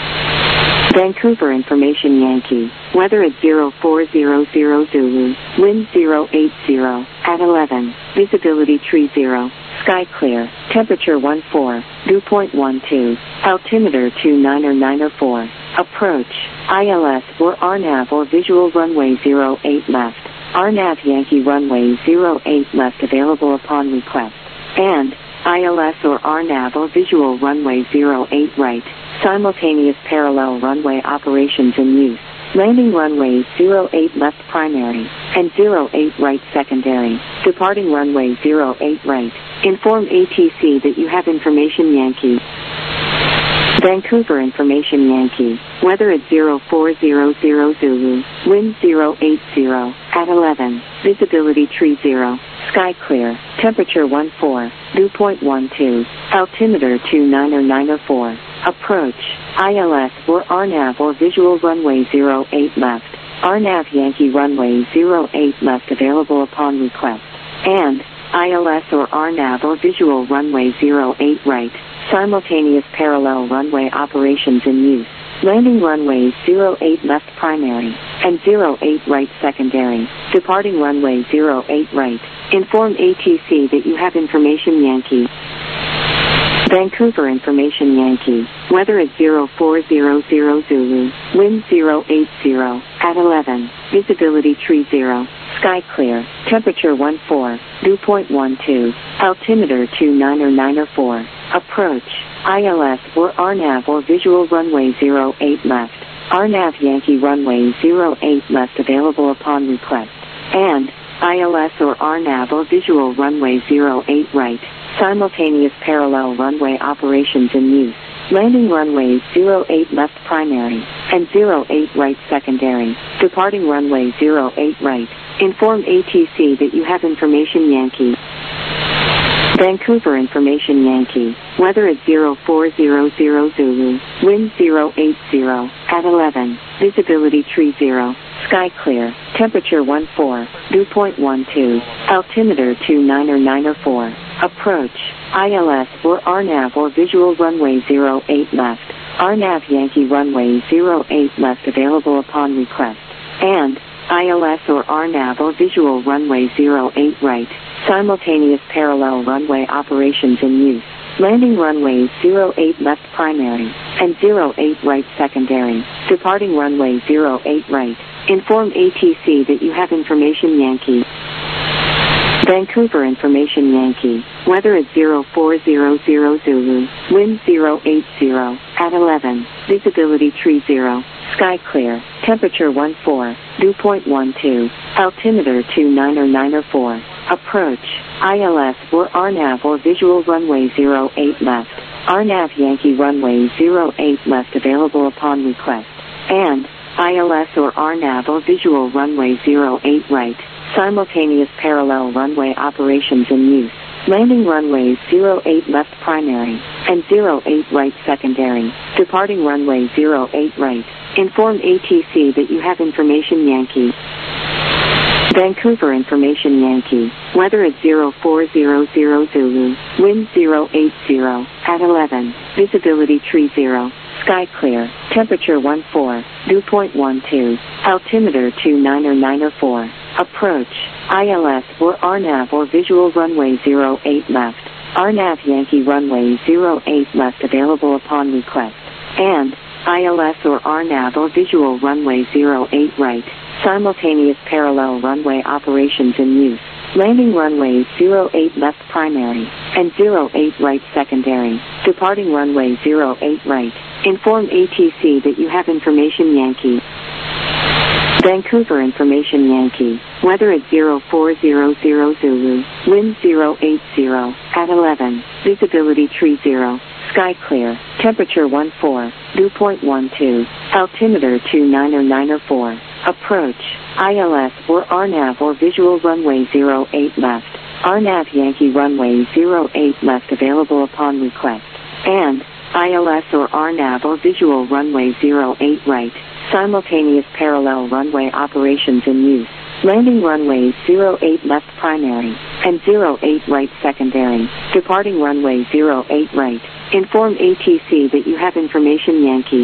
Vancouver Information Yankee. Weather at 0400 Zulu. Wind 080 at 11. Visibility tree 0. Sky clear. Temperature 14. Dew point 12. Altimeter 290904. Approach. ILS or RNAV or visual runway 08 left. RNAV Yankee runway 08 left available upon request. And ILS or RNAV or visual runway 08 right. Simultaneous parallel runway operations in use. Landing runways 08 left primary and 08 right secondary. Departing runway 08 right. Inform ATC that you have information Yankee. Vancouver Information Yankee, weather at 0400 Zulu, wind 080, at 11, visibility tree 0, sky clear, temperature 14, dew point 12, altimeter 29004, approach, ILS or RNAV or visual runway 08 left, RNAV Yankee runway 08 left available upon request, and ILS or RNAV or visual runway 08 right, simultaneous parallel runway operations in use. Landing runways 08 left primary and 08 right secondary. Departing runway 08 right. Inform ATC that you have information Yankee. Vancouver Information Yankee, weather at 0400 Zulu, wind 080, at 11, visibility tree 0, sky clear, temperature 14, dew point 12, altimeter 29004, approach, ILS or RNAV or visual runway 08 left, RNAV Yankee runway 08 left available upon request, and ILS or RNAV or visual runway 08 right, simultaneous parallel runway operations in use. Landing runways 08 left primary and 08 right secondary. Departing runway 08 right. Inform ATC that you have information Yankee. Vancouver Information Yankee, weather at 0400 Zulu, wind 080, at 11, visibility tree 0, sky clear, temperature 14, dew point 12, altimeter 29004, approach, ILS or RNAV or visual runway 08 left, RNAV Yankee runway 08 left available upon request, and ILS or RNAV or visual runway 08 right, simultaneous parallel runway operations in use. Landing runways 08 left primary and 08 right secondary. Departing runway 08 right. Inform ATC that you have information Yankee. Vancouver Information Yankee, weather at 0400 Zulu, wind 080, at 11, visibility tree 0, sky clear, temperature 14, dew point 12, altimeter 29004, approach, ILS or RNAV or visual runway 08 left, RNAV Yankee runway 08 left available upon request, and ILS or RNAV or visual runway 08 right, simultaneous parallel runway operations in use. Landing runways 08 left primary and 08 right secondary. Departing runway 08 right. Inform ATC that you have information Yankee. Vancouver Information Yankee, weather at 0400 Zulu, wind 080, at 11, visibility tree 0, sky clear, temperature 14, dew point 12, altimeter 29004, approach, ILS or RNAV or visual runway 08 left, RNAV Yankee runway 08 left available upon request, and ILS or RNAV or visual runway 08 right, simultaneous parallel runway operations in use. Landing runways 08 left primary and 08 right secondary. Departing runway 08 right. Inform ATC that you have information Yankee. Vancouver Information Yankee, weather at 0400 Zulu, wind 080, at 11, visibility tree 0, sky clear, temperature 14, dew point 12, altimeter 29004, approach, ILS or RNAV or visual runway 08 left, RNAV Yankee runway 08 left available upon request, and ILS or RNAV or visual runway 08 right, simultaneous parallel runway operations in use. Landing runways 08 left primary and 08 right secondary. Departing runway 08 right. Inform ATC that you have information Yankee.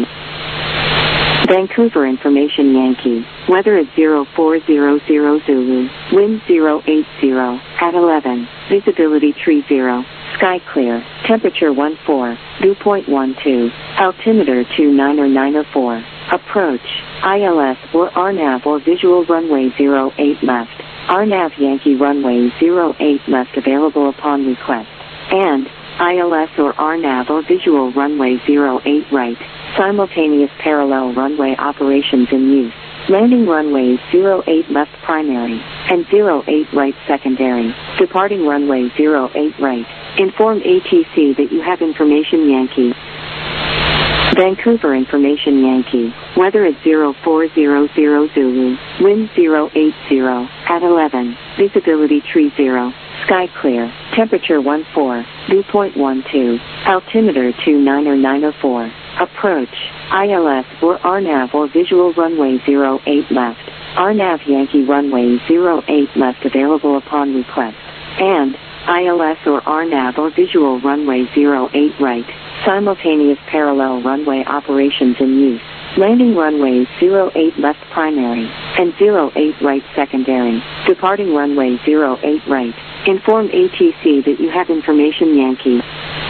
Vancouver Information Yankee, weather at 0400 Zulu, wind 080, at 11, visibility tree 0, sky clear, temperature 14, dew point 12, altimeter 29004, approach, ILS or RNAV or visual runway 08 left, RNAV Yankee runway 08 left available upon request, and ILS or RNAV or visual runway 08 right, simultaneous parallel runway operations in use. Landing runways 08 left primary and 08 right secondary. Departing runway 08 right. Inform ATC that you have information Yankee. Vancouver Information Yankee, weather at 0400 Zulu, wind 080, at 11, visibility tree 0, sky clear, temperature 14, dew point 12, altimeter 29004, approach, ILS or RNAV or visual runway 08 left, RNAV Yankee runway 08 left available upon request, and ILS or RNAV or visual runway 08 right, simultaneous parallel runway operations in use. Landing runways 08 left primary and 08 right secondary. Departing runway 08 right. Inform ATC that you have information Yankee.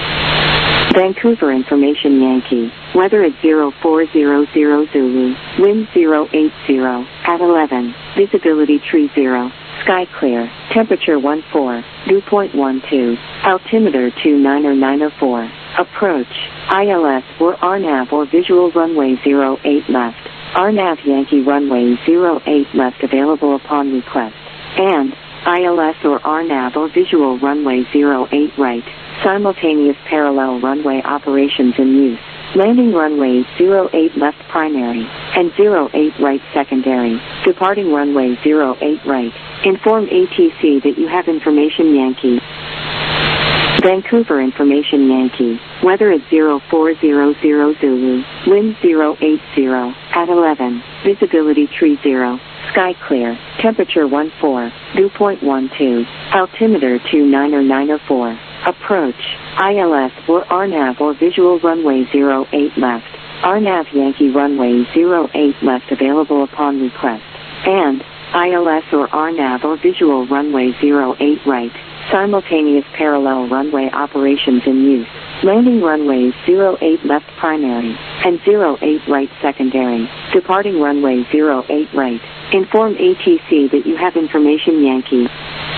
Vancouver Information Yankee. Weather at 0400 Zulu. Wind 080 at 11. Visibility tree 0. Sky clear. Temperature 14. Dew point 12. Altimeter 29004. Approach. ILS or RNAV or visual runway 08 left. RNAV Yankee runway 08 left available upon request. And ILS or RNAV or visual runway 08 right. Simultaneous parallel runway operations in use. Landing runways 08 left primary and 08 right secondary. Departing runway 08 right. Inform ATC that you have information Yankee. Vancouver Information Yankee. Weather at 0400 Zulu. Wind 080 at 11. Visibility tree 0. Sky clear. Temperature 14. Dew point 12. Altimeter 29004. Approach. ILS or RNAV or visual runway 08 left. RNAV Yankee runway 08 left available upon request. And ILS or RNAV or visual runway 08 right. Simultaneous parallel runway operations in use. Landing runways 08 left primary and 08 right secondary. Departing runway 08 right. Inform ATC that you have information Yankee.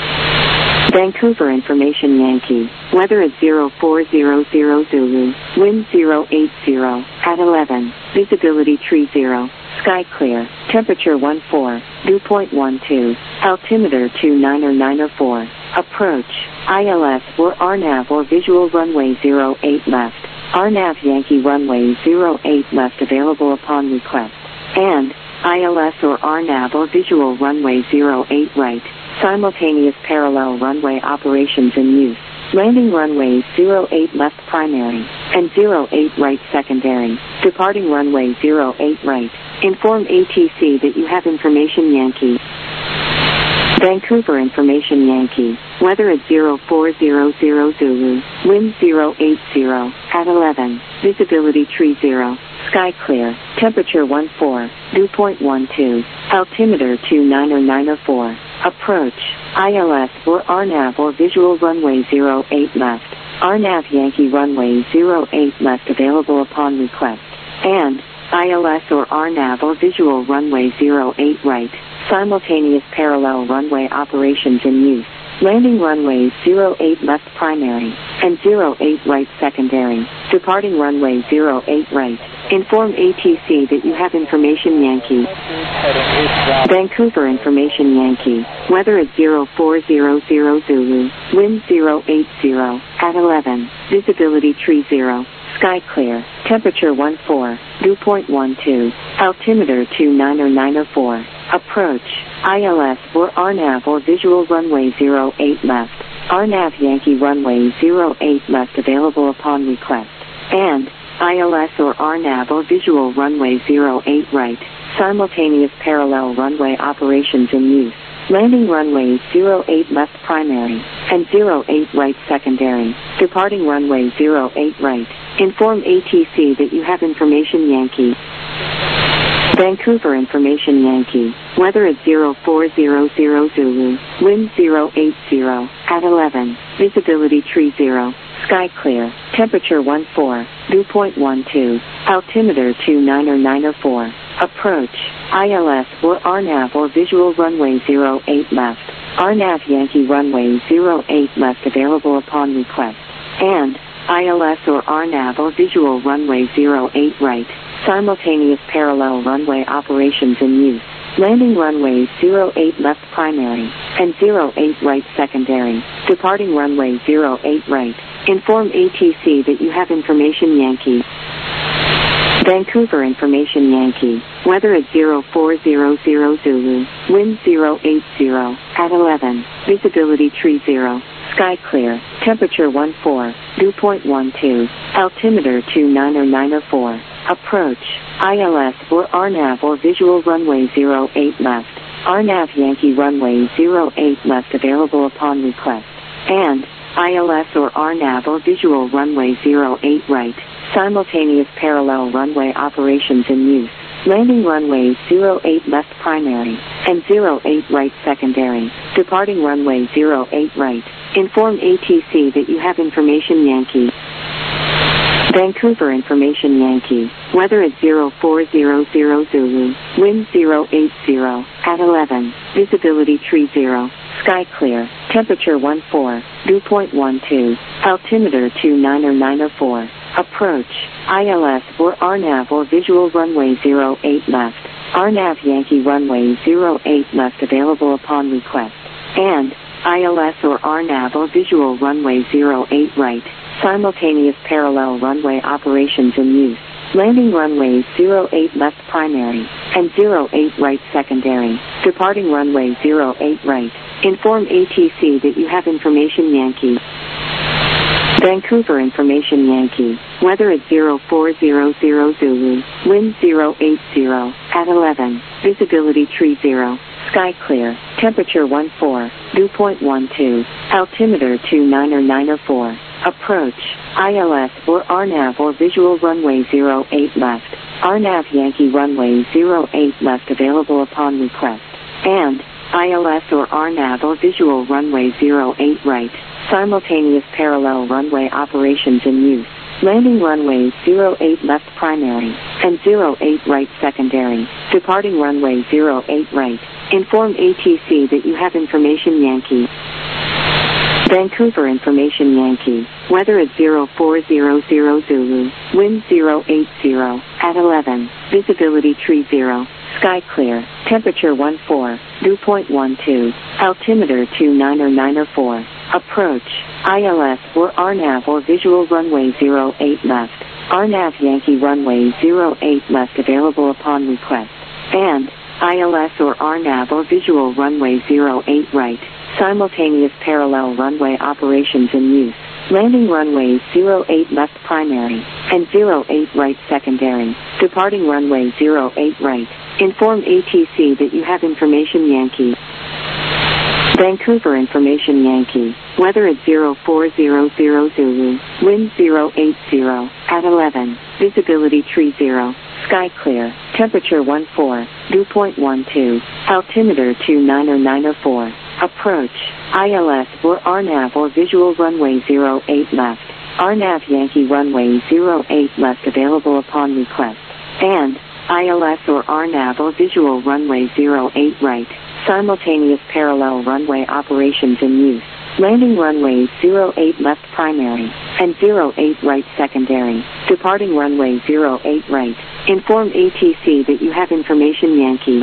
Vancouver Information Yankee. Weather at 0400 Zulu. Wind 080 at 11. Visibility tree 0. Sky clear. Temperature 14. Dew point 12. Altimeter 29004. Approach. ILS or RNAV or visual runway 08 left. RNAV Yankee runway 08 left available upon request. And ILS or RNAV or visual runway 08 right. Simultaneous parallel runway operations in use. Landing runways 08 left primary and 08 right secondary. Departing runway 08 right. Inform ATC that you have information Yankee. Vancouver Information Yankee. Weather at 0400 Zulu. Wind 080 at 11. Visibility tree 0. Sky clear. Temperature 14. Dew point 12. Altimeter 29004. Approach. ILS or RNAV or visual runway 08 left. RNAV Yankee runway 08 left available upon request. And ILS or RNAV or visual runway 08 right. Simultaneous parallel runway operations in use. Landing runways 08 left primary and 08 right secondary. Departing runway 08 right. Inform ATC that you have information Yankee. Vancouver Information Yankee. Weather at 0400 Zulu. Wind 080 at 11. Visibility tree 0. Sky clear. Temperature 14. Dew point 12. Altimeter 29004. Approach. ILS or RNAV or visual runway 08 left. RNAV Yankee runway 08 left available upon request. And ILS or RNAV or visual runway 08 right. Simultaneous parallel runway operations in use. Landing runways 08 left primary and 08 right secondary. Departing runway 08 right. Inform ATC that you have information Yankee. Vancouver Information Yankee. Weather at 0400 Zulu. Wind 080 at 11. Visibility tree 0. Sky clear. Temperature 14. Dew point 12. Altimeter 29004. Approach. ILS or RNAV or visual runway 08 left. RNAV Yankee runway 08 left available upon request. And ILS or RNAV or visual runway 08 right. Simultaneous parallel runway operations in use. Landing runways 08 left primary and 08 right secondary. Departing runway 08 right. Inform ATC that you have information Yankee. Vancouver Information Yankee, weather at 0400 Zulu, wind 080, at 11, visibility tree 0, sky clear, temperature 14, dew point 12, altimeter 29004, approach, ILS or RNAV or visual runway 08 left, RNAV Yankee runway 08 left available upon request, and ILS or RNAV or visual runway 08 right, simultaneous parallel runway operations in use. Landing runways 08 left primary and 08 right secondary. Departing runway 08 right. Inform ATC that you have information Yankee. Vancouver Information Yankee. Weather at 0400 Zulu. Wind 080 at 11. Visibility tree 0. Sky clear. Temperature 14. Dew point 12. Altimeter 29004. Approach. ILS or RNAV or visual runway 08 left. RNAV Yankee runway 08 left available upon request. And ILS or RNAV or visual runway 08 right. Simultaneous parallel runway operations in use. Landing runways 08 left primary and 08 right secondary. Departing runway 08 right. Inform ATC that you have information Yankee. Vancouver Information Yankee. Weather at 0400 Zulu. Wind 080 at 11. Visibility tree 0. Sky clear. Temperature 14. Dew point 12. Altimeter 29004. Approach. ILS or RNAV or visual runway 08 left. RNAV Yankee runway 08 left available upon request. And ILS or RNAV or visual runway 08 right. Simultaneous parallel runway operations in use. Landing runways 08 left primary and 08 right secondary. Departing runway 08 right. Inform ATC that you have information Yankee. Vancouver Information Yankee. Weather at 0400 Zulu. Wind 080 at 11. Visibility tree 0. Sky clear. Temperature 14. Dew point 12. Altimeter 29004. Approach. ILS or RNAV or visual runway 08 left. RNAV Yankee runway 08 left available upon request. And ILS or RNAV or visual runway 08 right. Simultaneous parallel runway operations in use. Landing runways 08 left primary and 08 right secondary. Departing runway 08 right. Inform ATC that you have information Yankee. Vancouver Information Yankee. Weather at 0400 Zulu. Wind 080 at 11. Visibility tree 0. Sky clear. Temperature 14. Dew point 12. Altimeter 29004. Approach. ILS or RNAV or visual runway 08 left. RNAV Yankee runway 08 left available upon request. And ILS or RNAV or visual runway 08 right. Simultaneous parallel runway operations in use. Landing runways 08 left primary and 08 right secondary. Departing runway 08 right. Inform ATC that you have information Yankee.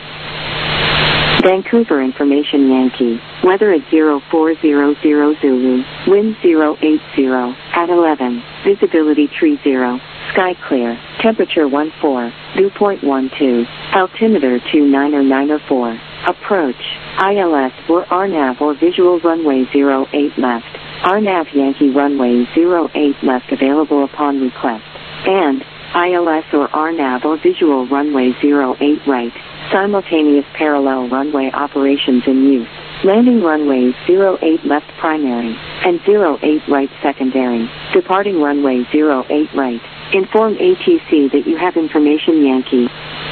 Vancouver Information Yankee. Weather at 0400 Zulu. Wind 080 at 11. Visibility tree 0. Sky clear. Temperature 14. Dew point 12. Altimeter 29004. Approach. ILS or RNAV or visual runway 08 left. RNAV Yankee runway 08 left available upon request. And ILS or RNAV or visual runway 08 right. Simultaneous parallel runway operations in use. Landing runways 08 left primary and 08 right secondary. Departing runway 08 right. Inform ATC that you have information Yankee.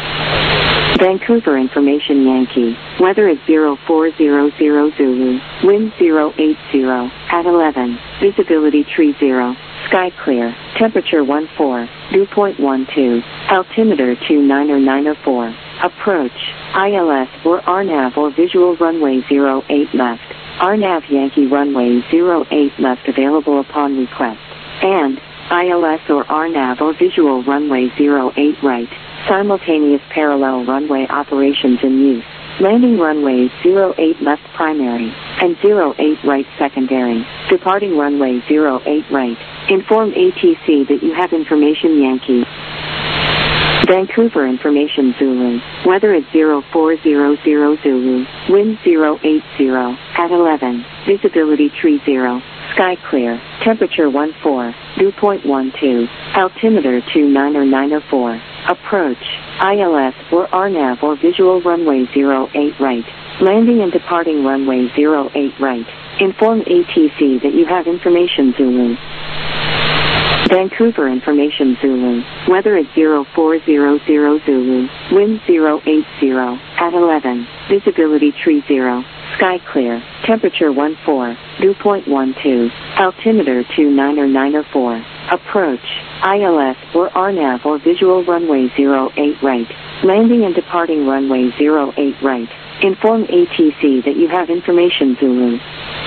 Vancouver Information Yankee. Weather at 0400 Zulu. Wind 080 at 11. Visibility tree 0. Sky clear. Temperature 14. Dew point 12. Altimeter 29004. Approach. ILS or RNAV or visual runway 08 left. RNAV Yankee runway 08 left available upon request. And ILS or RNAV or visual runway 08 right. Simultaneous parallel runway operations in use. Landing runways 08 left primary and 08 right secondary. Departing runway 08 right. Inform ATC that you have information Yankee. Vancouver Information Zulu, weather at 0400 Zulu, wind 080, at 11, visibility tree 0, sky clear, temperature 14, dew point 12, altimeter 29 or 904, approach, ILS or RNAV or visual runway 08 right, landing and departing runway 08 right, inform ATC that you have information Zulu. Vancouver Information Zulu, weather at 0400 Zulu, wind 080, at 11, visibility tree 0, sky clear, temperature 14, dew point 12, altimeter 29 or 904, approach, ILS or RNAV or visual runway 08 right, landing and departing runway 08 right, inform ATC that you have information Zulu.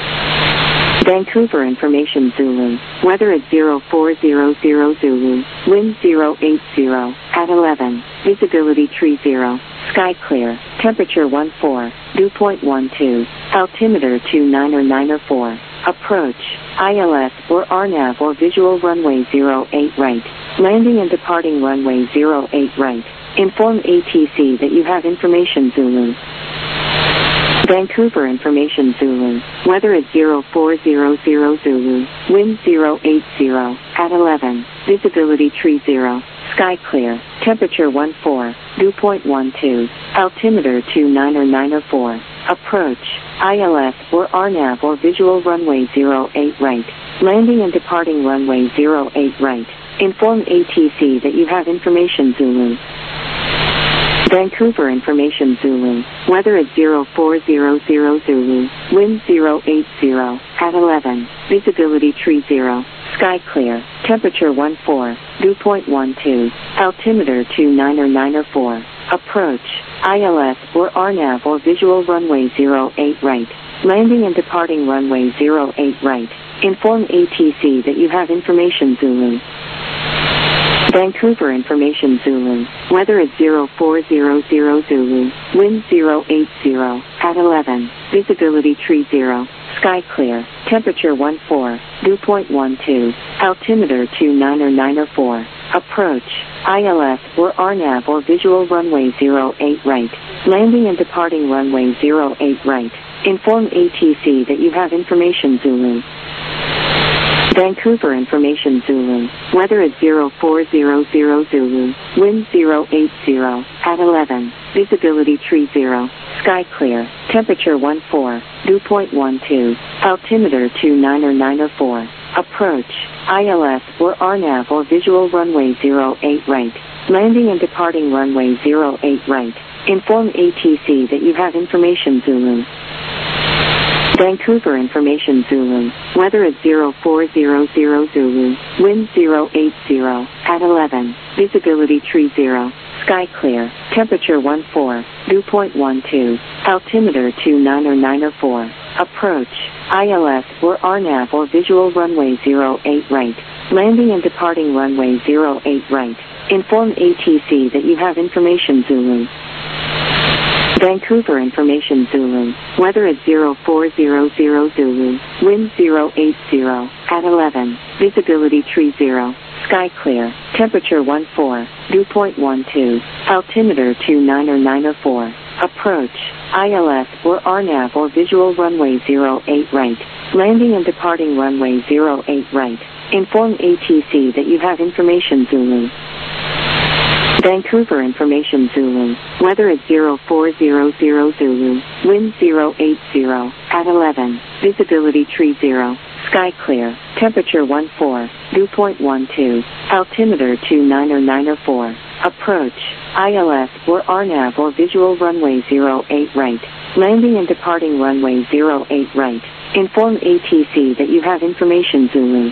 Vancouver Information Zulu, weather at 0400 Zulu, wind 080, at 11, visibility tree 0, sky clear, temperature 14, dew point 12, altimeter 29 or 904, approach, ILS or RNAV or visual runway 08 right, landing and departing runway 08 right, inform ATC that you have information Zulu. Vancouver Information Zulu, weather at 0400 Zulu, wind 080, at 11, visibility tree 0, sky clear, temperature 14, dew point 12, altimeter 29 or 904, approach, ILS or RNAV or visual runway 08 right, landing and departing runway 08 right, inform ATC that you have information Zulu. Vancouver Information Zulu, weather at 0400 Zulu, wind 080, at 11, visibility tree 0, sky clear, temperature 14, dew point 12, altimeter 29 or 904, approach, ILS or RNAV or visual runway 08 right, landing and departing runway 08 right, inform ATC that you have information Zulu. Vancouver Information Zulu, weather at 0400 Zulu, wind 080, at 11, visibility tree 0, sky clear, temperature 14, dew point 12, altimeter 29 or 904, approach, ILS or RNAV or visual runway 08 right, landing and departing runway 08 right, inform ATC that you have information Zulu. Vancouver Information Zulu, weather at 0400 Zulu, wind 080, at 11, visibility tree 0, sky clear, temperature 14, dew point 12, altimeter 29 or 904, approach, ILS or RNAV or visual runway 08 right, landing and departing runway 08 right, inform ATC that you have information Zulu. Vancouver Information Zulu, weather at 0400 Zulu, wind 080, at 11, visibility tree 0, sky clear, temperature 14, dew point 12, altimeter 29 or 904, approach, ILS or RNAV or visual runway 08 right, landing and departing runway 08 right, inform ATC that you have information Zulu. Vancouver Information Zulu, weather at 0400 Zulu, wind 080, at 11, visibility tree 0, sky clear, temperature 14, dew point 12, altimeter 29 or 904, approach, ILS or RNAV or visual runway 08 right, landing and departing runway 08 right, inform ATC that you have information Zulu. Vancouver Information Zulu, weather at 0400 Zulu, wind 080, at 11, visibility tree 0, sky clear, temperature 14, dew point 12, altimeter 29 or 904, approach, ILS or RNAV or visual runway 08 right, landing and departing runway 08 right, inform ATC that you have information Zulu.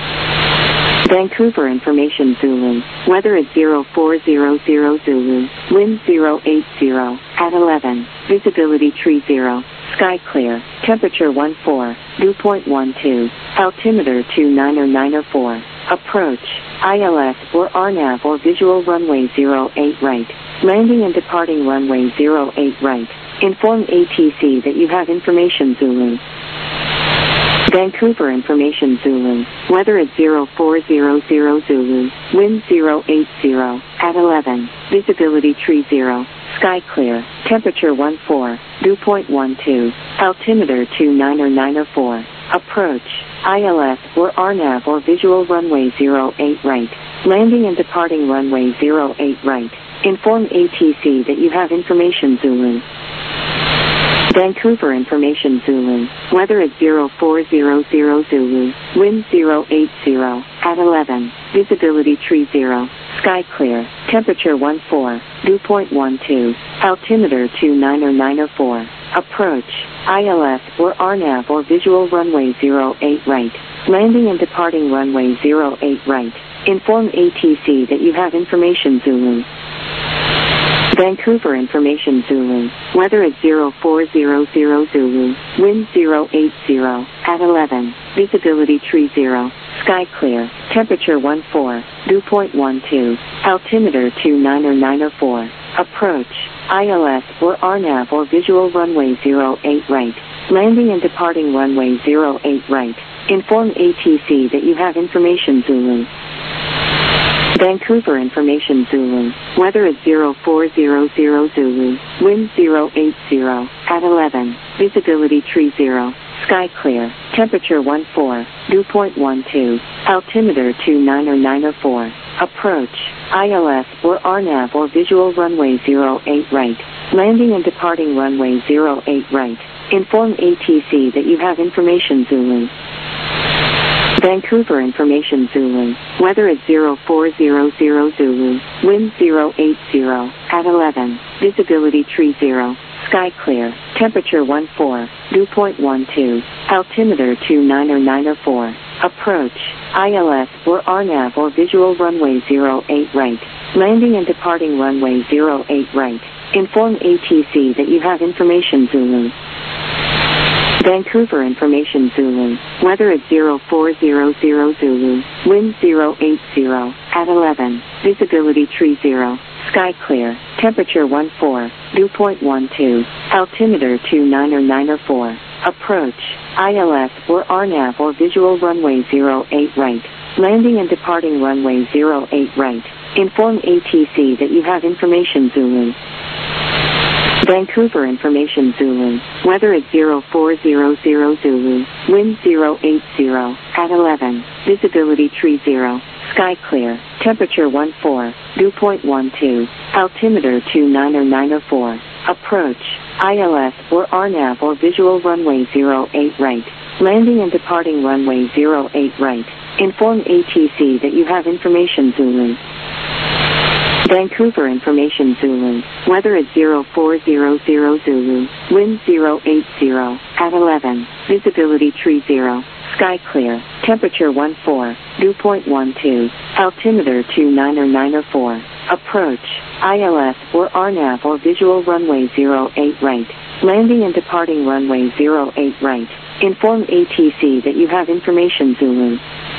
Vancouver Information Zulu, weather at 0400 Zulu, wind 080, at 11, visibility tree 0, sky clear, temperature 14, dew point 12, altimeter 29 or 904, approach, ILS or RNAV or visual runway 08 right, landing and departing runway 08 right, inform ATC that you have information Zulu. Vancouver Information Zulu, weather at 0400 Zulu, wind 080, at 11, visibility tree 0, sky clear, temperature 14, dew point 12, altimeter 290904, approach, ILS or RNAV or visual runway 08 right, landing and departing runway 08 right, inform ATC that you have information Zulu. Vancouver Information Zulu, weather at 0400 Zulu, wind 080, at 11, visibility tree 0, sky clear, temperature 14, dew point 12, altimeter 290904, approach, ILS or RNAV or visual runway 08 right, landing and departing runway 08 right, inform ATC that you have information Zulu. Vancouver Information Zulu, weather at 0400 Zulu, wind 080, at 11, visibility tree 0, sky clear, temperature 14, dew point 12, altimeter 290904, approach, ILS or RNAV or visual runway 08 right, landing and departing runway 08 right, inform ATC that you have information Zulu. Vancouver Information Zulu, weather at 0400 Zulu, wind 080, at 11, visibility tree 0, sky clear, temperature 14, dew point 12, altimeter 290904, approach, ILS or RNAV or visual runway 08 right, landing and departing runway 08 right, inform ATC that you have information Zulu. Vancouver Information Zulu, weather at 0400 Zulu, wind 080, at 11, visibility tree 0, sky clear, temperature 14, dew point 12, altimeter 290904, approach, ILS or RNAV or visual runway 08 right, landing and departing runway 08 right, inform ATC that you have information Zulu. Vancouver Information Zulu, weather at 0400 Zulu, wind 080, at 11, visibility tree 0, sky clear, temperature 14, dew point 12, altimeter 290904, approach, ILS or RNAV or visual runway 08 right, landing and departing runway 08 right, inform ATC that you have information Zulu. Vancouver Information Zulu, weather at 0400 Zulu, wind 080, at 11, visibility tree 0, sky clear, temperature 14, dew point 12, altimeter 290904, approach, ILS or RNAV or visual runway 08 right, landing and departing runway 08 right, inform ATC that you have information Zulu. Vancouver Information Zulu, weather at 0400 Zulu, wind 080, at 11, visibility tree 0, sky clear, temperature 14, dew point 12, altimeter 290904, approach, ILS or RNAV or visual runway 08 right, landing and departing runway 08 right, inform ATC that you have information Zulu.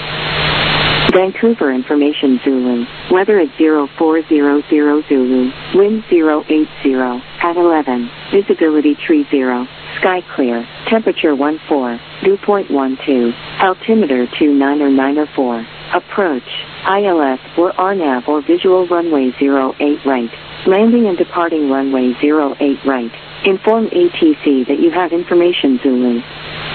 Vancouver Information Zulu, weather at 0400 Zulu, wind 080, at 11, visibility tree 0, sky clear, temperature 14, dew point 12, altimeter 290904, approach, ILS or RNAV or visual runway 08 right, landing and departing runway 08 right, inform ATC that you have information Zulu.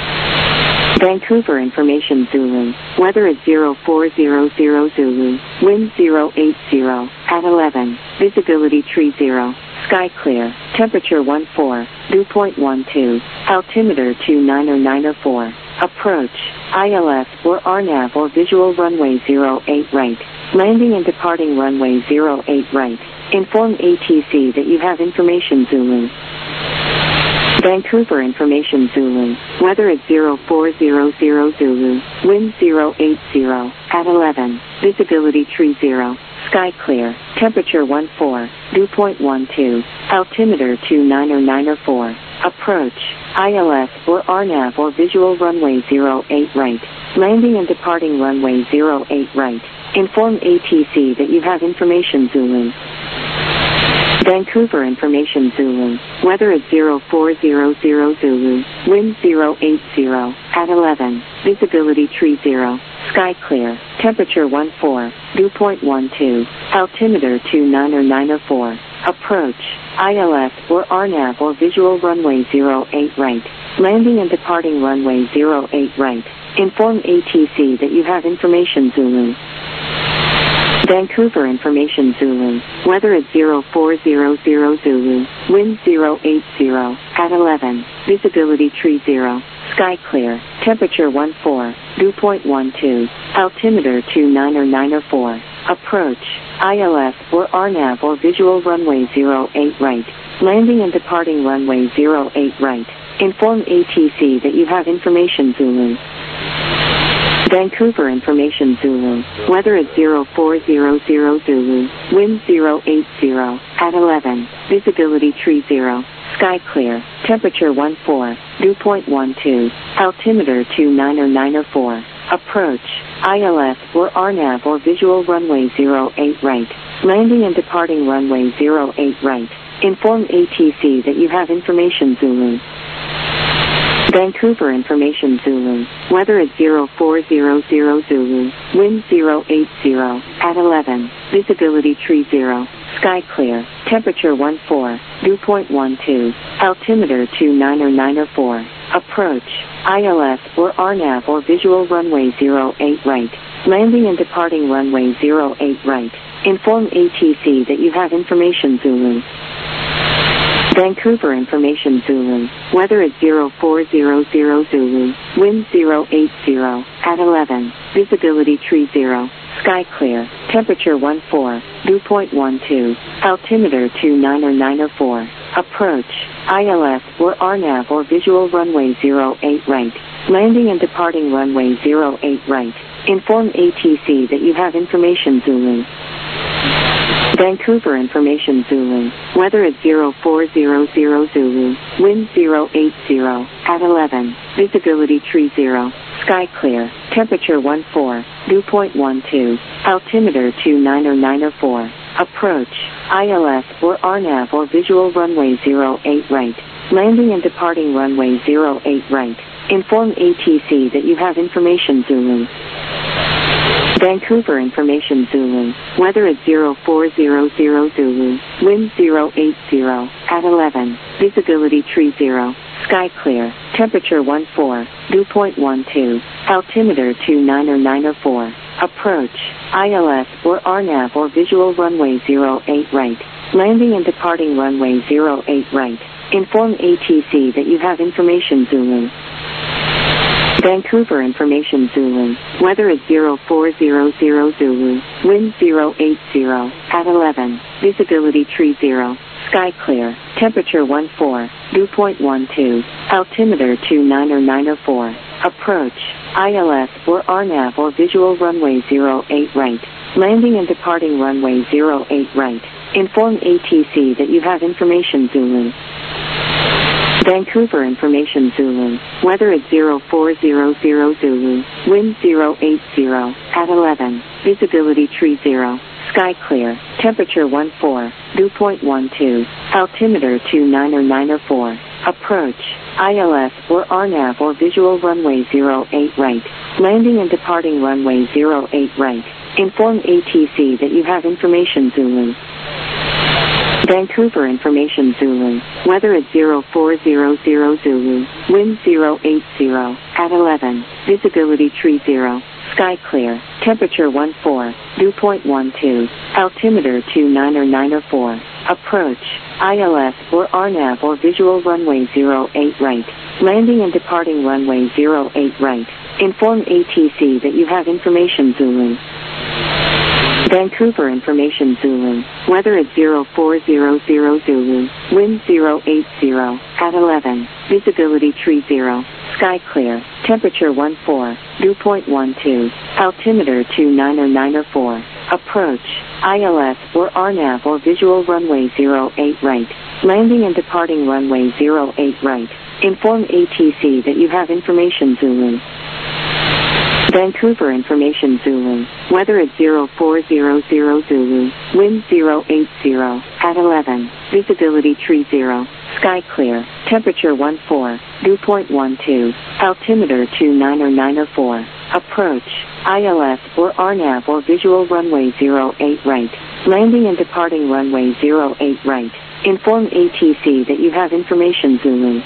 Vancouver Information Zulu, weather at 0400 Zulu, wind 080, at 11, visibility tree 0, sky clear, temperature 14, dew point 12, altimeter 290904, approach, ILS or RNAV or visual runway 08 right, landing and departing runway 08 right, inform ATC that you have information Zulu. Vancouver Information Zulu, weather at 0400 Zulu, wind 080, at 11, visibility tree 0, sky clear, temperature 14, dew point 12, altimeter 290904, approach, ILS or RNAV or visual runway 08 right, landing and departing runway 08 right, inform ATC that you have information Zulu. Vancouver Information Zulu. Weather at 0400 Zulu. Wind 080 at 11. Visibility tree 0. Sky clear. Temperature 14. Dew point 12. Altimeter 29 or 904. Approach. ILS or RNAV or visual runway 08 right. Landing and departing runway 08 right. Inform ATC that you have information Zulu. Vancouver Information Zulu. Weather at 0400 Zulu. Wind 080 at 11. Visibility tree 0. Sky clear. Temperature 14. Dew point 12. Altimeter 29 or 904. Approach. ILS or RNAV or visual runway 08 right. Landing and departing runway 08 right. Inform ATC that you have information Zulu. Vancouver Information Zulu. Weather at 0400 Zulu. Wind 080 at 11. Visibility tree 0. Sky clear. Temperature 14. Dew point 12. Altimeter 29 or 904. Approach. ILS or RNAV or visual runway 08 right. Landing and departing runway 08 right. Inform ATC that you have information Zulu. Vancouver Information Zulu. Weather at 0400 Zulu. Wind 080 at 11. Visibility tree 0. Sky clear. Temperature 14. Dew point 12. Altimeter 29 or 904. Approach. ILS or RNAV or visual runway 08 right. Landing and departing runway 08 right. Inform ATC that you have information Zulu. Vancouver Information Zulu. Weather at 0400 Zulu. Wind 080 at 11. Visibility tree 0. Sky clear. Temperature 14. Dew point 12. Altimeter 29 or 904. Approach. ILS or RNAV or visual runway 08 right. Landing and departing runway 08 right. Inform ATC that you have information Zulu. Vancouver Information Zulu. Weather at 0400 Zulu. Wind 080 at 11. Visibility tree 0. Sky clear. Temperature 14. Dew point 12. Altimeter 29 or 904. Approach. ILS or RNAV or visual runway 08 right. Landing and departing runway 08 right. Inform ATC that you have information Zulu. Vancouver Information Zulu. Weather at 0400 Zulu. Wind 080 at 11. Visibility tree 0. Sky clear. Temperature 14. Dew point 12. Altimeter 29 or 904. Approach. ILS or RNAV or visual runway 08 right. Landing and departing runway 08 right. Inform ATC that you have information Zulu. Vancouver Information Zulu. Weather at 0400 Zulu. Wind 080 at 11. Visibility tree 0. Sky clear. Temperature 14. Dew point 12. Altimeter 29 or 904. Approach. ILS or RNAV or visual runway 08 right. Landing and departing runway 08 right. Inform ATC that you have information Zulu. Vancouver Information Zulu. Weather at 0400 Zulu. Wind 080 at 11. Visibility tree 0. Sky clear. Temperature 14. Dew point 12. Altimeter 29 or 904. Approach. ILS or RNAV or visual runway 08 right. Landing and departing runway 08 right. Inform ATC that you have information Zulu. Vancouver Information Zulu. Weather at 0400 Zulu. Wind 080 at 11. Visibility tree 0. Sky clear. Temperature 14. Dew point 12. Altimeter 29 or 904. Approach. ILS or RNAV or visual runway 08 right. Landing and departing runway 08 right. Inform ATC that you have information Zulu. Vancouver Information Zulu. Weather at 0400 Zulu. Wind 080 at 11. Visibility tree 0. Sky clear. Temperature 14. Dew point 12. Altimeter 29 or 904. Approach. ILS or RNAV or visual runway 08 right. Landing and departing runway 08 right. Inform ATC that you have information Zulu. Vancouver Information Zulu, weather at 0400 Zulu, wind 080, at 11, visibility tree 0, sky clear, temperature 14, dew point 12, altimeter 290904, approach, ILS or RNAV or visual runway 08 right, landing and departing runway 08 right, inform ATC that you have information Zulu.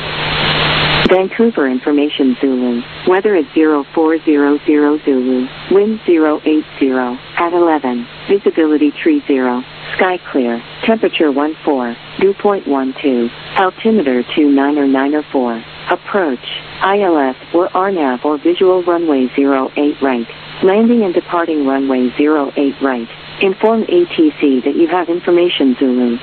Vancouver Information Zulu, weather at 0400 Zulu, wind 080, at 11, visibility tree 0, sky clear, temperature 14, dew point 12, altimeter 290904, approach, ILS or RNAV or visual runway 08 right, landing and departing runway 08 right, inform ATC that you have information Zulu.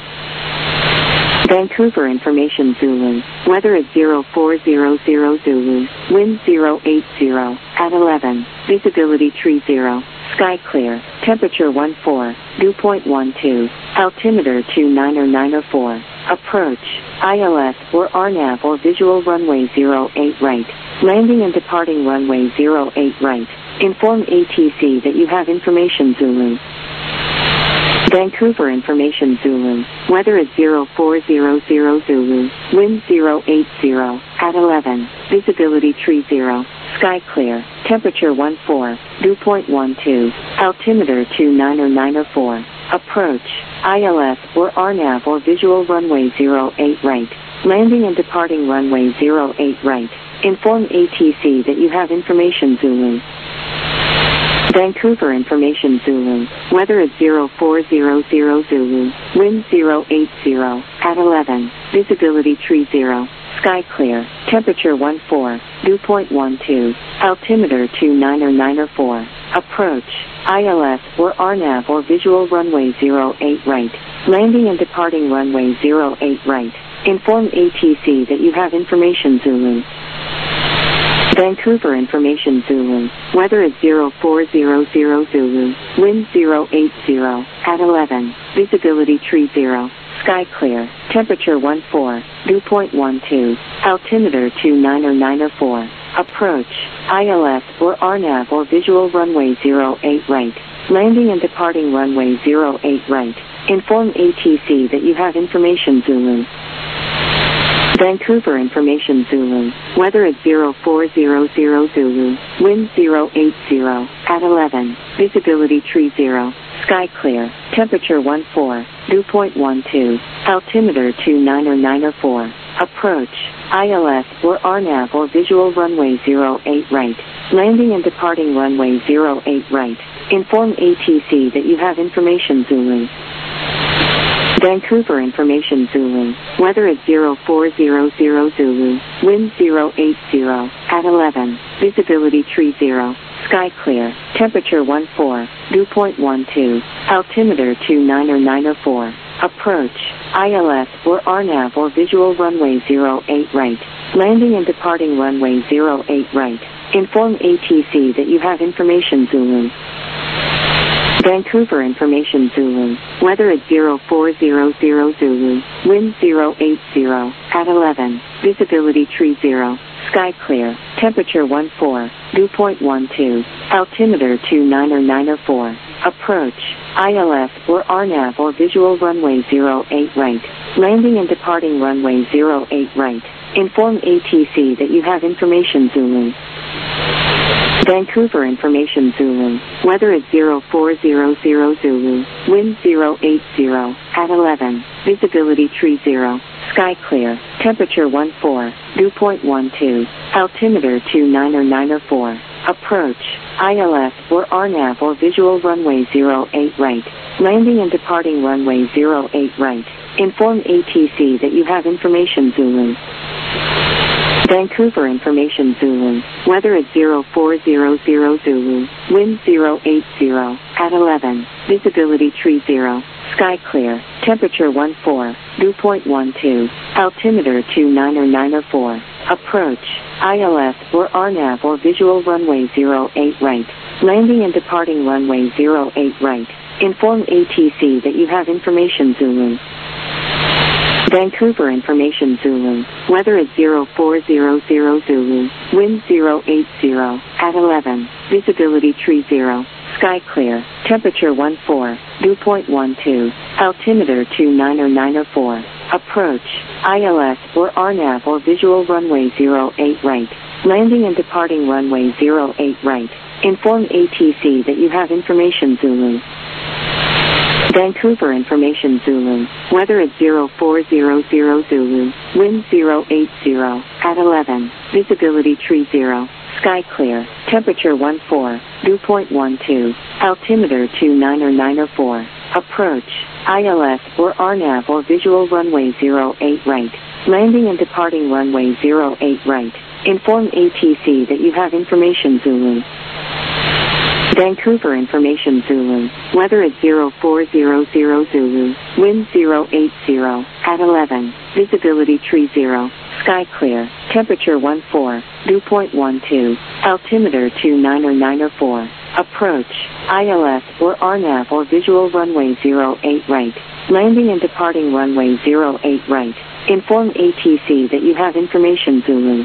Vancouver Information Zulu, weather at 0400 Zulu, wind 080, at 11, visibility tree 0, sky clear, temperature 14, dew point 12, altimeter 290904, approach, ILS or RNAV or visual runway 08 right, landing and departing runway 08 right, inform ATC that you have information Zulu. Vancouver Information Zulu, weather at 0400 Zulu, wind 080, at 11, visibility tree 0, sky clear, temperature 14, dew point 12, altimeter 290904, approach, ILS or RNAV or visual runway 08 right, landing and departing runway 08 right, inform ATC that you have information Zulu. Vancouver Information Zulu, weather at 0400 Zulu, wind 080, at 11, visibility tree 0, sky clear, temperature 14, dew point 12, altimeter 290904, approach, ILS or RNAV or visual runway 08 right, landing and departing runway 08 right, inform ATC that you have information Zulu. Vancouver Information Zulu, weather at 0400 Zulu, wind 080, at 11, visibility tree 0, sky clear, temperature 14, dew point 12, altimeter 290904, approach, ILS or RNAV or visual runway 08 right, landing and departing runway 08 right, inform ATC that you have information Zulu. Vancouver Information Zulu, weather at 0400 Zulu, wind 080, at 11, visibility tree 0, sky clear, temperature 14, dew point 12, altimeter 290904, approach, ILS or RNAV or visual runway 08 right, landing and departing runway 08 right, inform ATC that you have information Zulu. Vancouver Information Zulu, weather at 0400 Zulu, wind 080, at 11, visibility tree 0, sky clear, temperature 14, dew point 12, altimeter 290904, approach, ILS or RNAV or visual runway 08 right, landing and departing runway 08 right, inform ATC that you have information Zulu. Vancouver Information Zulu, weather at 0400 Zulu, wind 080, at 11, visibility tree 0, sky clear, temperature 14, dew point 12, altimeter 290904, approach, ILS or RNAV or visual runway 08 right, landing and departing runway 08 right, inform ATC that you have information Zulu. Vancouver Information Zulu, weather at 0400 Zulu, wind 080, at 11, visibility tree 0, sky clear, temperature 14, dew point 12, altimeter 290904, approach, ILS or RNAV or visual runway 08 right, landing and departing runway 08 right, inform ATC that you have information Zulu. Vancouver Information Zulu, weather at 0400 Zulu, wind 080, at 11, visibility tree 0, sky clear, temperature 14, dew point 12, altimeter 290904, approach, ILS or RNAV or visual runway 08 right, landing and departing runway 08 right, inform ATC that you have information Zulu. Vancouver Information Zulu. Weather is 0400 Zulu. Wind 080 at 11. Visibility tree 0. Sky clear. Temperature 14. Dew point 12. Altimeter 29004. Approach. ILS or RNAV or visual runway 08 right. Landing and departing runway 08 right. Inform ATC that you have information Zulu. Vancouver Information Zulu. Weather is 0400 Zulu. Wind 080 at 11. Visibility tree 0. Sky clear. Temperature 14. Dew point 12. Altimeter 29004. Approach. ILS or RNAV or visual runway 08 right. Landing and departing runway 08 right. Inform ATC that you have information Zulu. Vancouver Information Zulu. Weather is 0400 Zulu. Wind 080 at 11. Visibility tree 0. Sky clear. Temperature 14. Dew point 12. Altimeter 29004. Approach. ILS or RNAV or visual runway 08 right. Landing and departing runway 08 right. Inform ATC that you have information Zulu.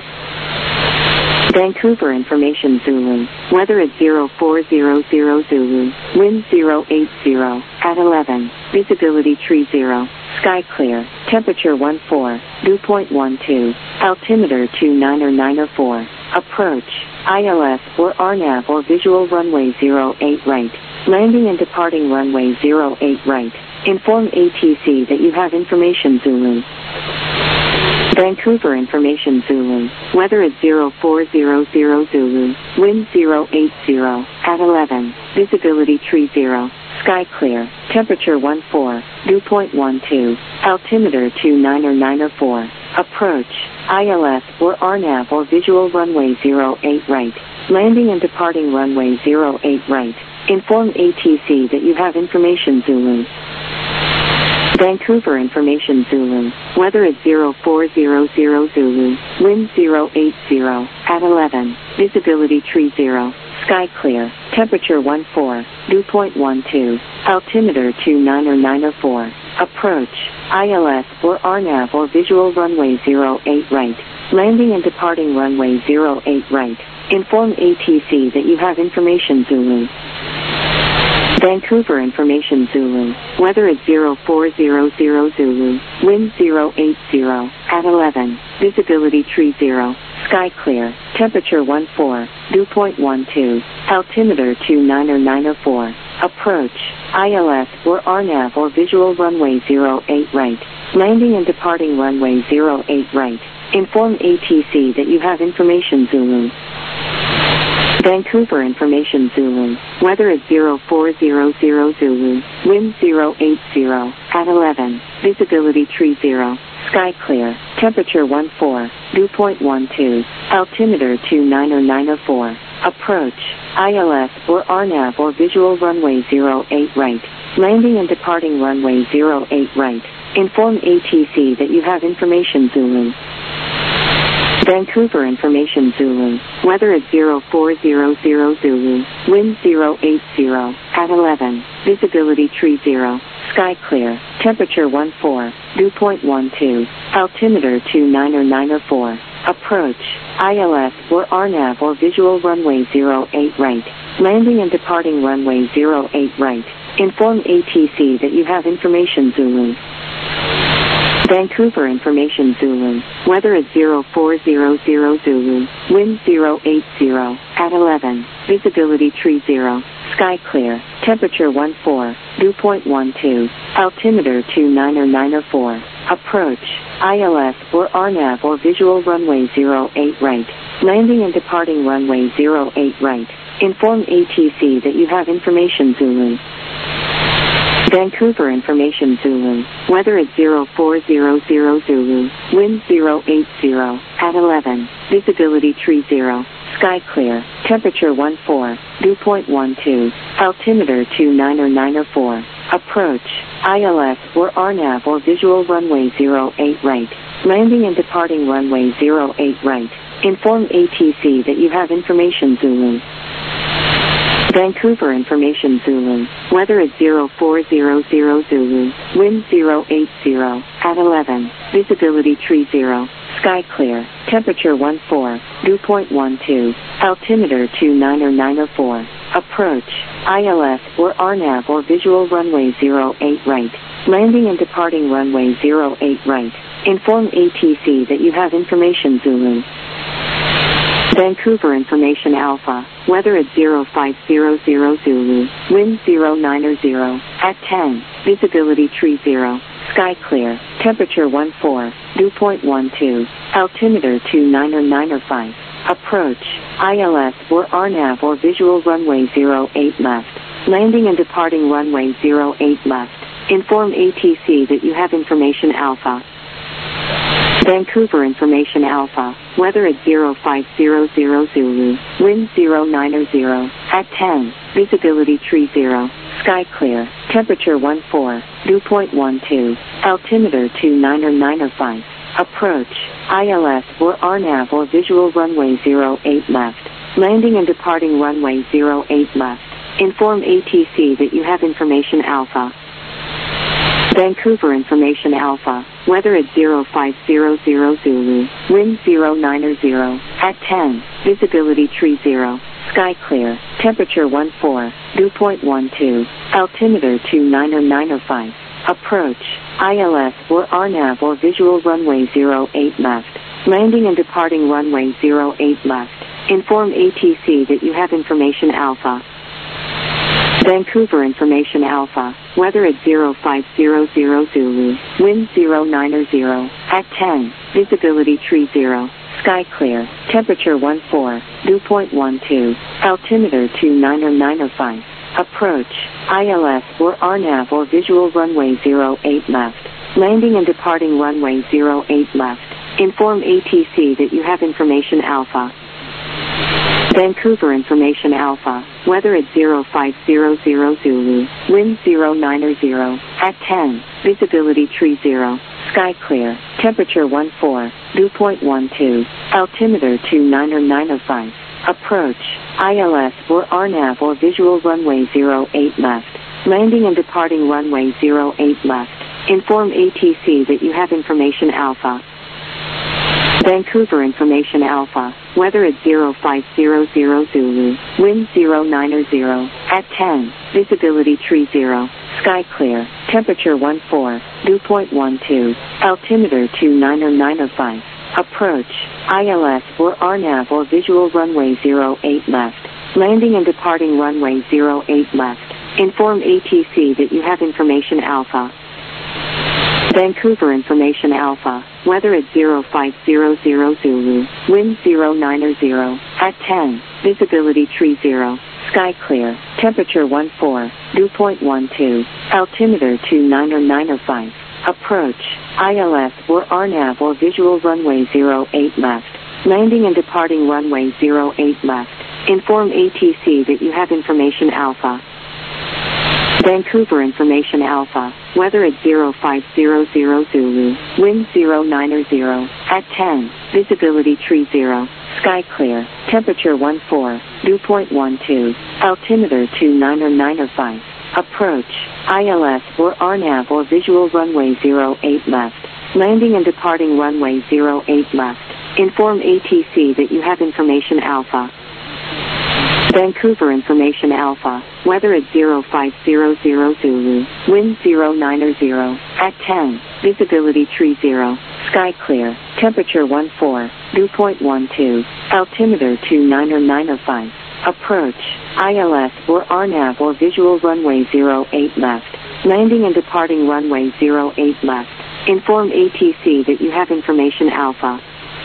Vancouver Information Zulu. Weather is 0400 Zulu. Wind 080 at 11. Visibility tree 0. Sky clear. Temperature 14. Dew point 12. Altimeter 29004. Approach. ILS or RNAV or visual runway 08 right. Landing and departing runway 08 right. Inform ATC that you have information Zulu. Vancouver Information Zulu. Weather is 0400 Zulu. Wind 080 at 11. Visibility tree 0. Sky clear. Temperature 14. Dew point 12. Altimeter 29004. Approach. ILS or RNAV or visual runway 08 right. Landing and departing runway 08 right. Inform ATC that you have information Zulu. Vancouver Information Zulu. Weather is 0400 Zulu. Wind 080 at 11. Visibility tree 0. Sky clear. Temperature 14. Dew point 12. Altimeter 29004. Approach. ILS or RNAV or visual runway 08 right. Landing and departing runway 08 right. Inform ATC that you have information Zulu. Vancouver Information Zulu. Weather is 0400 Zulu. Wind 080 at 11. Visibility tree 0. Sky clear. Temperature 14. Dew point 12. Altimeter 29004. Approach. ILS or RNAV or visual runway 08 right. Landing and departing runway 08 right. Inform ATC that you have information Zulu. Vancouver Information Zulu. Weather is 0400 Zulu. Wind 080 at 11. Visibility tree 0. Sky clear. Temperature 14. Dew point 12. Altimeter 29004. Approach. ILS or RNAV or visual runway 08 right. Landing and departing runway 08 right. Inform ATC that you have information Zulu. Vancouver Information Zulu. Weather is 0400 Zulu. Wind 080 at 11. Visibility tree 0. Sky clear. Temperature 14. Dew point 12. Altimeter 29004. Approach. ILS or RNAV or visual runway 08 right. Landing and departing runway 08 right. Inform ATC that you have information Zulu. Vancouver Information Zulu. Weather is 0400 Zulu. Wind 080 at 11. Visibility tree 0. Sky clear. Temperature 14. Dew point 12. Altimeter 29004. Approach. ILS or RNAV or visual runway 08 right. Landing and departing runway 08 right. Inform ATC that you have information Zulu. Vancouver Information Zulu. Weather is 0400 Zulu. Wind 080 at 11. Visibility tree 0. Sky clear. Temperature 14. Dew point 12. Altimeter 29004. Approach. ILS or RNAV or visual runway 08 right. Landing and departing runway 08 right. Inform ATC that you have information Zulu. Vancouver Information Zulu. Weather at 0400 Zulu, wind 080, at 11, visibility tree 0, sky clear, temperature 14, dew point 12, altimeter 29004, approach, ILS or RNAV or visual runway 08 right, landing and departing runway 08 right, inform ATC that you have information Zulu. Vancouver Information Alpha, weather at 0500 Zulu, wind 090, at 10, visibility tree 0, sky clear, temperature 14, dew point 12, altimeter 29005, approach, ILS or RNAV or visual runway 08 left, landing and departing runway 08 left, inform ATC that you have information Alpha. Vancouver Information Alpha, weather at 0500 Zulu, wind 090, at 10, visibility tree 0, sky clear, temperature 14, dew point 12, altimeter 29005, approach, ILS or RNAV or visual runway 08 left, landing and departing runway 08 left, inform ATC that you have information Alpha. Vancouver Information Alpha, weather at 0500 Zulu, wind 090, at 10, visibility tree 0, sky clear, temperature 14, dew point 12, altimeter 29005, approach, ILS or RNAV or visual runway 08 left, landing and departing runway 08 left, inform ATC that you have information Alpha. Vancouver Information Alpha, weather at 0500 Zulu, wind 090, at 10, visibility tree 0, sky clear, temperature 14, dew point 12, altimeter 29005, approach, ILS or RNAV or visual runway 08 left, landing and departing runway 08 left, inform ATC that you have information Alpha. Vancouver Information Alpha, weather at 0500 Zulu, wind 090, at 10, visibility tree 0, sky clear, temperature 14, dew point 12, altimeter 29005, approach, ILS or RNAV or visual runway 08 left, landing and departing runway 08 left, inform ATC that you have information Alpha. Vancouver Information Alpha, weather at 0500 Zulu, wind 090, at 10, visibility tree 0, sky clear, temperature 14, dew point 12, altimeter 29005, approach, ILS or RNAV or visual runway 08 left, landing and departing runway 08 left, inform ATC that you have information Alpha. Vancouver Information Alpha, weather at 0500 Zulu, wind 090, at 10, visibility tree 0, sky clear, temperature 14, dew point 12, altimeter 29005, approach, ILS or RNAV or visual runway 08 left, landing and departing runway 08 left, inform ATC that you have information Alpha. Vancouver Information Alpha, weather at 0500 Zulu, wind 090, at 10, visibility tree 0, sky clear, temperature 14, dew point 12, altimeter 29005, approach, ILS or RNAV or visual runway 08 left, landing and departing runway 08 left, inform ATC that you have information Alpha. Vancouver Information Alpha, weather at 0500 Zulu, wind 090, at 10, visibility tree 0, sky clear, temperature 14, dew point 12, altimeter 29005, approach, ILS or RNAV or visual runway 08 left, landing and departing runway 08 left, inform ATC that you have information Alpha.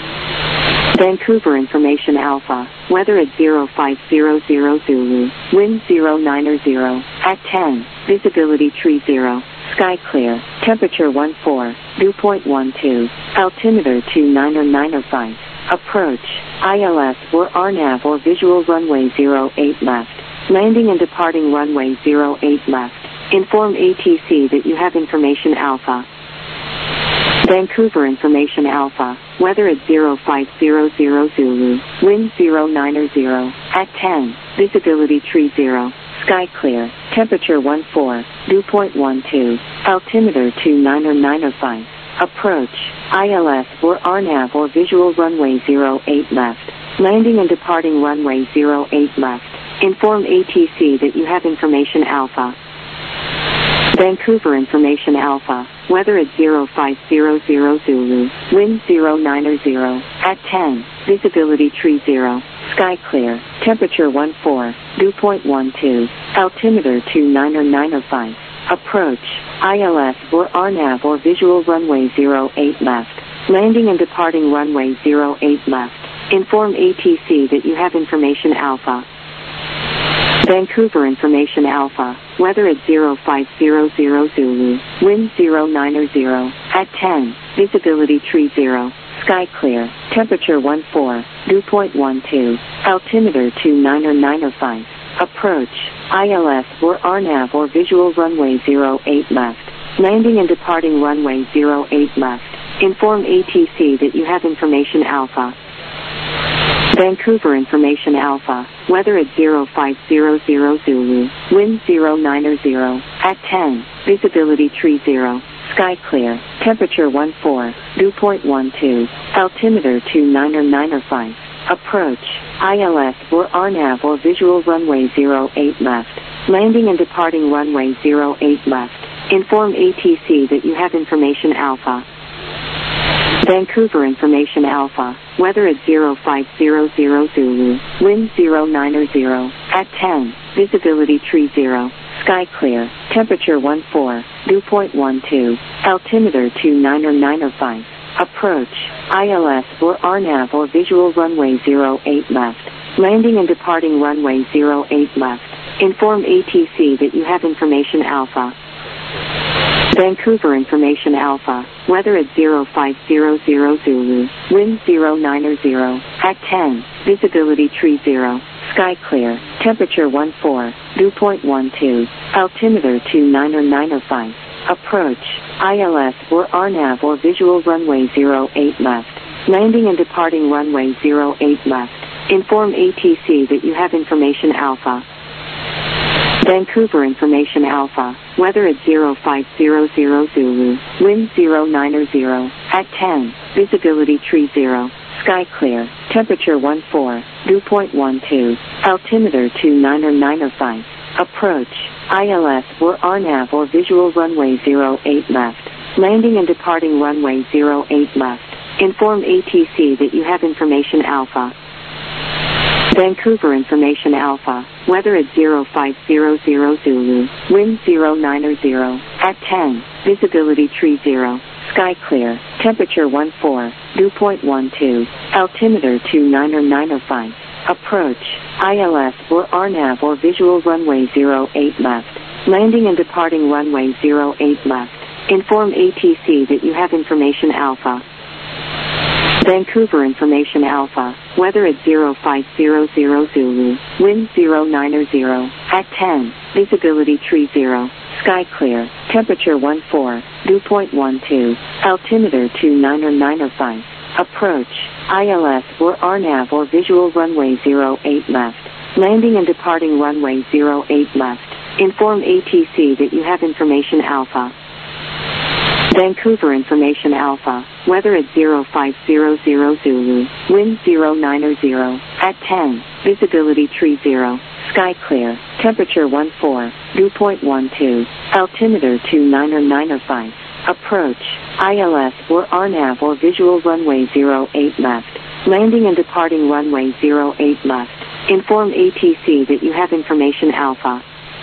Vancouver Information Alpha, weather at 0500 Zulu, wind 090, at 10, visibility tree 0, sky clear, temperature 14, dew point 12, altimeter 29005, approach, ILS or RNAV or visual runway 08 left, landing and departing runway 08 left, inform ATC that you have information Alpha. Vancouver Information Alpha, weather at 0500 Zulu, wind 090, at 10, visibility tree 0, sky clear, temperature 14, dew point 12, altimeter 29905. Approach, ILS or RNAV or visual runway 08 left. Landing and departing runway 08 left. Inform ATC that you have information Alpha. Vancouver information Alpha. Weather at 0500 Zulu. Wind 090. At 10. Visibility tree 0. Sky clear. Temperature 14. Dew point 12. Altimeter 29905. Approach, ILS or RNAV or visual runway 08 left. Landing and departing runway 08 left. Inform ATC that you have information Alpha. Vancouver information Alpha. Weather at 0500 Zulu. Wind 090. At 10. Visibility tree 0. Sky clear. Temperature 14. Dew point 12. Altimeter 29905. Approach, ILS or RNAV or visual runway 08 left. Landing and departing runway 08 left. Inform ATC that you have information Alpha. Vancouver information Alpha. Weather at 0500 Zulu. Wind 090. At 10. Visibility tree 0. Sky clear. Temperature 14. Dew point 12. Altimeter 29905. Approach, ILS or RNAV or visual runway 08 left. Landing and departing runway 08 left. Inform ATC that you have information Alpha. Vancouver information Alpha. Weather at 0500 Zulu. Wind 090. At 10. Visibility tree 0. Sky clear. Temperature 14. Dew point 12. Altimeter 29905. Approach, ILS or RNAV or visual runway 08 left. Landing and departing runway 08 left. Inform ATC that you have information Alpha. Vancouver information Alpha. Weather at 0500 Zulu. Wind 090. At 10. Visibility tree 0. Sky clear. Temperature 14. Dew point 12. Altimeter 29905. Approach, ILS or RNAV or visual runway 08 left. Landing and departing runway 08 left. Inform ATC that you have information Alpha. Vancouver information Alpha. Weather at 0500 Zulu. Wind 090. At 10. Visibility tree 0. Sky clear. Temperature 14. Dew point 12. Altimeter 29905. Approach, ILS or RNAV or visual runway 08 left. Landing and departing runway 08 left. Inform ATC that you have information Alpha. Vancouver information Alpha. Weather at 0500 Zulu. Wind 090. At 10. Visibility tree 0. Sky clear. Temperature 14. Dew point 12. Altimeter 29905. Approach, ILS or RNAV or visual runway 08 left. Landing and departing runway 08 left. Inform ATC that you have information Alpha. Vancouver information Alpha. Weather at 0500 Zulu. Wind 090. At 10. Visibility tree 0. Sky clear. Temperature 14. Dew point 12. Altimeter 29905. Approach, ILS or RNAV or visual runway 08 left. Landing and departing runway 08 left. Inform ATC that you have information Alpha. Vancouver information Alpha. Weather at 0500 Zulu. Wind 090. At 10. Visibility tree 0. Sky clear. Temperature 14. Dew point 12. Altimeter 29905. Approach, ILS or RNAV or visual runway 08 left. Landing and departing runway 08 left. Inform ATC that you have information Alpha.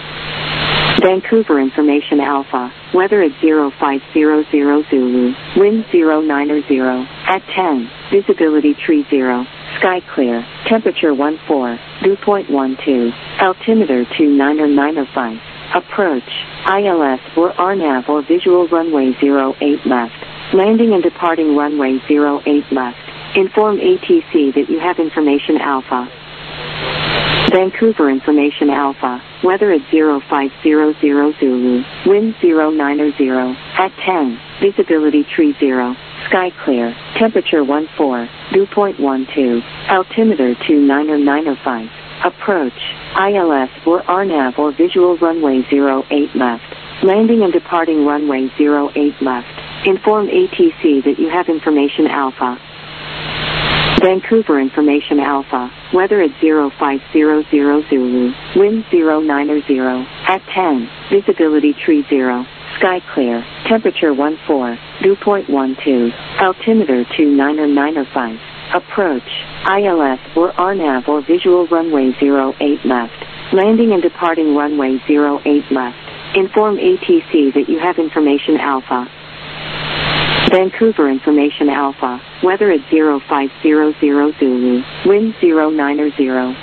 Vancouver information Alpha. Weather at 0500 Zulu. Wind 090. At 10. Visibility tree 0. Sky clear. Temperature 14. Dew point 12. Altimeter 29905. Approach, ILS or RNAV or visual runway 08 left. Landing and departing runway 08 left. Inform ATC that you have information Alpha. Vancouver information Alpha. Weather at 0500 Zulu. Wind 090. At 10. Visibility tree 0. Sky clear. Temperature 14. Dew point 12. Altimeter 29905. Approach, ILS or RNAV or visual runway 08 left. Landing and departing runway 08 left. Inform ATC that you have information Alpha. Vancouver information Alpha, weather at 0500 Zulu, wind 090, at 10, visibility tree 0, sky clear, temperature 14, dew point 12, altimeter 29905, approach, ILS or RNAV or visual runway 08 left, landing and departing runway 08 left, inform ATC that you have information Alpha. Vancouver information Alpha, weather at 0500 Zulu, wind 090,